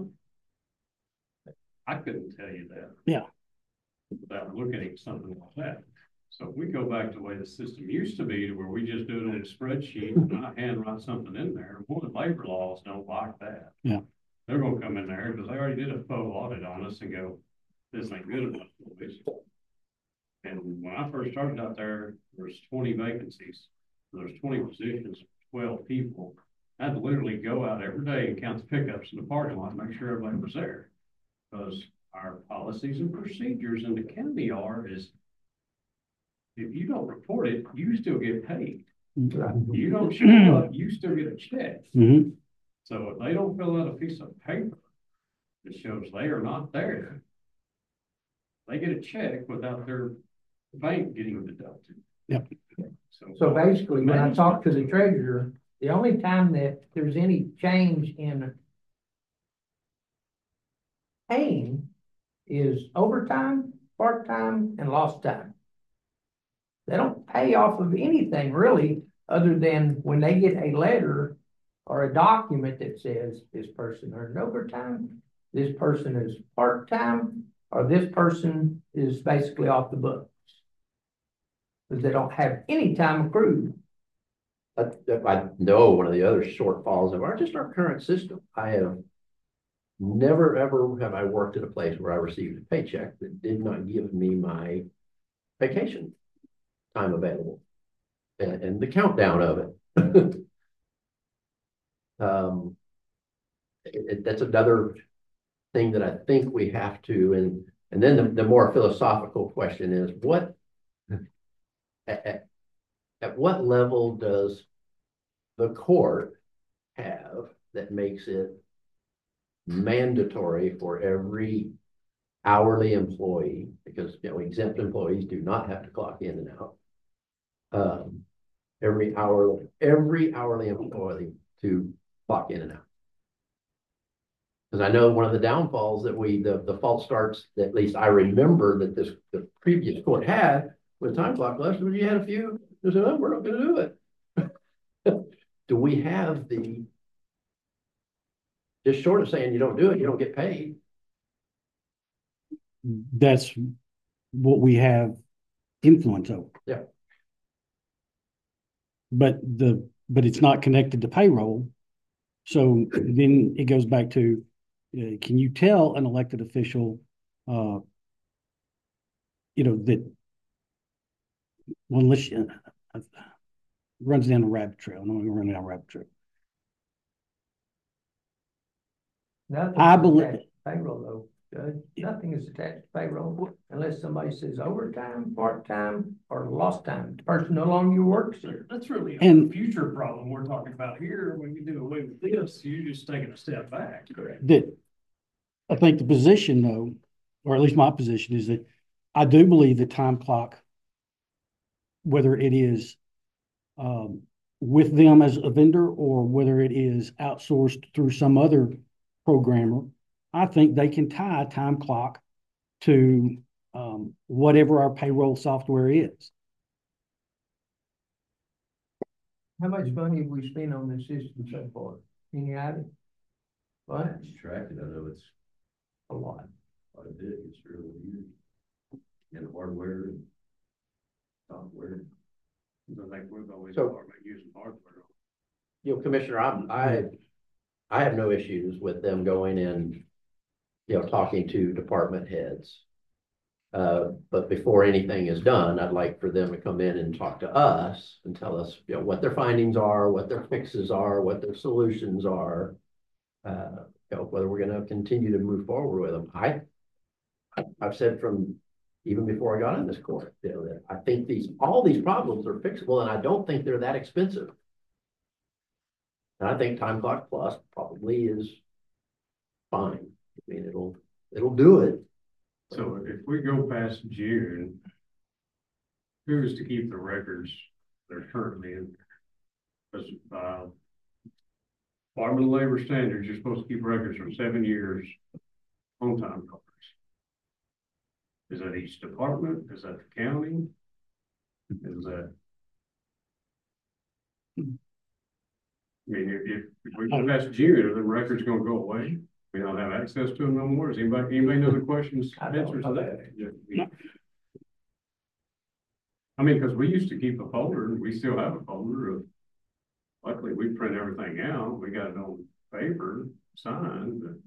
I couldn't tell you that. Yeah. Without looking at something like that. So if we go back to the way the system used to be, to where we just do it on a spreadsheet and I hand write something in there, well, the labor laws don't like that. Yeah. They're gonna come in there because they already did a faux audit on us and go, this ain't good enough for us. And when I first started out there was 20 vacancies. There's 20 positions, 12 people. I had to literally go out every day and count the pickups in the parking lot, make sure everybody was there. Because our policies and procedures in the county is if you don't report it, you still get paid. You don't show up, you still get a check. Mm-hmm. So if they don't fill out a piece of paper that shows they are not there, they get a check without their bank getting deducted. Yep. So basically, when I talk to the treasurer, the only time that there's any change in paying is overtime, part-time, and lost time. They don't pay off of anything really, other than when they get a letter or a document that says this person earned overtime, this person is part-time, or this person is basically off the books. Because they don't have any time accrued. I know one of the other shortfalls of our current system. I have never, ever have I worked at a place where I received a paycheck that did not give me my vacation time available and the countdown of it. That's another thing that I think we have to, and then the more philosophical question is at what level does the court have that makes it mandatory for every hourly employee, because exempt employees do not have to clock in and out. Every hourly employee to clock in and out. Because I know one of the downfalls that the false starts, that at least I remember that the previous court had with time clock less, was you had a few who said, oh, we're not going to do it. Do we have just short of saying you don't do it, you don't get paid? That's what we have influence over. Yeah. But it's not connected to payroll. So then it goes back to, can you tell an elected official, that, well, unless runs down a rabbit trail. I'm not going to run down a rabbit trail. I believe payroll though, Judge. Nothing is attached to payroll unless somebody says overtime, part-time, or lost time. The person no longer works here. That's really a future problem we're talking about here. When you do away with this, you're just taking a step back. Correct. That I think the position though, or at least my position, is that I do believe that time clock, whether it is with them as a vendor or whether it is outsourced through some other programmer, I think they can tie a time clock to whatever our payroll software is. How much money have we spent on this system so far? Any idea? What? Track it, I know it's a lot. Quite a bit, it's really huge. And hardware and software. I think we've always using hardware. Commissioner, I have no issues with them going in, talking to department heads. But before anything is done, I'd like for them to come in and talk to us and tell us, what their findings are, what their fixes are, what their solutions are, whether we're going to continue to move forward with them. I've said from even before I got in this court. You know, that I think all these problems are fixable, and I don't think they're that expensive. And I think Time Clock Plus probably is fine. I mean, it'll do it. So if we go past June, who's to keep the records they're currently in? Because, Department of Labor standards, you're supposed to keep records for 7 years on time cards. Is that each department? Is that the county? Is that? I mean, if we go past June, are the records gonna go away? We don't have access to them no more? Does anybody know the questions, answers to that? I mean, because we used to keep a folder, and we still have a folder of, luckily we print everything out. We got it on paper, signed, but.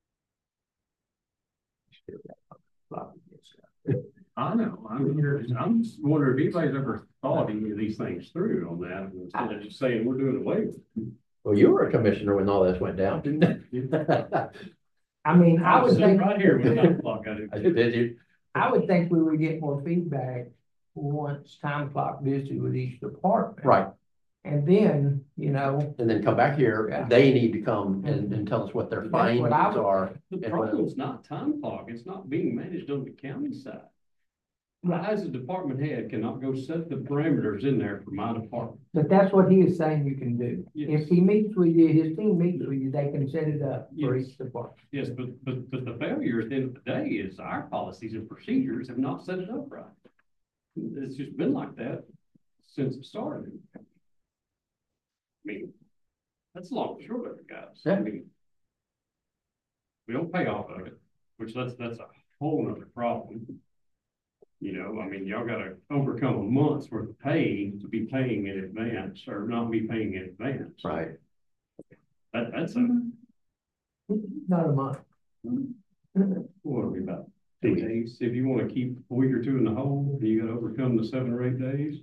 I know, I'm just wondering if anybody's ever thought any of these things through on that, instead of just saying we're doing away with it. Well, you were a commissioner when all this went down, didn't you? I mean, I would Sitting think. right here when time clock got it. Did you? I would think we would get more feedback once Time Clock visited with each department. Right. And then, you know. And then come back here, Yeah. they need to come and tell us what their That's findings what I would- are. The and problem is not time clock, it's not being managed on the county side. I, as a department head, cannot go set the parameters in there for my department. But that's what he is saying you can do. Yes. If he meets with you, his team meets with you, they can set it up for Yes. each department. Yes, but the failure at the end of the day is our policies and procedures have not set it up right. It's just been like that since it started. I mean, that's a long and short of it, guys. Yeah. I mean, we don't pay off of it, which that's a whole nother problem. You know, I mean, y'all gotta overcome a month's worth of pay to be paying in advance or not be paying in advance. Right. That's a, Not a month. what are we about? 8 days? If you wanna keep a week or two in the hole, you gotta overcome the 7 or 8 days.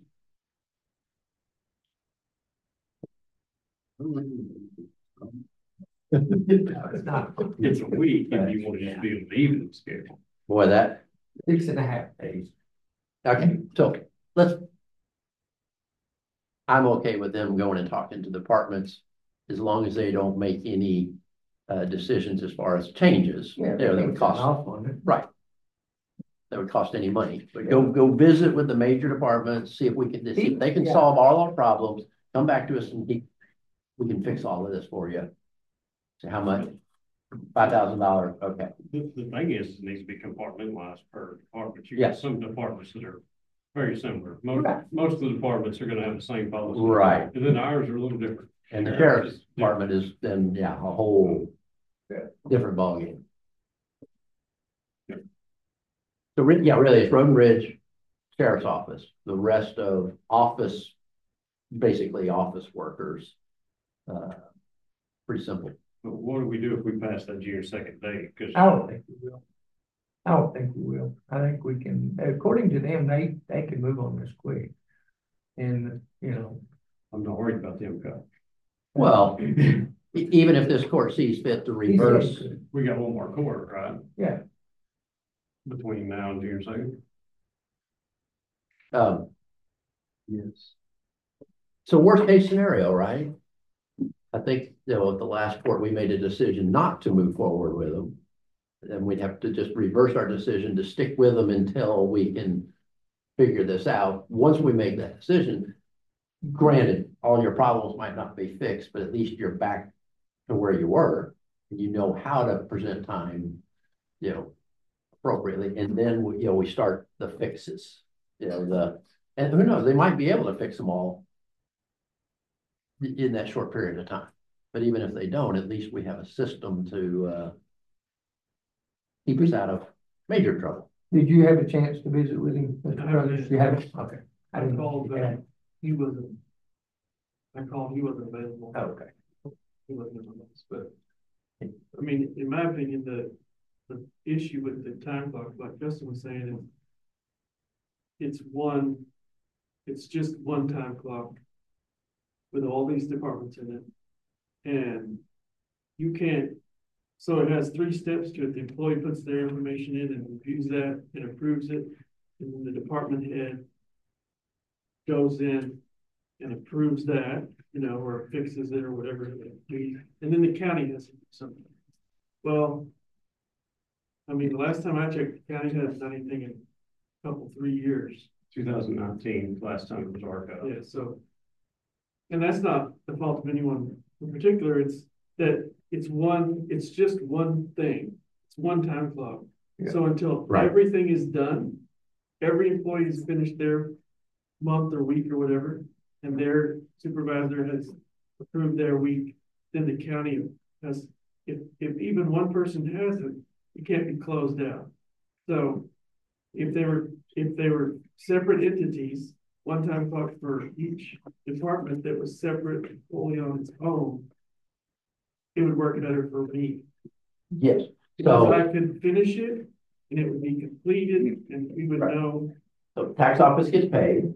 It's not. It's a week if you wanna just be on the evening schedule. Boy, that, 6.5 days. okay, so I'm okay with them going and talking to departments as long as they don't make any decisions as far as changes. Yeah. You know, that would cost, Off on it. right. That would cost any money, but go visit with the major departments, see if we can, see if they can Yeah. solve all our problems, come back to us and we can fix all of this for you. So how much? $5,000, okay. The thing is, it needs to be compartmentalized per department. You Yeah. got some departments that are very similar. Right. Most of the departments are gonna have the same policy. Right. And then ours are a little different. And the sheriff's department is then, yeah, a whole different ballgame. Yeah. So really, it's Road and Ridge Sheriff's Office, the rest of office, basically office workers. Pretty simple. But what do we do if we pass that June 2nd date? Because I don't think we will. I don't think we will. I think we can, according to them, they can move on this quick. And, you know. I'm not worried about them, guys. Well, even if this court sees fit to he said reverse, he could. We got one more court, right? Yeah, Between now and June 2nd. yes. So worst case scenario, right? I think, you know, at the last court, we made a decision not to move forward with them. Then we'd have to just reverse our decision to stick with them until we can figure this out. Once we make that decision, granted, all your problems might not be fixed, but at least you're back to where you were. And you know how to present time, you know, appropriately. And then, we start the fixes, and who knows, they might be able to fix them all in that short period of time. But even if they don't, at least we have a system to keep us out of major trouble. did you have a chance to visit with him, Mr. Brothers? You haven't? Okay. I didn't called, know. Yeah. he wasn't. I called, he wasn't available. Okay. He wasn't available, but. I mean, in my opinion, the issue with the time clock, like Justin was saying, is it's just one time clock with all these departments in it. And you can't So it has 3 steps to it. The employee puts their information in and reviews that and approves it. And then the department head goes in and approves that, you know, or fixes it or whatever it may be. And then the county has to do something. Well, I mean, the last time I checked, the county hasn't done anything in a couple, 3 years. 2019, last time it was archived. Yeah, so, and that's not the fault of anyone in particular. It's that it's just one thing. It's one time clock. Yeah. So until Right. everything is done, every employee has finished their month or week or whatever, and their supervisor has approved their week, then the county has, if even one person hasn't, it can't be closed out. So if they were separate entities, one time clock for each department that was separate, fully on its own, it would work better for me. Yes, Because so, I could finish it and it would be completed and we would Right. know. so tax office gets paid.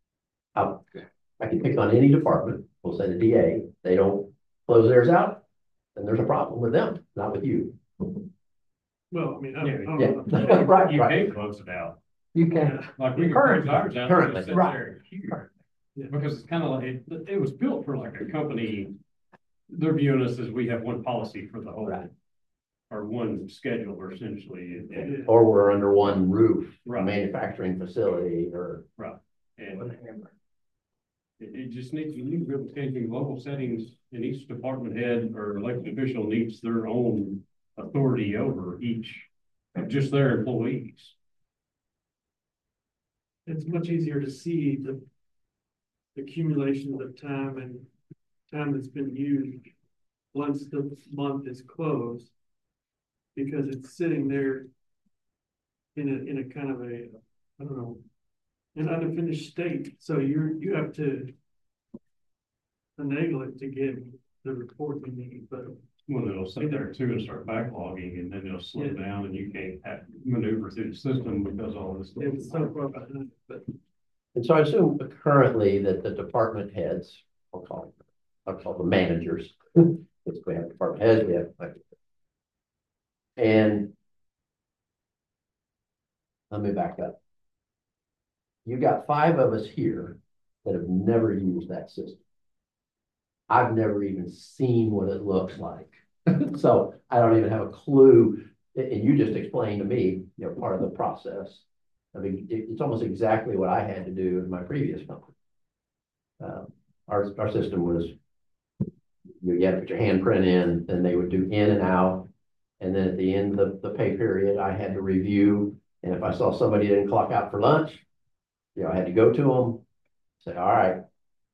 I can pick on any department, we'll say the DA, they don't close theirs out, then there's a problem with them, not with you. Well, I mean, I Yeah, don't Yeah, know. right, You right. can close it out. You can, Yeah. Like we can Currently- close ours out. currently, and sit right. there here. Yeah. Because it's kind of like, it was built for like a company. They're viewing us as we have one policy for the whole. Right. Or one schedule essentially. And- or we're under one roof, Right. manufacturing facility, or. And it just needs, you need to be able to change in local settings, and each department head or elected official needs their own authority over each, just their employees. It's much easier to see the accumulation of time and time that's been used once the month is closed. Because it's sitting there in a kind of a, I don't know, an unfinished state. So you have to finagle it to get the report you need, but Well, it'll sit there too and start backlogging, and then it'll slow down, and you can't maneuver through the system because all this. it's so far behind, but And so I assume currently that the department heads, I'll call them managers. Because we have department heads, we have. And let me back up. You got 5 of us here that have never used that system. I've never even seen what it looks like. So I don't even have a clue. And you just explained to me, you know, part of the process. I mean, it's almost exactly what I had to do in my previous company. Our system was, you had to put your handprint in, then they would do in and out. And then at the end of the pay period, I had to review. And if I saw somebody didn't clock out for lunch, you know, I had to go to them, say, all right.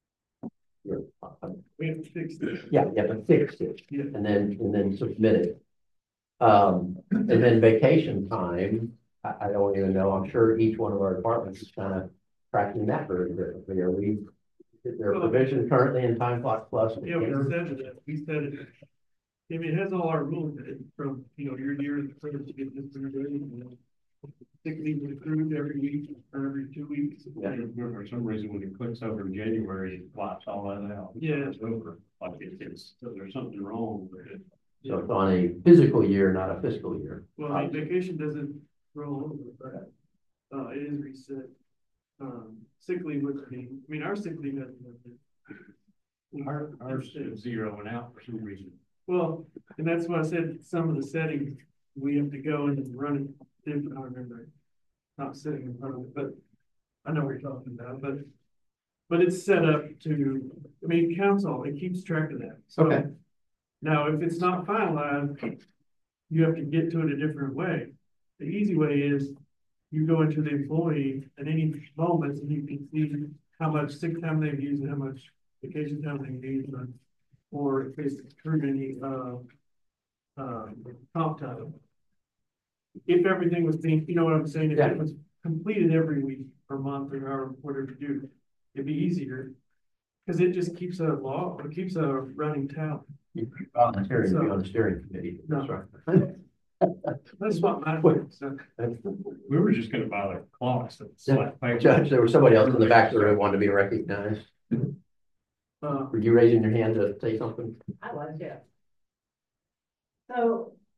we have to fix it. Yeah, you have to fix it, Yeah. and then submit it. And then vacation time, I don't even know, I'm sure each one of our departments is kind of tracking that very differently. Is there a provision currently in Time Clock Plus? Yeah, we said it, I mean, it has all our rules in it from, you know, your year to get this thing ready. And then sick leave is approved every week or every 2 weeks. Yeah. For some reason, when it clicks over in January, it wipes all that out. Yeah. It's over, like it's, there's something wrong with it. So it's on a physical year, not a fiscal year. Well, I mean, vacation doesn't roll over, but, it is reset. Sick leave would be, I mean, our sick leave hasn't been. Ours is zeroing out for some reason. Well, and that's why I said some of the settings, we have to go in and run it different. I remember not sitting in front of it, but I know what you're talking about, but it's set up to, I mean, council, it keeps track of that. So Okay. now if it's not finalized, you have to get to it a different way. The easy way is you go into the employee at any moment and you can see how much sick time they've used and how much vacation time they've used, or if it's accrued any comp time. If everything was being, you know what I'm saying, if Yeah. it was completed every week or month or however, whatever you do, it'd be easier. Cause it just keeps a law, it keeps a running tally. You volunteering to be on the steering committee. No. That's right. That's what mine Wait. was. So, We were just gonna buy the clocks that Yeah. slap paper. Judge, there was somebody else in the back of the room wanted to be recognized. Were you raising your hand to say something? I was, yeah. So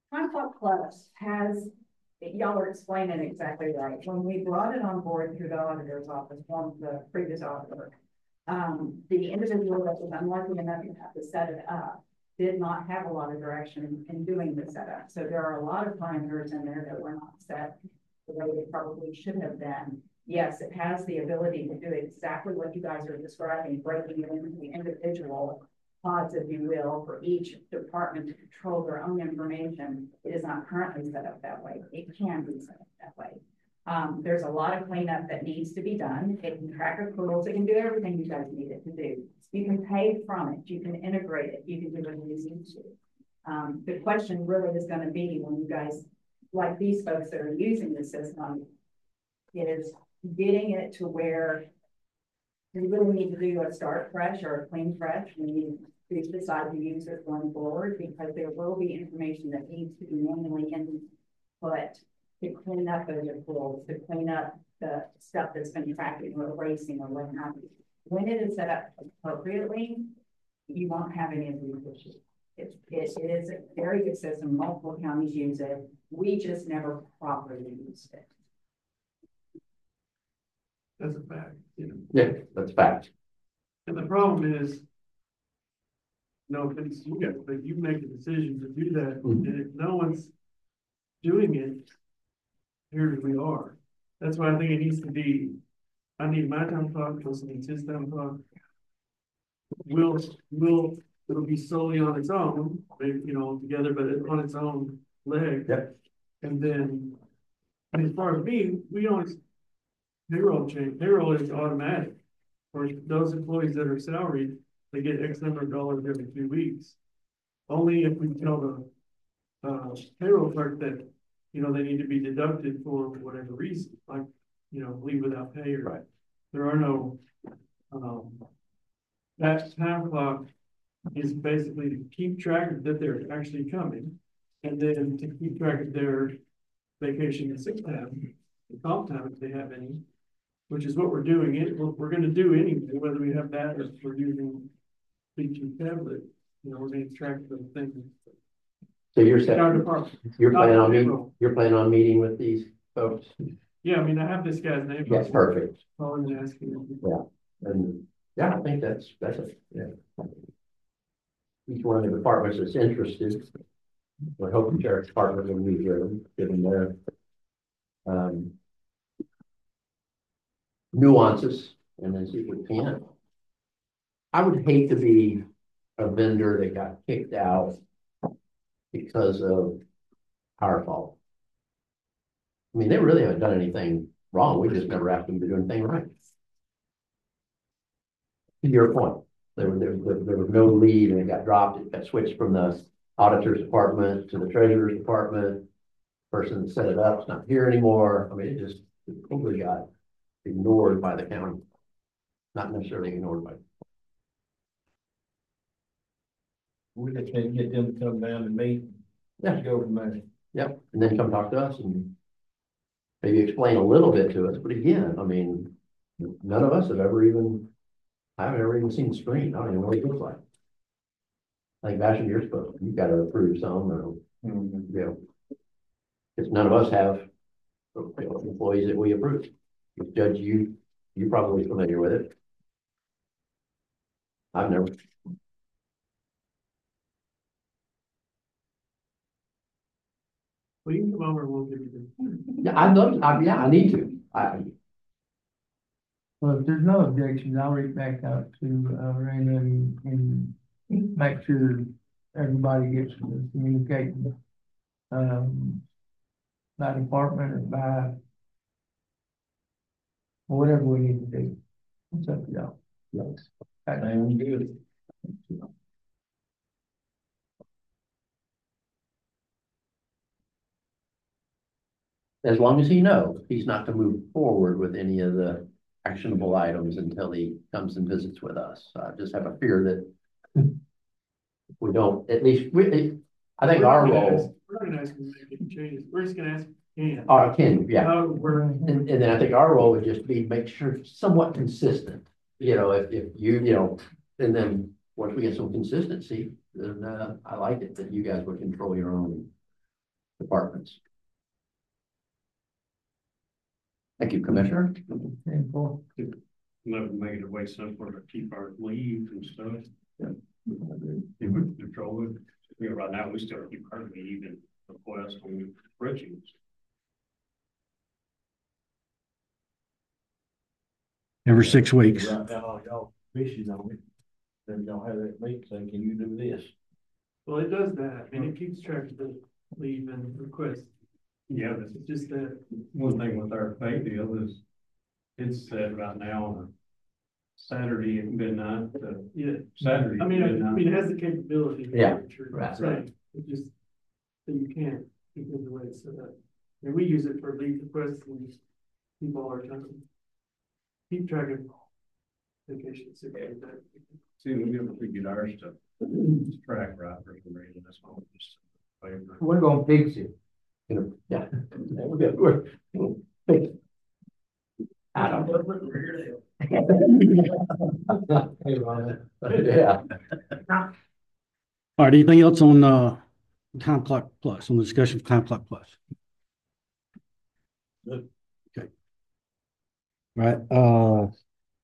Time Clock Plus has, y'all are explaining exactly right. When we brought it on board through the auditor's office, from the previous auditor, the individual that was unlucky enough to have to set it up did not have a lot of direction in doing the setup. So there are a lot of parameters in there that were not set the way they probably should have been. Yes, it has the ability to do exactly what you guys are describing, breaking it into the individual pods, if you will, for each department to control their own information. It is not currently set up that way. It can be set up that way. There's a lot of cleanup that needs to be done. It can track accruals. It can do everything you guys need it to do. You can pay from it. You can integrate it. You can do what you need to. The question really is going to be when you guys, like these folks that are using the system, is getting it to where we really need to do a start fresh or a clean fresh. We need to decide to use it going forward, because there will be information that needs to be manually input to clean up those accruals, to clean up the stuff that's been tracking or erasing or what have you. When it is set up appropriately, you won't have any of these issues. It is a very good system. Multiple counties use it. We just never properly used it. That's a fact, you know. Yeah, that's fact. And the problem is, no offense to you guys, but you make a decision to do that, and if no one's doing it, here we are. That's why I think it needs to be, I need my time clock, Chelsea needs his time clock. It'll be solely on its own, maybe, you know, together, but on its own leg. Yep. And then, and as far as me, we don't, payroll is automatic. For those employees that are salaried, they get X number of dollars every 2 weeks. Only if we tell the payroll clerk that, you know, they need to be deducted for whatever reason, like, you know, leave without pay or right. There are no, that time clock is basically to keep track of that they're actually coming, and then to keep track of their vacation and sick time, and comp time if they have any, which is what we're doing. We're going to do anyway, whether we have that or if we're using speech tablet. You know, we're going to track those things. So you're planning on meeting with these folks? Yeah, I mean, I have this guy's name. That's perfect. Calling and asking. Yeah, and yeah, I think that's yeah. Each one of the departments that's interested. I hope the sheriff's department will meet with them, give them their nuances, and then see if we can. I would hate to be a vendor that got kicked out because of our fault. I mean, they really haven't done anything wrong. We just never asked them to do anything right. To your point, there was no lead and it got dropped. It got switched from the auditor's department to the treasurer's department. Person that set it up is not here anymore. I mean, it just totally got ignored by the county. Not necessarily ignored by. We just need to get them to come down and meet. Yeah. Go from there. Yep, and then come talk to us and maybe explain a little bit to us. But again, I mean, none of us have ever even, I haven't ever even seen the screen. I don't even know what it looks like. I think Basham, you're supposed to, you've got to approve some or, you know, because none of us have employees that we approve. Judge, you're probably familiar with it. I've never. Well, you can come over and we'll give you the. Yeah, I need to. Well, if there's no objections, I'll reach back out to Raina and make sure everybody gets the communication by department or by whatever we need to do. It's up to y'all. Yes. Sounds good. As long as he knows he's not to move forward with any of the actionable items until he comes and visits with us. I just have a fear that we don't, at least, I think our role. We're not going to ask him to make any changes. We're just going to ask Ken. Ken, yeah. And then I think our role would just be make sure somewhat consistent. You know, if you know, and then once we get some consistency, then I like it that you guys would control your own departments. Thank you, Commissioner. Never made it way simpler to keep our leave and stuff. They would control it. Right now, we still keep our leave and request on bridging. Every 6 weeks. Right now, y'all wishes on it, then y'all have that meeting, saying, can you do this? Well, it does that, and it keeps track of the leave and request. Yeah, It's just that, one thing with our pay deal is it's set right now on a Saturday at midnight, yeah, Saturday. I mean, at midnight. it has the capability. Yeah, Right. right. It just, that you can't, because of the way it's set up. And we use it for leave requests and people are trying to keep track of vacation, sick leave, that. See, we never figured ours to track right for some reason, that's all just favor. We're gonna fix it. Yeah. We're fix it. Adam. Hey, Ron. Yeah. All right, anything else on Time Clock Plus, on the discussion of Time Clock Plus? Good. Okay. All right,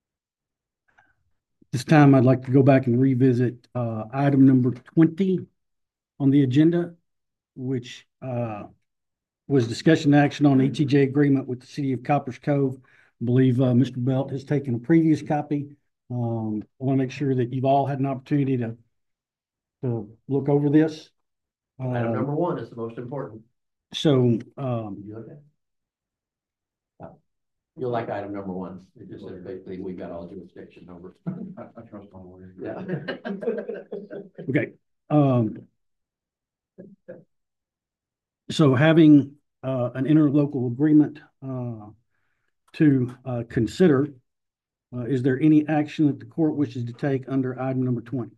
this time I'd like to go back and revisit item number 20 on the agenda, which was discussion action on ETJ agreement with the city of Coppers Cove. I believe Mr. Belt has taken a previous copy. I want to make sure that you've all had an opportunity to look over this. Item number 1 is the most important. So, You okay? Yeah. You'll like item number 1. It just says basically we got all jurisdiction over. I trust my lawyer. Yeah. okay. So having an interlocal agreement to consider, is there any action that the court wishes to take under item number 20?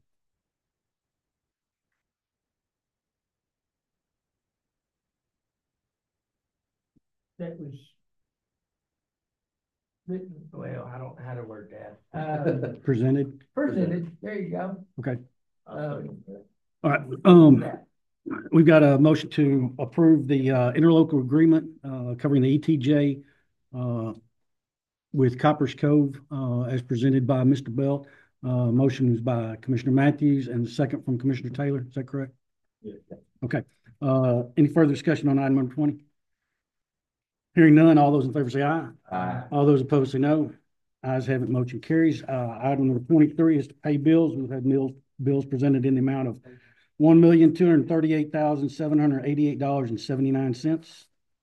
That was. Well, I don't know how to word that. Presented? Presented, there you go. Okay. Uh, All right. We've got a motion to approve the interlocal agreement covering the ETJ with Coppers Cove as presented by Mr. Belt. Motion was by Commissioner Matthews and the second from Commissioner Taylor. Is that correct? Yeah. Okay. Any further discussion on item number 20? Hearing none, all those in favor say aye. Aye. All those opposed say no. Ayes have it, motion carries. Item number 23 is to pay bills. We've had bills presented in the amount of $1,238,788.79.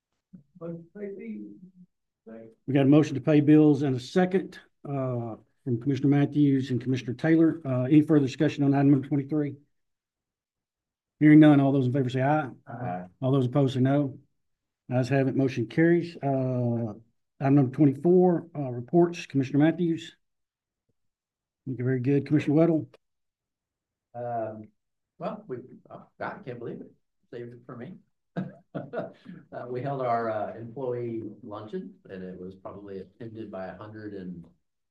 We got a motion to pay bills and a second from Commissioner Matthews and Commissioner Taylor. Any further discussion on item number 23? Hearing none, all those in favor say aye. Aye. All those opposed say no. Ayes have it, motion carries. Item number 24, reports, Commissioner Matthews. Thank you, very good. Commissioner Weddle. Well, God, I can't believe it. Saved it for me. We held our employee luncheon, and it was probably attended by 100 and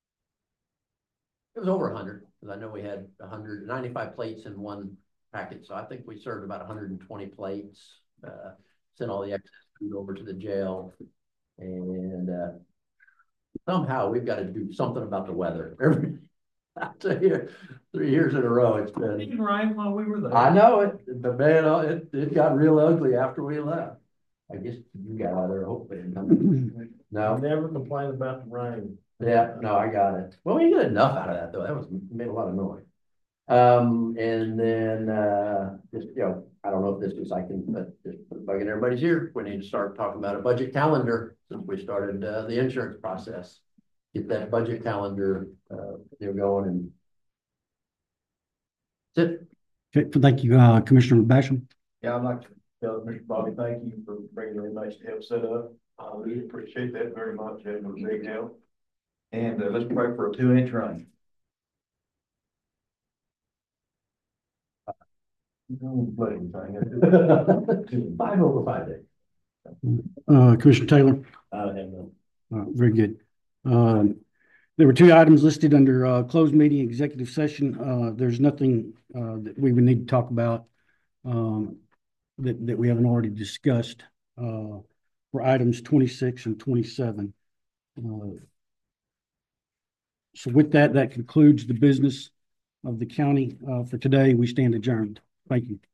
it was over 100 because I know we had 195 plates in one package. So I think we served about 120 plates, sent all the excess food over to the jail. And somehow we've got to do something about the weather. I tell you, 3 years in a row, it's been. It didn't rain while we were there. I know it, but man, it got real ugly after we left. I guess you got out there hoping. No, Never complain about the rain. yeah, no, I got it. Well, we did enough out of that though. That made a lot of noise. And then just I don't know if this is but just bugging everybody's ear. We need to start talking about a budget calendar since we started the insurance process. Get that budget calendar going and that's it. Okay, thank you, Commissioner Basham. Yeah, I'd like to tell Mr. Bobby, thank you for bringing the inmates to help set up. We appreciate that very much. It was a big help. And let's pray for a 2-inch rain. Flooding thing. 5 over 5 days. Commissioner Taylor. Very good. There were 2 items listed under closed meeting executive session. There's nothing that we would need to talk about that we haven't already discussed, for items 26 and 27. So with that, that concludes the business of the county, for today. We stand adjourned. Thank you.